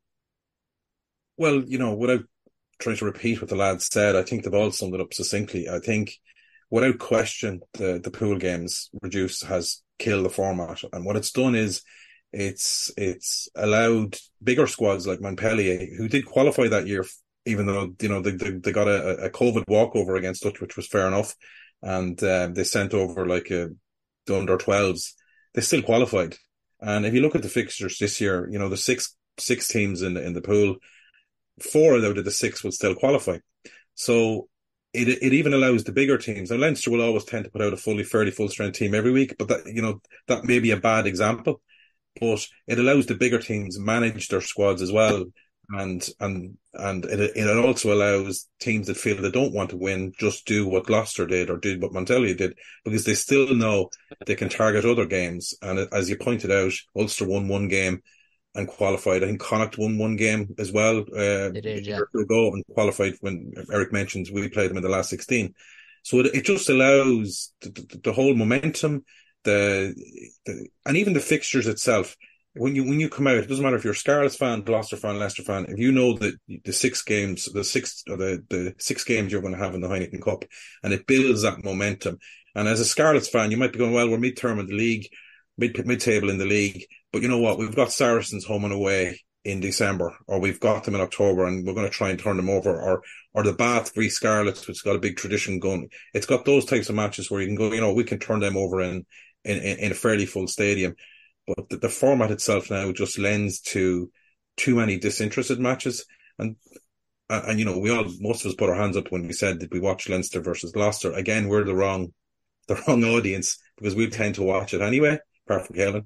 Well, you know, without trying to repeat what the lads said, I think they've all summed it up succinctly. I think, without question, the, the pool games reduced has killed the format. And what it's done is it's it's allowed bigger squads like Montpellier, who did qualify that year, even though, you know, they they, they got a, a COVID walkover against us, which was fair enough. And uh, they sent over like a, the under twelves. They still qualified. And if you look at the fixtures this year, you know, the six six teams in the, in the pool, four out of the six will still qualify. So it it even allows the bigger teams. Now, Leinster will always tend to put out a fully, fairly full-strength team every week, but that, you know, that may be a bad example. But it allows the bigger teams manage their squads as well and and and it it also allows teams that feel they don't want to win just do what Gloucester did or did what Montpellier did, because they still know they can target other games. And as you pointed out, Ulster won one game and qualified. I think Connacht won one game as well uh, They did, a yeah. year ago and qualified when Eric mentions we played them in the last sixteen. So it, it just allows the, the, the whole momentum, the, the and even the fixtures itself. When you when you come out, it doesn't matter if you're a Scarlets fan, Gloucester fan, Leicester fan. If you know that the six games, the six or the, the six games you're going to have in the Heineken Cup, and it builds that momentum. And as a Scarlets fan, you might be going, well, we're mid-term in the league, mid mid-table in the league, but you know what? We've got Saracens home and away in December, or we've got them in October, and we're going to try and turn them over, or or the Bath v Scarlets, which has got a big tradition going. It's got those types of matches where you can go, you know, we can turn them over in in, in a fairly full stadium. But the, the format itself now just lends to too many disinterested matches. And, and, and, you know, we all, most of us put our hands up when we said that we watched Leinster versus Gloucester. Again, we're the wrong, the wrong audience, because we tend to watch it anyway, apart from Kevin.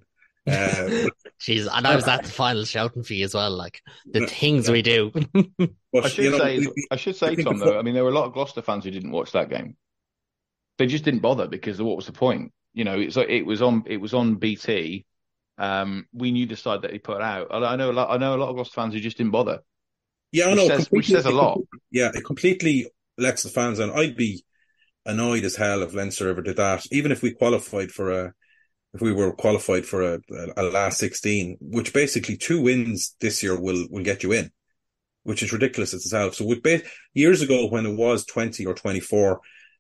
Uh, Jeez, and I was at the final shouting for you as well, like the things we do. but, I should you know, say, we, we, I should say, Tom, though, I mean, there were a lot of Gloucester fans who didn't watch that game. They just didn't bother because what was the point? You know, it's like it was on, it was on B T. Um, we knew the side that he put out. I know a lot. I know a lot of Gloucester fans who just didn't bother. Yeah, I know. Which says, which says a lot. Yeah, it completely lets the fans in. I'd be annoyed as hell if Leinster ever did that, even if we qualified for a, if we were qualified for a, a, a last sixteen, which basically two wins this year will will get you in, which is ridiculous itself. So with years ago when it was twenty or twenty-four,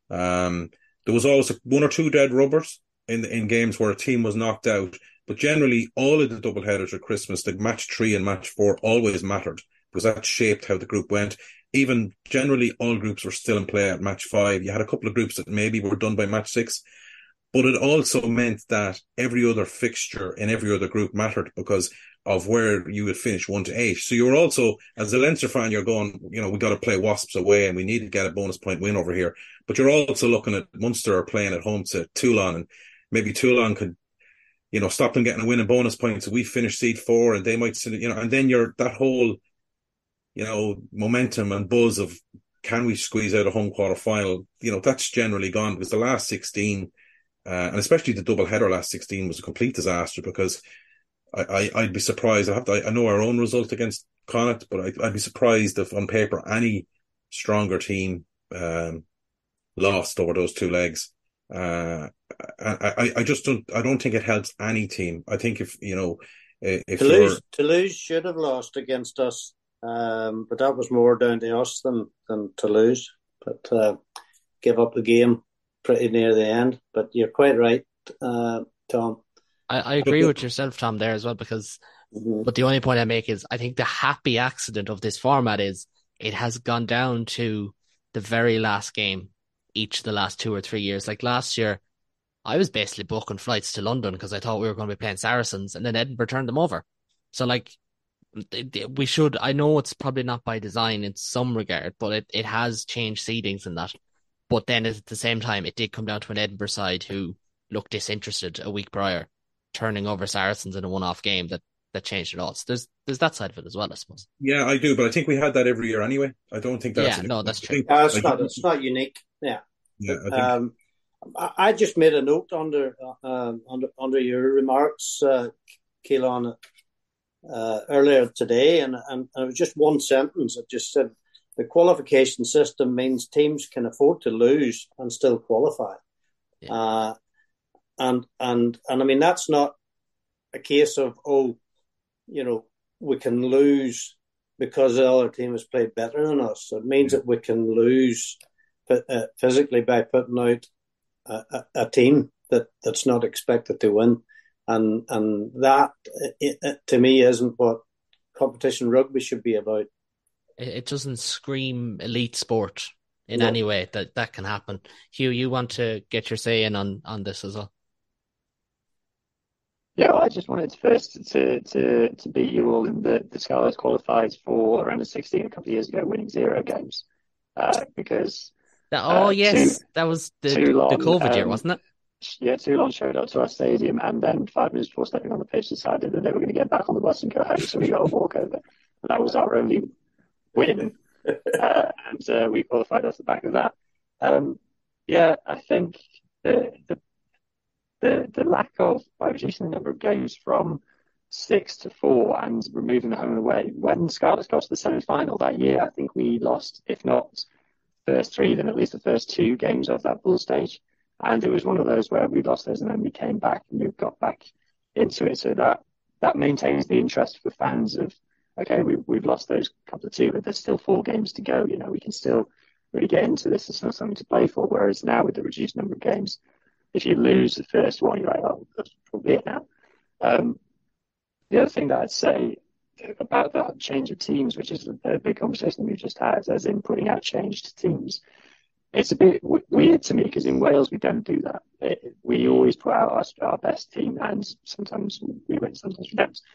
um, there was always one or two dead rubbers in in games where a team was knocked out. But generally, all of the double headers at Christmas, the match three and match four always mattered, because that shaped how the group went. Even generally, all groups were still in play at match five. You had a couple of groups that maybe were done by match six, but it also meant that every other fixture in every other group mattered because of where you would finish one to eight. So you're also, as a Leinster fan, you're going, you know, we got to play Wasps away and we need to get a bonus point win over here. But you're also looking at Munster playing at home to Toulon, and maybe Toulon could, you know, stop them getting a win and bonus points. So we finish seed four and they might, you know, and then you're that whole, you know, momentum and buzz of can we squeeze out a home quarter final? You know, that's generally gone, because the last sixteen, uh, and especially the double header last sixteen, was a complete disaster, because I, I, I'd be surprised. I have to, I know our own result against Connacht, but I, I'd be surprised if on paper any stronger team um, lost over those two legs. Uh, I, I, I just don't, I don't think it helps any team. I think if, you know, if Toulouse, Toulouse should have lost against us, um, but that was more down to us than, than Toulouse. But uh, give up the game pretty near the end. But you're quite right, uh, Tom. I, I agree with yourself, Tom, there as well, because, mm-hmm. but the only point I make is I think the happy accident of this format is it has gone down to the very last game each of the last two or three years. Like last year, I was basically booking flights to London because I thought we were going to be playing Saracens, and then Edinburgh turned them over. So like, we should, I know it's probably not by design in some regard, but it, it has changed seedings in that. But then at the same time, it did come down to an Edinburgh side who looked disinterested a week prior, turning over Saracens in a one-off game that, that changed it all. So there's there's that side of it as well, I suppose. Yeah, I do, but I think we had that every year anyway. I don't think that's... Yeah, no, that's true. Think, uh, it's, like, not, it's not unique, yeah. Yeah, I think... Um, I just made a note under uh, under under your remarks, uh, Keelan, uh, earlier today, and, and it was just one sentence. It just said the qualification system means teams can afford to lose and still qualify. Yeah. Uh, and and and I mean that's not a case of oh, you know, we can lose because the other team has played better than us. It means that we can lose uh, physically by putting out A, a team that, that's not expected to win, and and that it, it, to me isn't what competition rugby should be about. It doesn't scream elite sport in no. any way that that can happen. Hugh, you want to get your say in on, on this as well? Yeah, well, I just wanted first to to to beat you all in the the Scarlets qualified for around a sixteen a couple of years ago, winning zero games, uh, because. That, oh, uh, yes, too, that was the, Toulon, the COVID um, year, wasn't it? Yeah, Toulon showed up to our stadium, and then five minutes before stepping on the pitch decided that they were going to get back on the bus and go home, so we got a walkover. That was our only win, uh, and uh, we qualified off the back of that. Um, yeah, I think the, the the the lack of, by reducing the number of games from six to four and removing the home and away. When Scarlets got to the semi-final that year, I think we lost, if not first three, then at least the first two games of that pool stage. And it was one of those where we lost those and then we came back and we got back into it. So that that maintains the interest for fans of, okay, we, we've lost those couple of two, but there's still four games to go. You know, we can still really get into this. There's still something to play for. Whereas now with the reduced number of games, if you lose the first one, you're like, oh, that's probably it now. Um, the other thing that I'd say about that change of teams, which is a big conversation we've just had, as in putting out changed teams, it's a bit w- weird to me because in Wales we don't do that. It, we always put out our, our best team, and sometimes we win, sometimes we don't.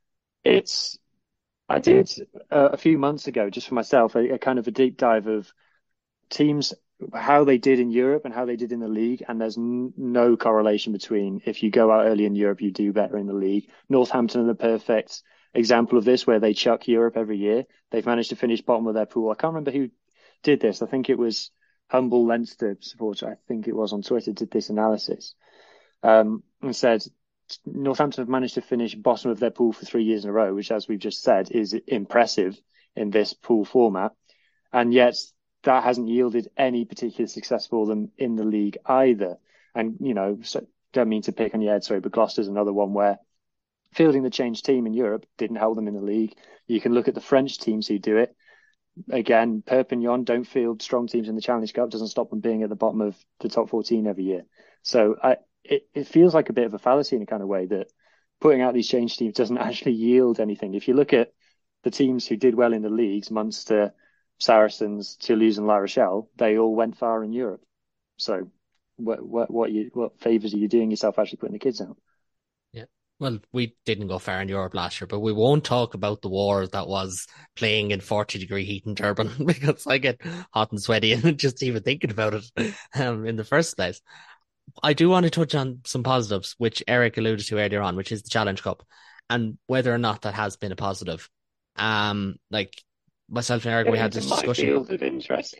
It's I did uh, a few months ago, just for myself, a, a kind of a deep dive of teams, how they did in Europe and how they did in the league, and there's n- no correlation between if you go out early in Europe, you do better in the league. Northampton are the perfect example of this, where they chuck Europe every year. They've managed to finish bottom of their pool. I can't remember who did this. I think it was Humble Leinster supporter, I think it was on Twitter, did this analysis um, and said Northampton have managed to finish bottom of their pool for three years in a row, which, as we've just said, is impressive in this pool format. And yet that hasn't yielded any particular success for them in the league either. And, you know, so, don't mean to pick on your head, sorry, but Gloucester's another one where fielding the changed team in Europe didn't help them in the league. You can look at the French teams who do it. Again, Perpignan don't field strong teams in the Challenge Cup, doesn't stop them being at the bottom of the top fourteen every year. So I, it, it feels like a bit of a fallacy in a kind of way that putting out these changed teams doesn't actually yield anything. If you look at the teams who did well in the leagues, Munster, Saracens, Toulouse and La Rochelle, they all went far in Europe. So what what what you what favours are you doing yourself actually putting the kids out? Yeah. Well, we didn't go far in Europe last year, but we won't talk about the war that was playing in forty degree heat in Durban because I get hot and sweaty and just even thinking about it um, in the first place. I do want to touch on some positives, which Eric alluded to earlier on, which is the Challenge Cup and whether or not that has been a positive. Um, like, myself and Eric, Getting we had this discussion. Field of interest,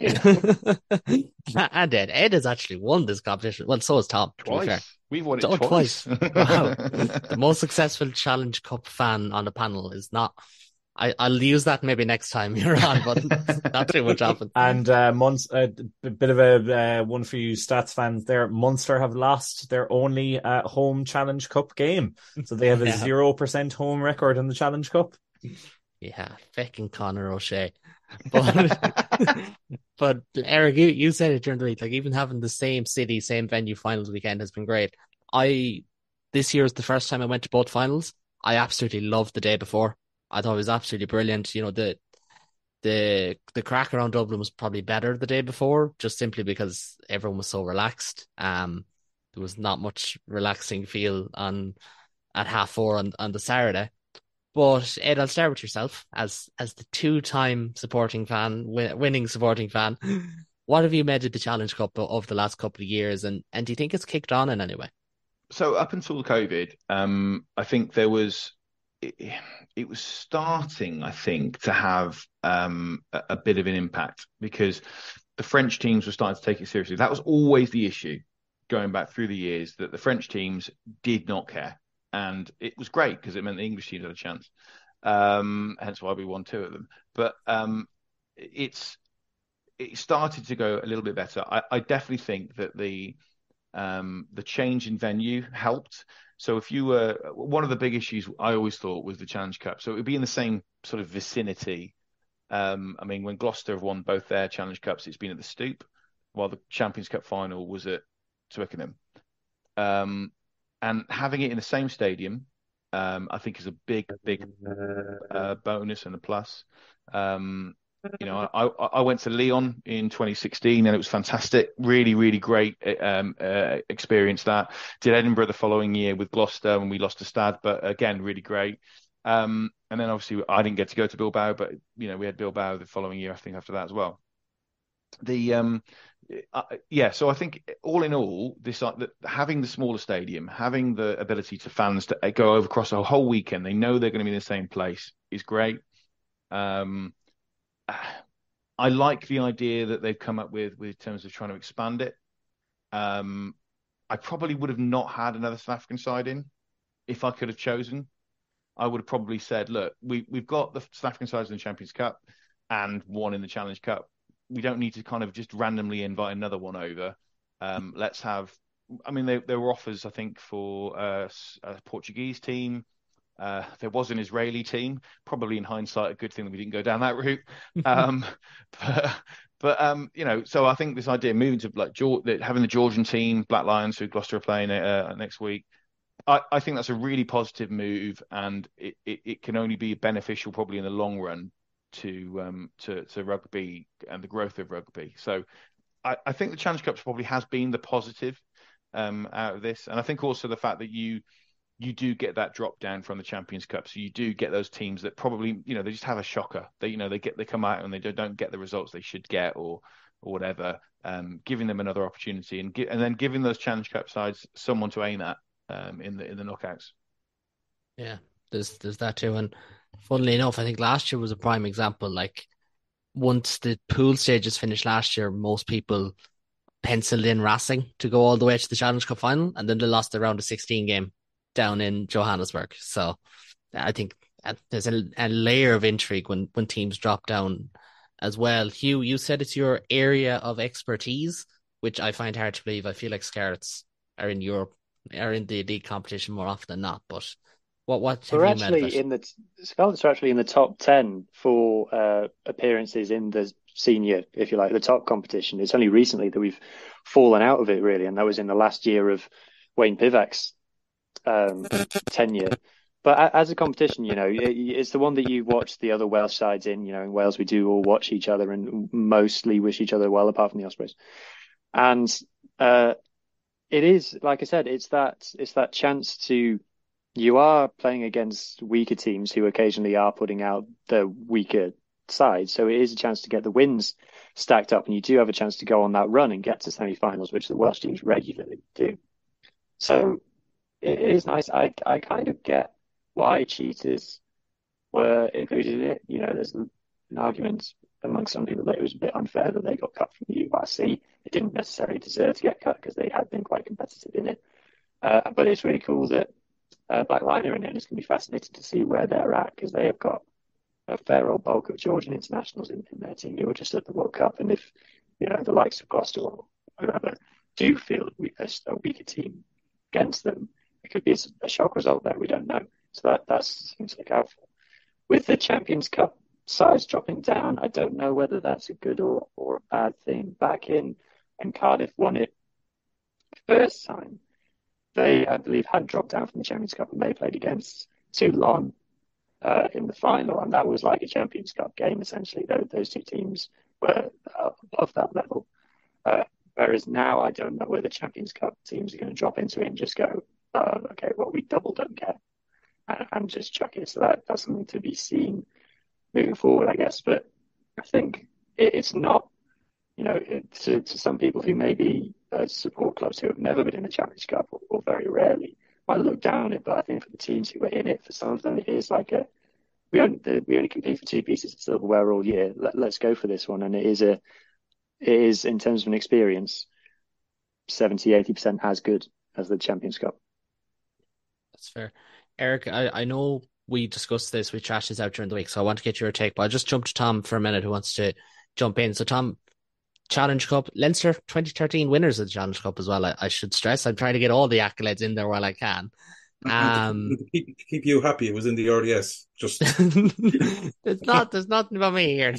and Ed, Ed has actually won this competition. Well, so has Tom. Twice. To be fair. We've won it oh, twice. twice. Wow. The most successful Challenge Cup fan on the panel is not. I, I'll use that maybe next time you're on, but not too much often. And uh, Munster, a uh, bit of a uh, one for you stats fans there. Munster have lost their only uh, home Challenge Cup game, so they have a zero yeah. percent home record in the Challenge Cup. Yeah, fucking Conor O'Shea. But, but Eric, you, you said it during the week, like even having the same city, same venue finals weekend has been great. I, this year is the first time I went to both finals. I absolutely loved the day before. I thought it was absolutely brilliant. You know, the, the, the crack around Dublin was probably better the day before, just simply because everyone was so relaxed. Um, there was not much relaxing feel on, at half four on, on the Saturday. But Ed, I'll start with yourself as as the two-time supporting fan, win, winning supporting fan. What have you made of the Challenge Cup of the last couple of years, and, and do you think it's kicked on in any way? So up until COVID, um, I think there was it, it was starting, I think, to have um, a, a bit of an impact because the French teams were starting to take it seriously. That was always the issue going back through the years, that the French teams did not care. And it was great because it meant the English teams had a chance. Um, hence why we won two of them. But um, it's it started to go a little bit better. I, I definitely think that the um, the change in venue helped. So if you were one of the big issues I always thought was the Challenge Cup. So it would be in the same sort of vicinity. Um, I mean, when Gloucester have won both their Challenge Cups, it's been at the Stoop, while the Champions Cup final was at Twickenham. Um, And having it in the same stadium, um, I think is a big, big uh, bonus and a plus. Um, you know, I, I went to Lyon in twenty sixteen and it was fantastic. Really, really great um, uh, experience that. Did Edinburgh the following year with Gloucester and we lost to Stad, but again, really great. Um, and then obviously I didn't get to go to Bilbao, but, you know, we had Bilbao the following year, I think, after that as well. The um, uh, yeah, so I think all in all, this uh, the, having the smaller stadium, having the ability to fans to go over across a whole weekend, they know they're going to be in the same place, is great. Um, I like the idea that they've come up with, with terms of trying to expand it. Um, I probably would have not had another South African side in if I could have chosen. I would have probably said, look, we, we've got the South African sides in the Champions Cup and one in the Challenge Cup. We don't need to kind of just randomly invite another one over. Um, let's have, I mean, there, there were offers, I think, for uh, a Portuguese team. Uh, there was an Israeli team, probably in hindsight, a good thing that we didn't go down that route. Um, but, but um, you know, so I think this idea of moving to like having the Georgian team, Black Lions, who Gloucester are playing uh, next week, I, I think that's a really positive move, and it, it, it can only be beneficial probably in the long run to um to, to rugby and the growth of rugby. So I, I think the Challenge Cup probably has been the positive um out of this, and I think also the fact that you you do get that drop down from the Champions Cup, so you do get those teams that probably, you know, they just have a shocker. They, you know, they get they come out and they don't, don't get the results they should get, or or whatever. Um, giving them another opportunity, and gi- and then giving those Challenge Cup sides someone to aim at um, in the in the knockouts. Yeah, there's there's that too, and funnily enough, I think last year was a prime example. Like once the pool stages finished last year, most people penciled in Racing to go all the way to the Challenge Cup final, and then they lost the round of sixteen game down in Johannesburg. So I think there's a, a layer of intrigue when, when teams drop down as well. Hugh, you said it's your area of expertise, which I find hard to believe. I feel like Scarlets are in Europe, are in the league competition more often than not. But what what have We're you actually made of it? in the Scarlets are actually in the top ten for uh, appearances in the senior, if you like, the top competition. It's only recently that we've fallen out of it, really, and that was in the last year of Wayne Pivac's um, tenure. But as a competition, you know, it's the one that you watch the other Welsh sides in. You know, in Wales, we do all watch each other and mostly wish each other well, apart from the Ospreys. And uh, it is, like I said, it's that it's that chance to, you are playing against weaker teams who occasionally are putting out the weaker side. So it is a chance to get the wins stacked up, and you do have a chance to go on that run and get to semi-finals, which the Welsh teams regularly do. So it is nice. I I kind of get why Cheetahs were included in it. You know, there's an argument amongst some people that it was a bit unfair that they got cut from the U R C. They didn't necessarily deserve to get cut because they had been quite competitive in it. Uh, but it's really cool that uh, Black Lion are in it. It's going to be fascinating to see where they're at, because they have got a fair old bulk of Georgian internationals in, in their team who were just at the World Cup. And if, you know, the likes of Gloucester or whoever do feel we are a weaker team against them, it could be a, a shock result there. We don't know. So that that's things to look out for. With the Champions Cup size dropping down, I don't know whether that's a good or, or a bad thing. Back in when Cardiff won it the first time, they, I believe, had dropped down from the Champions Cup, and they played against Toulon uh, in the final, and that was like a Champions Cup game, essentially. Those, those two teams were above that level. Uh, whereas now, I don't know whether Champions Cup teams are going to drop into it and just go, oh, okay, well, we double don't care, and, and just chuck it. So that, that's something to be seen moving forward, I guess. But I think it, it's not, you know, it, to, to some people who maybe uh, support clubs who have never been in the Champions Cup, or, or very rarely, might look down on it. But I think for the teams who are in it, for some of them, it is like a, we only, we only compete for two pieces of silverware all year. Let, let's go for this one. And it is, a, it is, in terms of an experience, seventy, eighty percent as good as the Champions Cup. That's fair. Eric, I, I know we discussed this, we trashed this out during the week, so I want to get your take, but I'll just jump to Tom for a minute, who wants to jump in. So Tom, Challenge Cup, Leinster twenty thirteen winners of the Challenge Cup as well. I, I should stress, I'm trying to get all the accolades in there while I can. Um, to keep, to keep you happy, it was in the R D S. Just there's not, there's nothing about me here.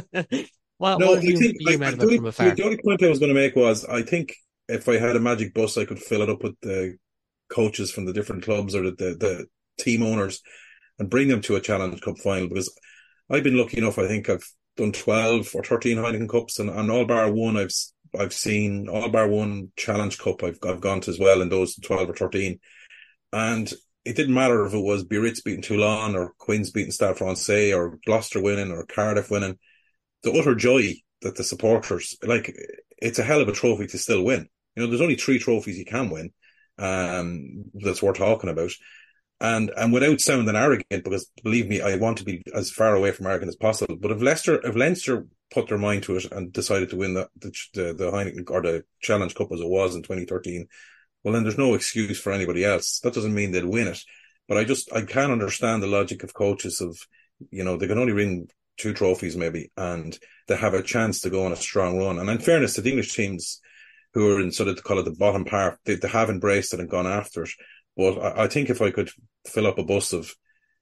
what no, what I you, think you I, made I, of it the, from afar? the only point I was going to make was, I think if I had a magic bus, I could fill it up with the coaches from the different clubs, or the, the, the team owners, and bring them to a Challenge Cup final, because I've been lucky enough. I think I've done twelve or thirteen Heineken Cups, and, and all bar one I've I've seen, all bar one Challenge Cup I've I've gone to as well in those twelve or thirteen. And it didn't matter if it was Biarritz beating Toulon, or Queen's beating Stade Francais, or Gloucester winning, or Cardiff winning. The utter joy that the supporters, like, it's a hell of a trophy to still win. You know, there's only three trophies you can win um, that's worth talking about. And and without sounding arrogant, because believe me, I want to be as far away from arrogant as possible. But if Leicester, if Leinster put their mind to it and decided to win the the, the, the Heineken or the Challenge Cup as it was in twenty thirteen, well then there's no excuse for anybody else. That doesn't mean they'll win it, but I just I can't understand the logic of coaches of, you know, they can only win two trophies maybe, and they have a chance to go on a strong run. And in fairness to the English teams who are in sort of to call it the bottom part, they, they have embraced it and gone after it. But I, I think if I could fill up a bus of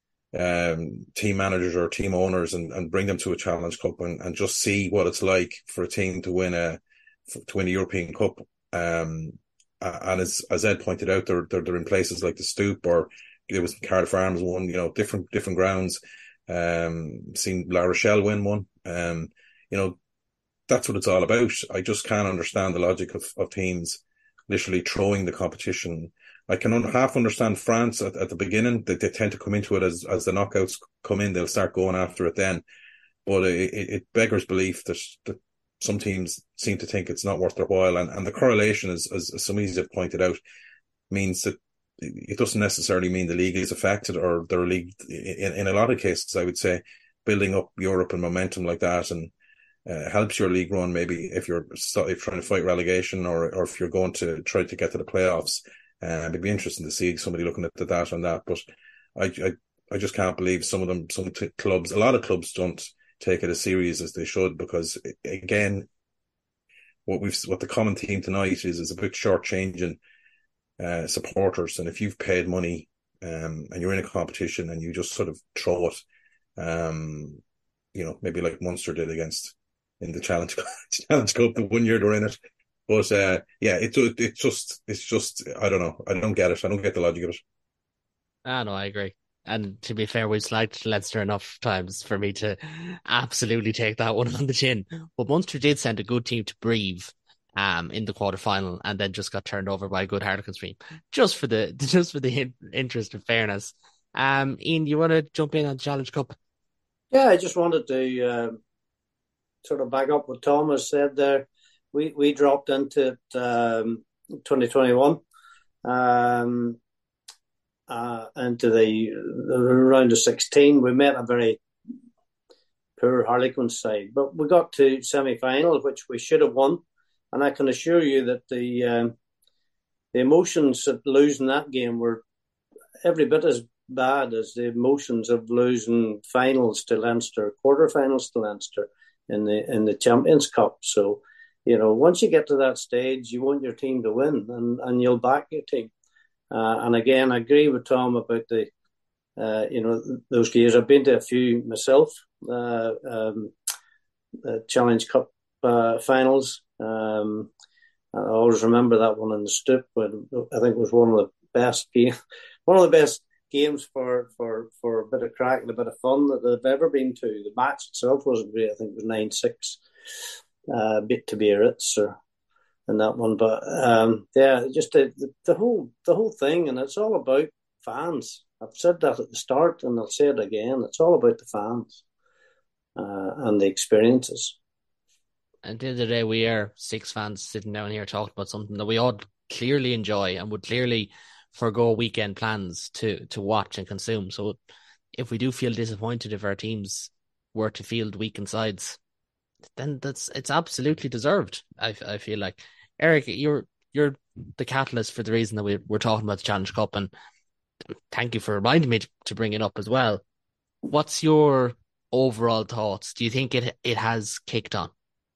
um, team managers or team owners and, and bring them to a Challenge Cup and, and just see what it's like for a team to win a to win a European Cup, um, and as as Ed pointed out, they're, they're they're in places like the Stoop, or it was Cardiff Arms one, you know, different different grounds. Um, seen La Rochelle win one. Um, you know, that's what it's all about. I just can't understand the logic of, of teams literally throwing the competition. I can un- half understand France at, at the beginning. They, they tend to come into it as, as the knockouts come in. They'll start going after it then. But it, it beggars belief that, that some teams seem to think it's not worth their while. And, and the correlation, is, as, as some of you have pointed out, means that it doesn't necessarily mean the league is affected, or their league, in, in a lot of cases, I would say, building up Europe and momentum like that and uh, helps your league run, maybe if you're, if you're trying to fight relegation, or, or if you're going to try to get to the playoffs. Uh, it'd be interesting to see somebody looking at the data on that. But I, I, I just can't believe some of them, some t- clubs, a lot of clubs don't take it as serious as they should, because again, what we've, what the common theme tonight is, is a bit shortchanging uh, supporters. And if you've paid money, um, and you're in a competition and you just sort of throw it, um, you know, maybe like Munster did against in the Challenge Challenge Cup the one year they're in it. But uh, yeah, it it just it's just I don't know. I don't get it. I don't get the logic of it. Ah, no, I agree. And to be fair, we've slagged Leinster enough times for me to absolutely take that one on the chin. But Munster did send a good team to Brive, um, in the quarterfinal, and then just got turned over by a good Harlequins team. Just for the just for the interest of fairness. Um, Ian, you want to jump in on the Challenge Cup? Yeah, I just wanted to uh, sort of back up what Thomas said there. We we dropped into it um, twenty twenty-one, um, uh, into the, the round of sixteen. We met a very poor Harlequins side, but we got to semi-final, which we should have won. And I can assure you that the um, the emotions of losing that game were every bit as bad as the emotions of losing finals to Leinster, quarterfinals to Leinster in the in the Champions Cup. So, you know, once you get to that stage, you want your team to win, and, and you'll back your team. Uh, and again, I agree with Tom about the, uh, you know, those years. I've been to a few myself, uh, um, uh, Challenge Cup uh, finals. Um, I always remember that one in the Stoop, but I think it was one of the best games, one of the best games for, for, for a bit of crack and a bit of fun that they've ever been to. The match itself wasn't great. I think it was nine six. Uh, bit to Biarritz or in that one, but um, yeah, just the, the the whole the whole thing, and it's all about fans. I've said that at the start, and I'll say it again. It's all about the fans uh, and the experiences. And at the end of the day, we are six fans sitting down here talking about something that we all clearly enjoy and would clearly forgo weekend plans to to watch and consume. So if we do feel disappointed if our teams were to field weakened sides, then that's it's absolutely deserved. I I feel like, Eric, you're you're the catalyst for the reason that we we're talking about the Challenge Cup, and thank you for reminding me to, to bring it up as well. What's your overall thoughts? Do you think it it has kicked on?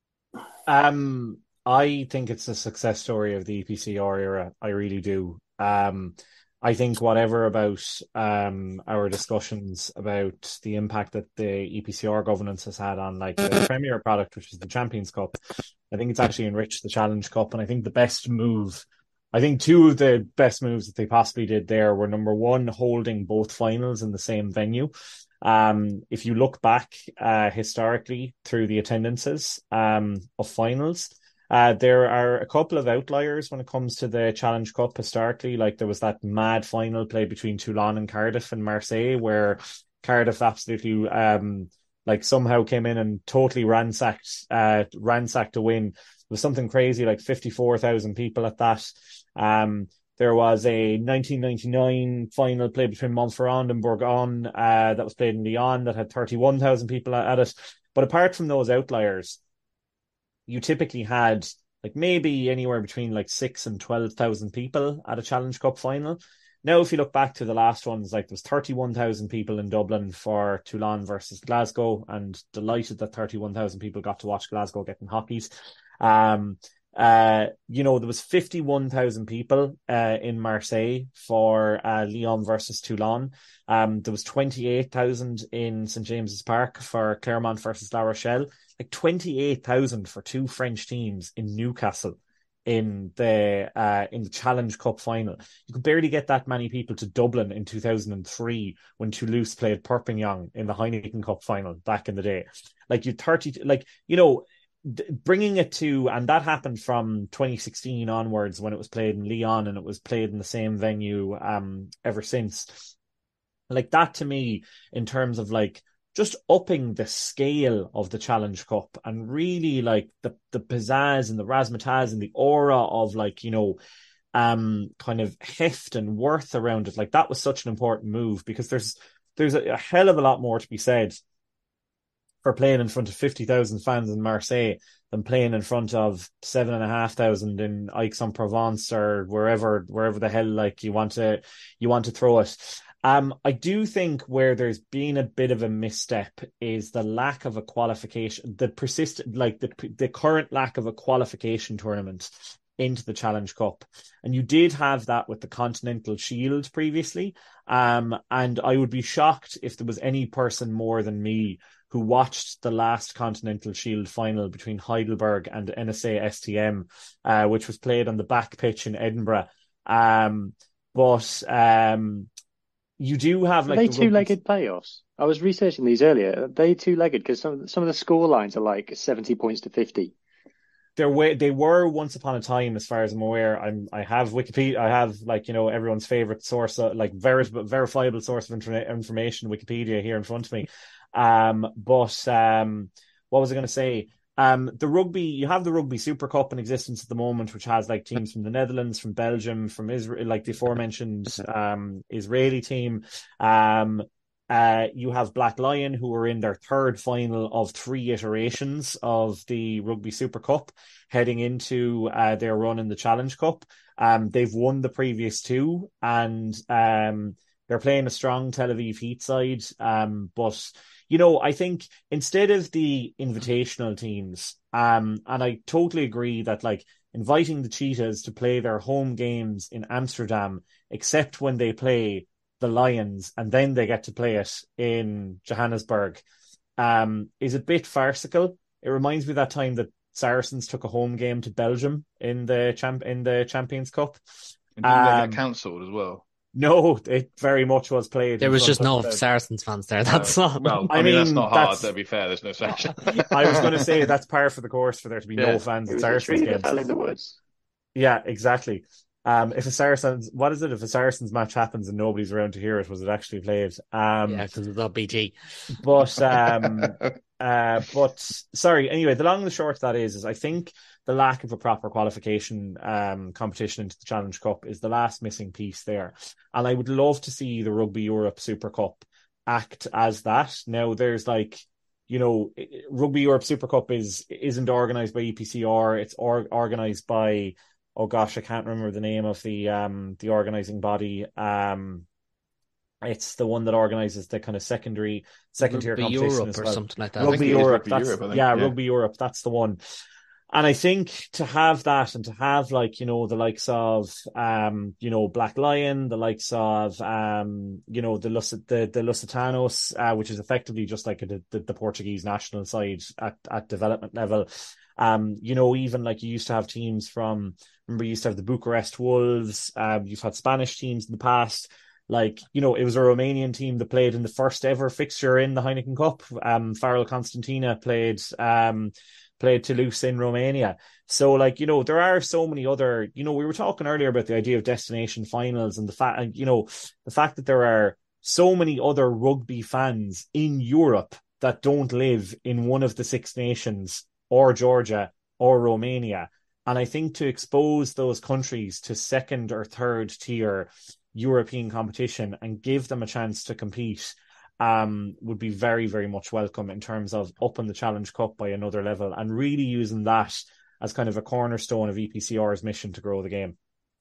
Um, I think it's a success story of the E P C R era. I really do. Um, I think whatever about um, our discussions about the impact that the E P C R governance has had on like the premier product, which is the Champions Cup, I think it's actually enriched the Challenge Cup. And I think the best move, I think two of the best moves that they possibly did there were, number one, holding both finals in the same venue. Um, if you look back uh, historically through the attendances um, of finals, Uh, there are a couple of outliers when it comes to the Challenge Cup historically. Like there was that mad final play between Toulon and Cardiff and Marseille, where Cardiff absolutely um like somehow came in and totally ransacked uh ransacked a win. It was something crazy, like fifty-four thousand people at that. Um, There was a nineteen ninety-nine final played between Montferrand and Bourgogne uh, that was played in Lyon that had thirty-one thousand people at it. But apart from those outliers, you typically had like maybe anywhere between like six and twelve thousand people at a Challenge Cup final. Now, if you look back to the last ones, like there was thirty-one thousand people in Dublin for Toulon versus Glasgow, and delighted that thirty-one thousand people got to watch Glasgow getting hockeys. Um, uh, you know, there was fifty-one thousand people uh, in Marseille for uh, Lyon versus Toulon. Um, there was twenty-eight thousand in Saint James's Park for Clermont versus La Rochelle. Like twenty-eight thousand for two French teams in Newcastle in the uh in the Challenge Cup final. You could barely get that many people to Dublin in two thousand three when Toulouse played Perpignan in the Heineken Cup final back in the day. Like you thirty, like, you know, d- bringing it to, and that happened from twenty sixteen onwards when it was played in Lyon, and it was played in the same venue um ever since. Like that to me, in terms of like just upping the scale of the Challenge Cup and really like the, the pizzazz and the razzmatazz and the aura of like, you know, um, kind of heft and worth around it. Like that was such an important move, because there's, there's a, a hell of a lot more to be said for playing in front of fifty thousand fans in Marseille than playing in front of seven and a half thousand in Aix-en-Provence or wherever, wherever the hell like you want to, you want to throw it. Um, I do think where there's been a bit of a misstep is the lack of a qualification, the persistent, like the the current lack of a qualification tournament into the Challenge Cup. And you did have that with the Continental Shield previously. Um, and I would be shocked if there was any person more than me who watched the last Continental Shield final between Heidelberg and N S A S T M, uh, which was played on the back pitch in Edinburgh. Um, but um. You do have like are they the two-legged playoffs? I was researching these earlier. Are they two-legged? Because some some of the score lines are like seventy points to fifty. They're way, they were once upon a time, as far as I'm aware. I'm I have Wikipedia. I have like you know everyone's favorite source, of, like ver- verifiable source of inter- information, Wikipedia, here in front of me. Um, but um, what was I going to say? Um, the rugby, you have the Rugby Super Cup in existence at the moment, which has like teams from the Netherlands, from Belgium, from Israel, like the aforementioned um, Israeli team. Um, uh, you have Black Lion, who are in their third final of three iterations of the Rugby Super Cup, heading into uh, their run in the Challenge Cup. Um, they've won the previous two, and um, they're playing a strong Tel Aviv Heat side, um, but you know, I think instead of the invitational teams, um, and I totally agree that like inviting the Cheetahs to play their home games in Amsterdam, except when they play the Lions and then they get to play it in Johannesburg, um, is a bit farcical. It reminds me of that time that Saracens took a home game to Belgium in the champ in the Champions Cup. And didn't um, that get cancelled as well? No, it very much was played. There was just no the... Saracens fans there. That's no. all. Well, I, I mean, mean, that's not hard. that's... To be fair, there's no Saracens. I was going to say that's par for the course for there to be Yeah. no fans It at was Saracens literally the games. hell in the woods. Yeah, exactly. Um, if a Saracens, what is it? If a Saracens match happens and nobody's around to hear it, was it actually played? Um, Yeah, because it's on B T. But um, uh, but sorry. Anyway, the long and the short of that is, is I think the lack of a proper qualification um competition into the Challenge Cup is the last missing piece there, and I would love to see the Rugby Europe Super Cup act as that. Now, there's like, you know, Rugby Europe Super Cup is isn't organised by E P C R. It's or, organised by, oh gosh, I can't remember the name of the um the organising body. Um, it's the one that organises the kind of secondary second tier Rugby competition Europe as or well. something like that. Rugby I think it is Europe, Rugby that's, Europe, I think, yeah, yeah. Rugby Europe, that's the one. And I think to have that, and to have like, you know, the likes of, um, you know, Black Lion, the likes of, um, you know, the Lus- the, the Lusitanos, uh, which is effectively just like a, the, the Portuguese national side at, at development level. Um, you know, even like you used to have teams from, remember you used to have the Bucharest Wolves, um, you've had Spanish teams in the past. Like, you know, it was a Romanian team that played in the first ever fixture in the Heineken Cup. Um, Farrell Constantina played, um, played Toulouse in Romania. So like, you know, there are so many other, you know, we were talking earlier about the idea of destination finals and the fact, you know, the fact that there are so many other rugby fans in Europe that don't live in one of the Six Nations or Georgia or Romania. And I think to expose those countries to second or third tier European competition and give them a chance to compete um, would be very, very much welcome in terms of upping the Challenge Cup by another level and really using that as kind of a cornerstone of E P C R's mission to grow the game.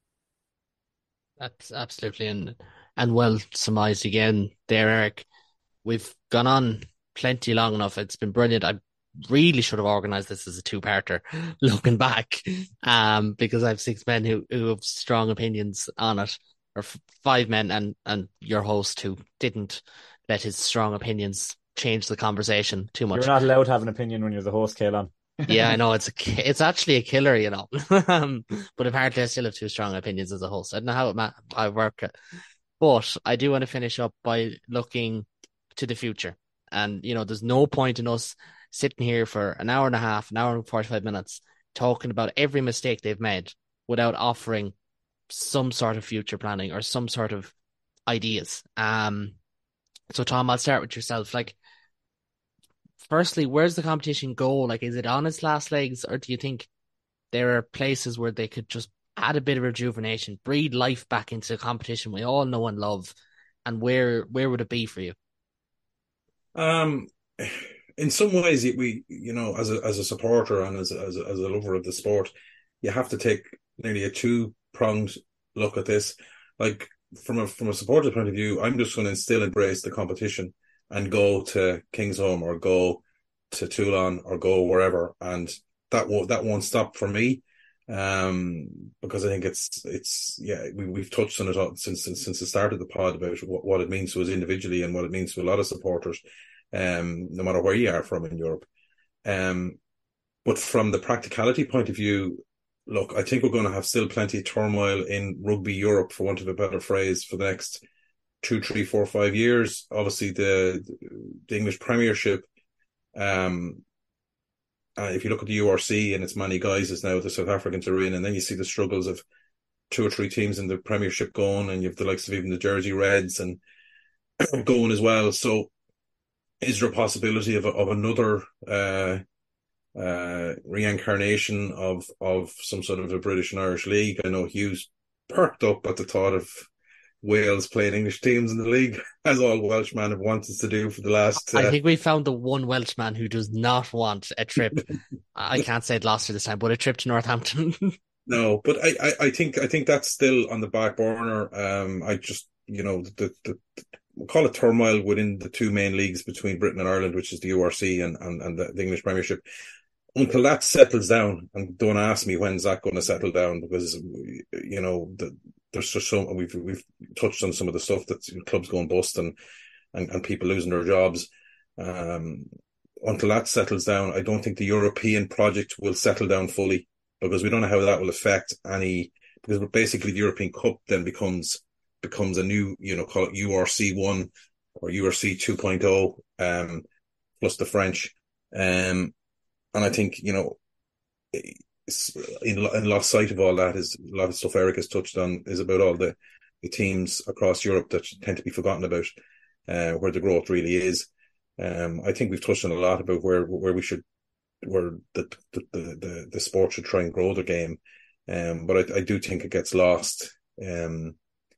That's absolutely and and well surmised again there, Eric. We've gone on plenty long enough. It's been brilliant. I really should have organised this as a two-parter looking back, um, because I have six men who, who have strong opinions on it, or f- five men and, and your host who didn't let his strong opinions change the conversation too much. You're not allowed to have an opinion when you're the host, Caelan. Yeah, I know. It's a, it's actually a killer, you know. um, but apparently I still have two strong opinions as a host. I don't know how it ma- I work it. But I do want to finish up by looking to the future. And, you know, there's no point in us sitting here for an hour and a half, an hour and forty-five minutes, talking about every mistake they've made without offering some sort of future planning or some sort of ideas. Um, so, Tom, I'll start with yourself. Like, firstly, where's the competition go? Like, is it on its last legs, or do you think there are places where they could just add a bit of rejuvenation, breathe life back into the competition we all know and love? And where where would it be for you? Um, in some ways, we you know, as a as a supporter and as a, as a, as a lover of the sport, you have to take nearly a two pronged look at this. Like from a from a supporter point of view, I'm just going to still embrace the competition and go to Kingsholm or go to Toulon or go wherever, and that won't that won't stop for me, um, because I think it's it's yeah we we've touched on it all since since, since the start of the pod about what, what it means to us individually and what it means to a lot of supporters, um, no matter where you are from in Europe, um, but from the practicality point of view, look, I think we're going to have still plenty of turmoil in rugby Europe, for want of a better phrase, for the next two, three, four, five years. Obviously, the the English Premiership. Um, uh, if you look at the U R C and its many guises now, the South Africans are in, and then you see the struggles of two or three teams in the Premiership going, and you have the likes of even the Jersey Reds and going as well. So, is there a possibility of of another uh, uh, reincarnation of of some sort of a British and Irish league? I know Hughes perked up at the thought of Wales playing English teams in the league, as all Welshmen have wanted to do for the last... Uh... I think we found the one Welshman who does not want a trip. I can't say Gloucester this time, but a trip to Northampton. No, but I, I, I think I think that's still on the back burner. Um, I just, you know, the, the, the we'll call it turmoil within the two main leagues between Britain and Ireland, which is the U R C and, and, and the, the English Premiership. Until that settles down, and don't ask me when's that going to settle down, because, you know, the there's just so we've we've touched on some of the stuff that clubs going bust and, and, and people losing their jobs. Um, until that settles down, I don't think the European project will settle down fully, because we don't know how that will affect any. Because basically the European Cup then becomes becomes a new, you know, call it U R C one or U R C two point oh, um, plus the French, um, and I think, you know. In, in lost sight of all that is a lot of stuff Eric has touched on, is about all the, the teams across Europe that tend to be forgotten about, uh, where the growth really is. Um, I think we've touched on a lot about where where we should, where the the the, the sport should try and grow the game, um, but I, I do think it gets lost. Um,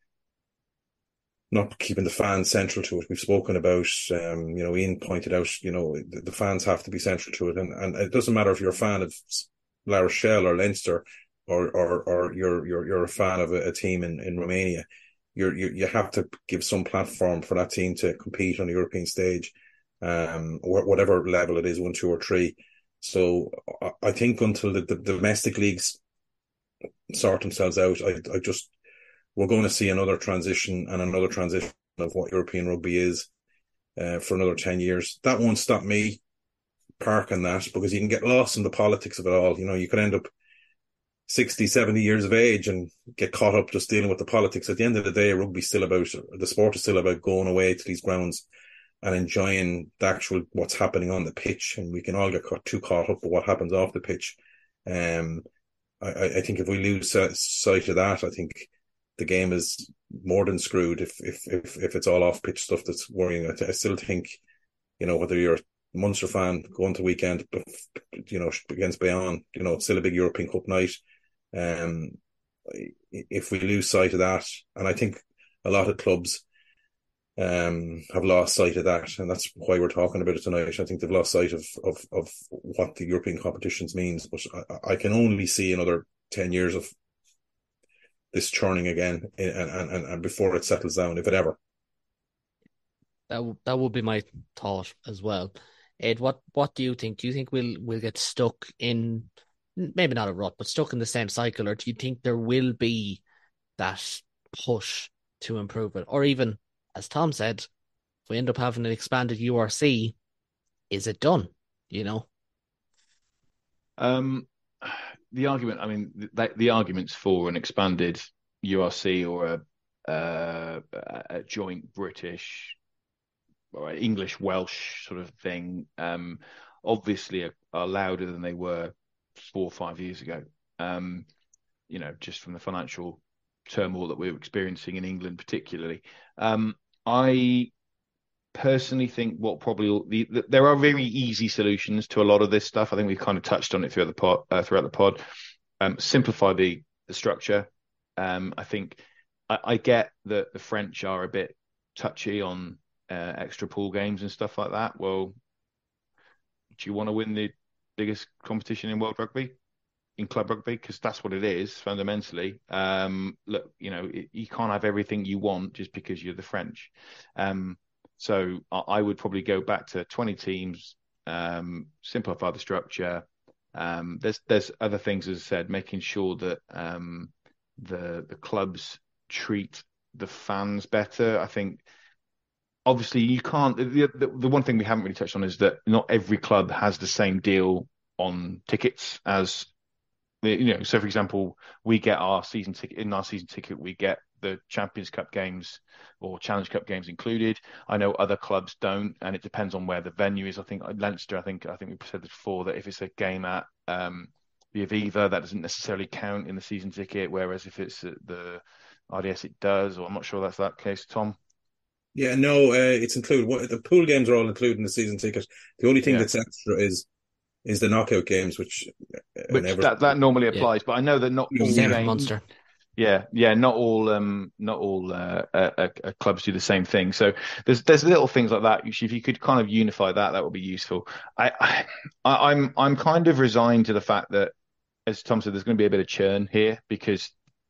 not keeping the fans central to it. We've spoken about, um, you know, Ian pointed out, you know, the, the fans have to be central to it, and and it doesn't matter if you're a fan of La Rochelle or Leinster, or or or you're you're you're a fan of a, a team in, in Romania. You're you you have to give some platform for that team to compete on the European stage, um, or whatever level it is, one, two, or three. So I, I think until the, the domestic leagues sort themselves out, I I just we're going to see another transition and another transition of what European rugby is, uh, for another ten years. That won't stop me parking that, because you can get lost in the politics of it all. You know, you could end up sixty, seventy years of age and get caught up just dealing with the politics. At the end of the day, rugby's still about, the sport is still about going away to these grounds and enjoying the actual, what's happening on the pitch. And we can all get caught, too caught up with what happens off the pitch. Um, I, I think if we lose sight of that, I think the game is more than screwed if if if, if it's all off pitch stuff that's worrying. I, I still think, you know, whether you're Munster fan going to weekend, you know, against Bayonne, you know, it's still a big European Cup night. Um, if we lose sight of that, and I think a lot of clubs um, have lost sight of that, and that's why we're talking about it tonight. I think they've lost sight of of, of what the European competitions means. But I, I can only see another ten years of this churning again, and, and, and before it settles down, if it ever. That that would be my thought as well. Ed, what what do you think? Do you think we'll we'll get stuck in, maybe not a rut, but stuck in the same cycle, or do you think there will be that push to improve it? Or even, as Tom said, if we end up having an expanded U R C, is it done? You know? Um, the argument, I mean, the, the arguments for an expanded U R C or a, uh, a joint British or English Welsh sort of thing, um, obviously are, are louder than they were four or five years ago. Um, you know, just from the financial turmoil that we were experiencing in England, particularly. Um, I personally think what probably the, the, there are very easy solutions to a lot of this stuff. I think we've kind of touched on it throughout the pod. Uh, throughout the pod, um, simplify the the structure. Um, I think I, I get that the French are a bit touchy on uh, extra pool games and stuff like that. Well, do you want to win the biggest competition in world rugby, in club rugby? Because that's what it is fundamentally. Um, look, you know, it, you can't have everything you want just because you're the French. Um, so I, I would probably go back to twenty teams, um, simplify the structure. Um, there's there's other things, as I said, making sure that um, the the clubs treat the fans better. I think. Obviously, you can't. The, the, the one thing we haven't really touched on is that not every club has the same deal on tickets as, you know. So, for example, we get our season ticket in our season ticket. We get the Champions Cup games or Challenge Cup games included. I know other clubs don't, and it depends on where the venue is. I think Leinster. I think I think we said this before, that if it's a game at um, the Aviva, that doesn't necessarily count in the season ticket. Whereas if it's at the R D S, it does. Or I'm not sure that's that case, Tom. Yeah, no, uh, it's included. The pool games are all included in the season ticket. The only thing yeah. that's extra is is the knockout games, which, uh, which never... that, that normally applies. Yeah. But I know that not all yeah. games. Monster. Yeah, yeah, not all um, not all uh, uh, uh, clubs do the same thing. So there's there's little things like that. If you could kind of unify that, that would be useful. I, I I'm I'm kind of resigned to the fact that, as Tom said, there's going to be a bit of churn here, because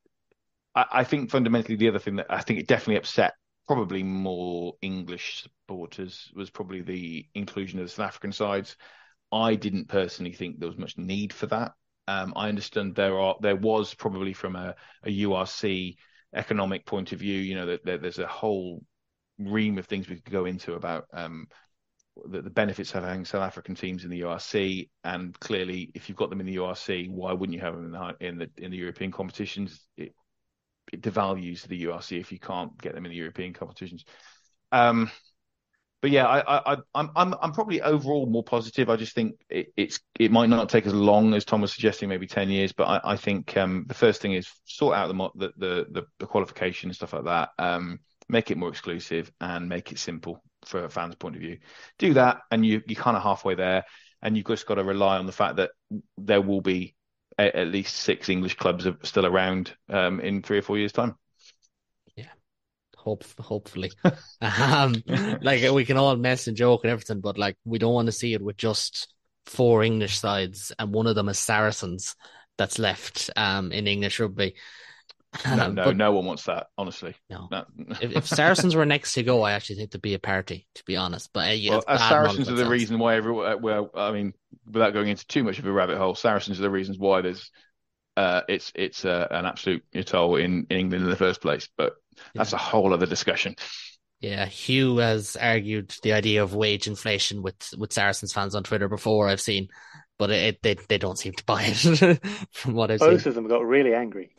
I, I think fundamentally the other thing that I think it definitely upset probably more English supporters was probably the inclusion of the South African sides. I didn't personally think there was much need for that. Um, I understand there are there was probably from a, a U R C economic point of view, you know, that, that there's a whole ream of things we could go into about um, the, the benefits of having South African teams in the U R C. And clearly, if you've got them in the U R C, why wouldn't you have them in the in the, in the European competitions? It, it devalues the U R C if you can't get them in the European competitions. Um, but yeah, I, I, I'm, I'm, I'm probably overall more positive. I just think it, it's, it might not take as long as Tom was suggesting, maybe ten years. But I, I think um, the first thing is sort out the, the, the, the qualification and stuff like that. Um, make it more exclusive and make it simple for a fan's point of view. Do that, and you, you're kind of halfway there. And you've just got to rely on the fact that there will be a, at least six English clubs are still around um, in three or four years' time. Yeah, hope hopefully. um, like we can all mess and joke and everything, but like we don't want to see it with just four English sides and one of them is Saracens that's left um, in English rugby. No, no, but, no one wants that, honestly. No. no. if, if Saracens were next to go, I actually think there'd be a party, to be honest. But uh, yeah, well, as Saracens are the reason why everyone, well, I mean, without going into too much of a rabbit hole, Saracens are the reasons why there's uh, it's it's uh, an absolute atoll in, in England in the first place. But that's yeah. a whole other discussion. Yeah, Hugh has argued the idea of wage inflation with, with Saracens fans on Twitter before, I've seen. But it, they they don't seem to buy it from what I've Both seen. Both of them got really angry.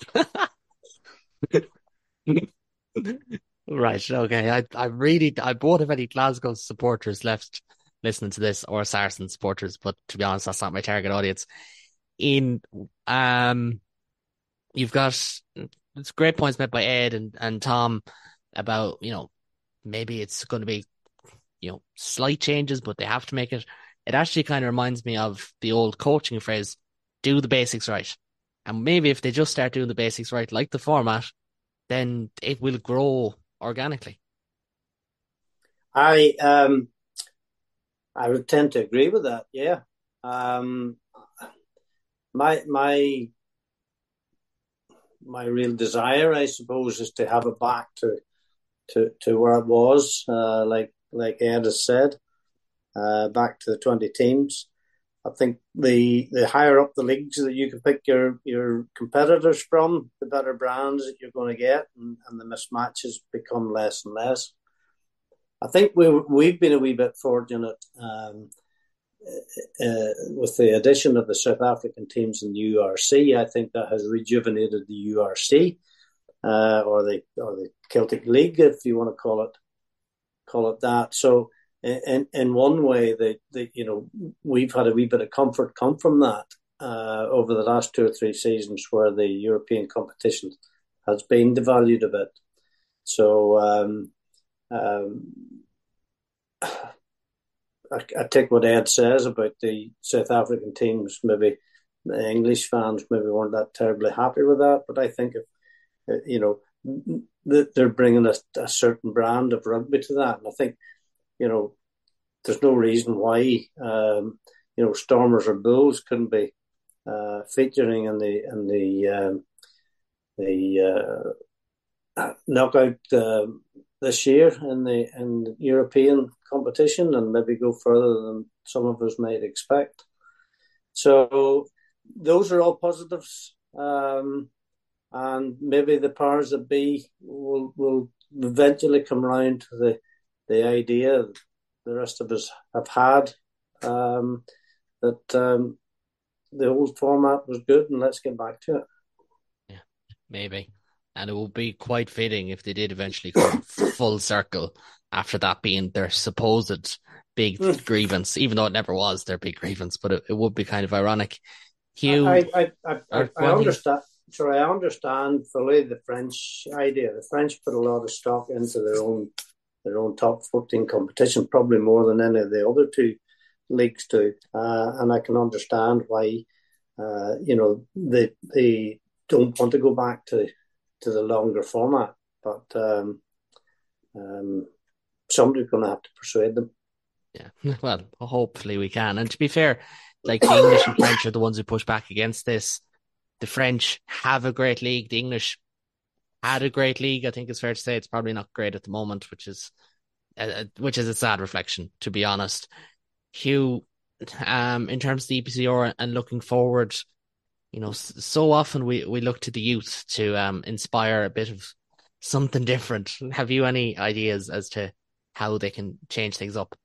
Right, okay. I I really I both have any Glasgow supporters left listening to this, or Saracen supporters, but to be honest, that's not my target audience. In um you've got it's great points made by Ed and, and Tom about, you know, maybe it's gonna be you know, slight changes, but they have to make it. It actually kind of reminds me of the old coaching phrase, do the basics right. And maybe if they just start doing the basics right, like the format, then it will grow organically. I um I would tend to agree with that. Yeah. Um, my my my real desire, I suppose, is to have it back to to, to where it was, uh, like like Ed has said, uh, back to the twenty teams. I think the the higher up the leagues that you can pick your, your competitors from, the better brands that you're going to get, and, and the mismatches become less and less. I think we we've been a wee bit fortunate um, uh, with the addition of the South African teams in the U R C. I think that has rejuvenated the U R C uh, or the or the Celtic League, if you want to call it call it that. So, in in one way, the, the you know we've had a wee bit of comfort come from that uh, over the last two or three seasons, where the European competition has been devalued a bit. So. Um, Um, I, I take what Ed says about the South African teams. Maybe the English fans maybe weren't that terribly happy with that, but I think if you know they're bringing a, a certain brand of rugby to that, and I think you know there's no reason why um, you know Stormers or Bulls couldn't be uh, featuring in the in the um, the uh, knockout. Uh, this year in the in the European competition, and maybe go further than some of us might expect. So those are all positives, um, and maybe the powers that be will will eventually come round to the the idea the rest of us have had um, that um, the old format was good, and let's get back to it. Yeah, maybe. And it would be quite fitting if they did eventually come full circle after that being their supposed big mm. grievance, even though it never was their big grievance, but it, it would be kind of ironic. Hugh, I, I, I, I, I understand. Sorry, I understand fully the French idea. The French put a lot of stock into their own their own top fourteen competition, probably more than any of the other two leagues do, uh, and I can understand why uh, you know they they don't want to go back to. to the longer format, but um, um, somebody's going to have to persuade them. Yeah, well, hopefully we can. And to be fair, like the English and French are the ones who push back against this. The French have a great league. The English had a great league. I think it's fair to say it's probably not great at the moment, which is uh, which is a sad reflection, to be honest. Hugh, um, in terms of the E P C R and looking forward, you know, so often we, we look to the youth to um, inspire a bit of something different. Have you any ideas as to how they can change things up?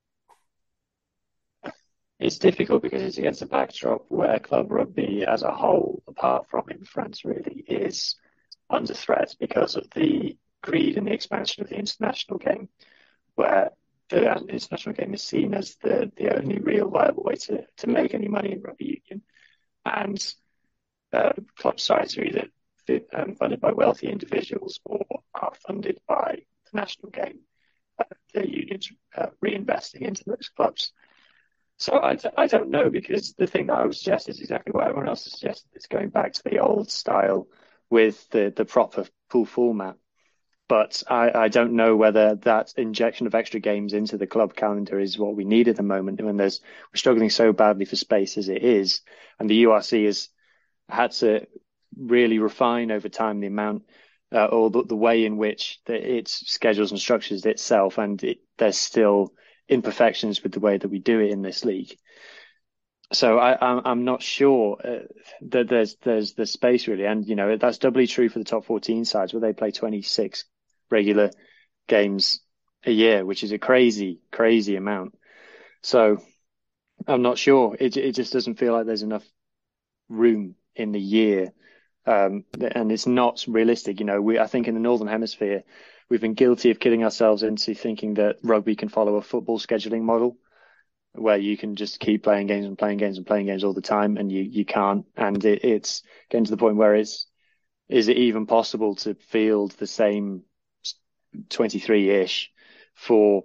It's difficult because it's against a backdrop where club rugby as a whole, apart from in France really, is under threat because of the greed and the expansion of the international game, where the international game is seen as the, the only real viable way to, to make any money in rugby union. And Uh, club sites are either um, funded by wealthy individuals or are funded by the national game. Uh, the unions uh, reinvesting into those clubs. So I, d- I don't know, because the thing that I would suggest is exactly what everyone else has suggested. It's going back to the old style with the, the proper pool format. But I, I don't know whether that injection of extra games into the club calendar is what we need at the moment, when there's we're struggling so badly for space as it is. And the U R C has had to really refine over time the amount uh, or the, the way in which the, it schedules and structures itself. And it, there's still imperfections with the way that we do it in this league. So I, I'm, I'm not sure uh, that there's there's the space really. And, you know, that's doubly true for the top fourteen sides, where they play twenty-six regular games a year, which is a crazy, crazy amount. So I'm not sure. It it just doesn't feel like there's enough room in the year. Um, and it's not realistic. You know, we I think in the Northern Hemisphere, we've been guilty of kidding ourselves into thinking that rugby can follow a football scheduling model, where you can just keep playing games and playing games and playing games all the time, and you, you can't. And it, it's getting to the point where it's, is it even possible to field the same twenty-three-ish for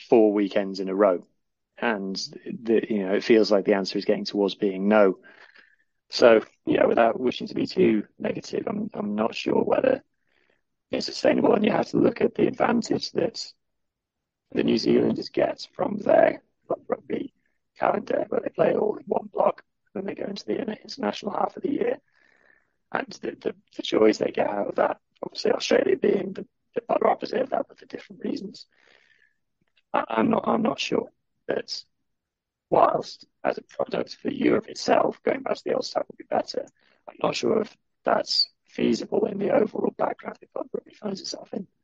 four weekends in a row. And the, you know, it feels like the answer is getting towards being no. So, yeah, without wishing to be too negative, I'm I'm not sure whether it's sustainable. And you have to look at the advantage that the New Zealanders get from their club rugby calendar, where they play all in one block, and then they go into the international half of the year, and the, the, the joys they get out of that. Obviously, Australia being the, the polar opposite of that, but for different reasons. I, I'm not. I'm not sure that whilst as a product for Europe itself, going back to the old style would be better. I'm not sure if that's feasible in the overall background the club rugby finds itself in.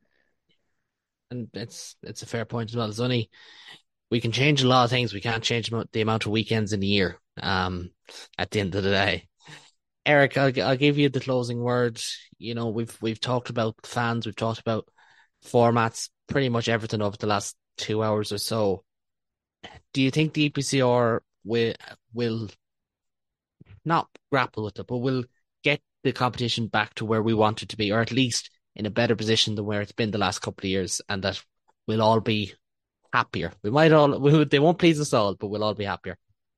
And it's it's a fair point as well. There's only we can change a lot of things. We can't change the amount of weekends in the year. Um, at the end of the day, Eric, I'll I'll give you the closing word. You know, we've we've talked about fans, we've talked about formats, pretty much everything over the last two hours or so. Do you think the E P C R will will not grapple with it, but will get the competition back to where we want it to be, or at least in a better position than where it's been the last couple of years, and that we'll all be happier? We might all, we, they won't please us all, but we'll all be happier.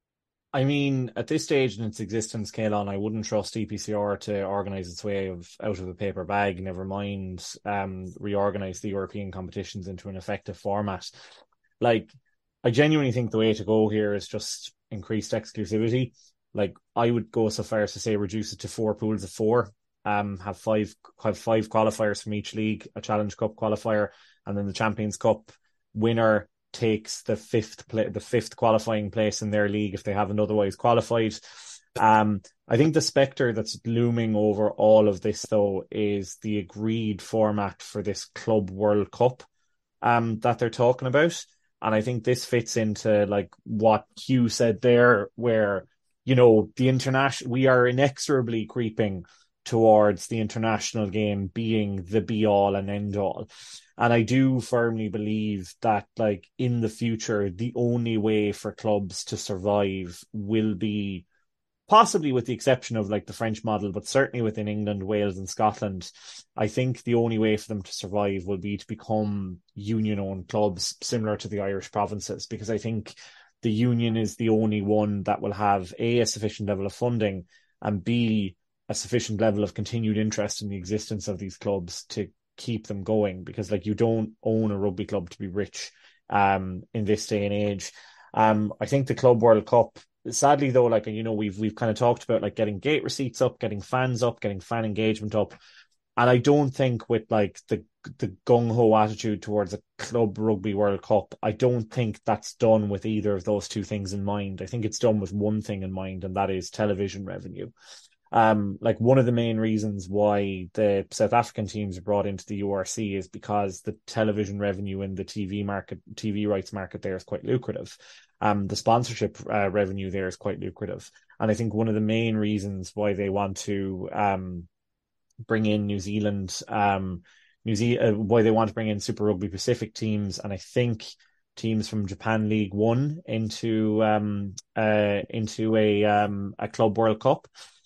I mean, at this stage in its existence, Caelan, I wouldn't trust E P C R to organise its way of out of a paper bag, never mind um, reorganise the European competitions into an effective format. Like, I genuinely think the way to go here is just increased exclusivity. Like, I would go so far as to say reduce it to four pools of four. Um, have five have five qualifiers from each league, a Challenge Cup qualifier, and then the Champions Cup winner takes the fifth play, the fifth qualifying place in their league if they haven't otherwise qualified. Um, I think the spectre that's looming over all of this, though, is the agreed format for this Club World Cup um, that they're talking about. And I think this fits into like what Hugh said there, where, you know, the international, we are inexorably creeping towards the international game being the be all and end all. And I do firmly believe that, like, in the future, the only way for clubs to survive will be, possibly with the exception of like the French model, but certainly within England, Wales and Scotland, I think the only way for them to survive will be to become union-owned clubs similar to the Irish provinces, because I think the union is the only one that will have A, a sufficient level of funding, and B, a sufficient level of continued interest in the existence of these clubs to keep them going. Because like, you don't own a rugby club to be rich um, in this day and age. Um, I think the Club World Cup, sadly though, like, you know, we've we've kind of talked about like getting gate receipts up, getting fans up, getting fan engagement up. And I don't think with like the the gung-ho attitude towards a Club Rugby World Cup, I don't think that's done with either of those two things in mind. I think it's done with one thing in mind, and that is television revenue. Um, like, one of the main reasons why the South African teams are brought into the U R C is because the television revenue in the T V market, T V rights market there is quite lucrative. Um, the sponsorship uh, revenue there is quite lucrative. And I think one of the main reasons why they want to um, bring in New Zealand, um, New Zealand, uh, why they want to bring in Super Rugby Pacific teams, and I think teams from Japan League One into um, uh, into a um, a Club World Cup,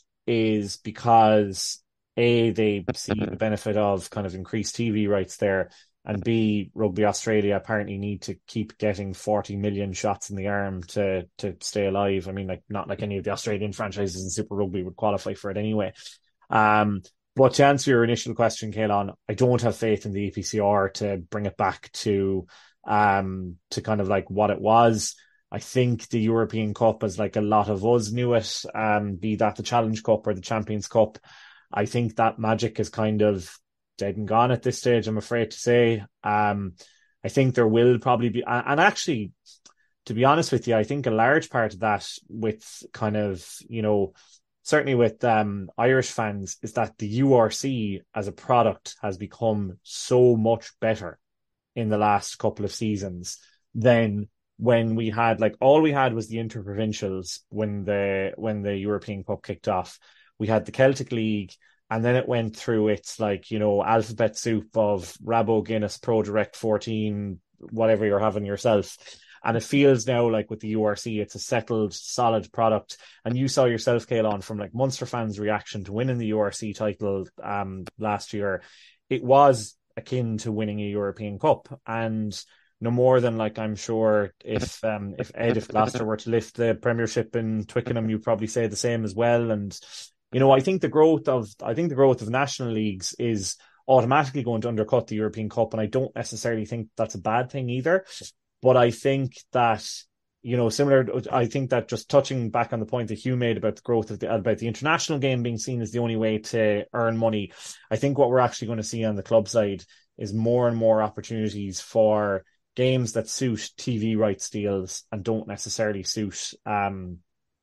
is because A, they see the benefit of kind of increased T V rights there, and B, Rugby Australia apparently need to keep getting forty million shots in the arm to to stay alive. I mean, like, not like any of the Australian franchises in Super Rugby would qualify for it anyway. Um, but to answer your initial question, Caelan, I don't have faith in the E P C R to bring it back to um to kind of like what it was. I think the European Cup, as like a lot of us knew it, um, be that the Challenge Cup or the Champions Cup, I think that magic is kind of dead and gone at this stage, I'm afraid to say. Um, I think there will probably be, and actually, to be honest with you, I think a large part of that with kind of, you know, certainly with um, Irish fans, is that the U R C as a product has become so much better in the last couple of seasons than when we had, like, all we had was the interprovincials when the when the European Cup kicked off. We had the Celtic League, and then it went through its, like, you know, alphabet soup of Rabo, Guinness, Pro Direct fourteen, whatever you're having yourself. And it feels now like with the U R C, it's a settled, solid product. And you saw yourself, Caelan, from like Munster fans' reaction to winning the U R C title um last year. It was akin to winning a European Cup. And no more than like I'm sure if um if Ed if Gloucester were to lift the Premiership in Twickenham, you'd probably say the same as well. And you know, I think the growth of I think the growth of national leagues is automatically going to undercut the European Cup, and I don't necessarily think that's a bad thing either. But I think that, you know, similar, I think that just touching back on the point that Hugh made about the growth of the, about the international game being seen as the only way to earn money, I think what we're actually going to see on the club side is more and more opportunities for games that suit T V rights deals and don't necessarily suit um,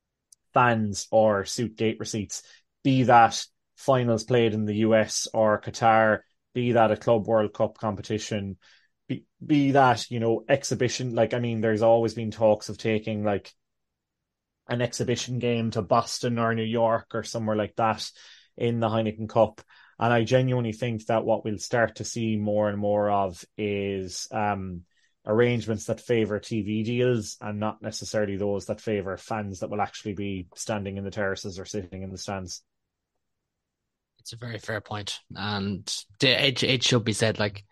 fans or suit gate receipts, be that finals played in the U S or Qatar, be that a Club World Cup competition, Be, be that, you know, exhibition. Like, I mean, there's always been talks of taking like an exhibition game to Boston or New York or somewhere like that in the Heineken Cup. And I genuinely think that what we'll start to see more and more of is um, arrangements that favour T V deals and not necessarily those that favour fans that will actually be standing in the terraces or sitting in the stands. It's a very fair point. And it, it should be said, like,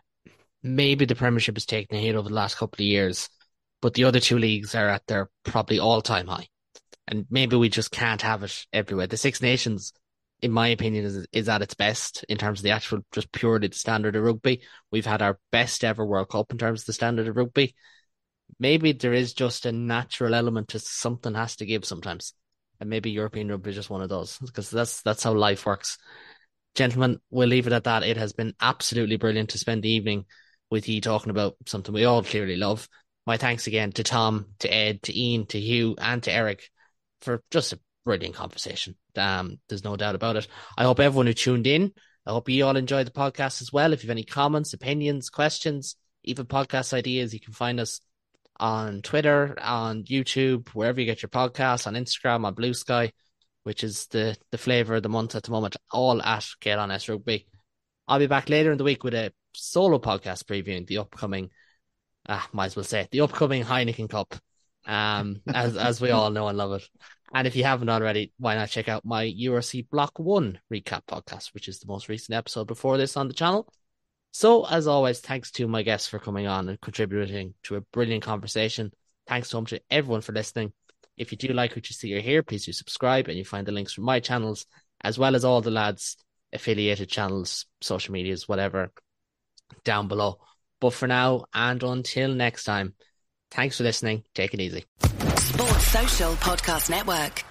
maybe the Premiership has taken a hit over the last couple of years, but the other two leagues are at their probably all-time high. And maybe we just can't have it everywhere. The Six Nations, in my opinion, is is at its best in terms of the actual, just purely the standard of rugby. We've had our best ever World Cup in terms of the standard of rugby. Maybe there is just a natural element to something has to give sometimes. And maybe European rugby is just one of those, because that's that's how life works. Gentlemen, we'll leave it at that. It has been absolutely brilliant to spend the evening with you talking about something we all clearly love. My thanks again to Tom, to Ed, to Ian, to Hugh, and to Eric for just a brilliant conversation. Um, there's no doubt about it. I hope everyone who tuned in, I hope you all enjoyed the podcast as well. If you have any comments, opinions, questions, even podcast ideas, you can find us on Twitter, on YouTube, wherever you get your podcasts, on Instagram, on Blue Sky, which is the, the flavour of the month at the moment, all at Kaelan S Rugby. I'll be back later in the week with a solo podcast previewing the upcoming, ah, might as well say it, the upcoming Heineken Cup, um, as as we all know and love it. And if you haven't already, why not check out my U R C Block one recap podcast, which is the most recent episode before this on the channel. So, as always, thanks to my guests for coming on and contributing to a brilliant conversation. Thanks so much to everyone for listening. If you do like what you see or hear, please do subscribe, and you find the links from my channels, as well as all the lads' affiliated channels, social medias, whatever, down below. But for now, and until next time, thanks for listening. Take it easy. Sports Social Podcast Network.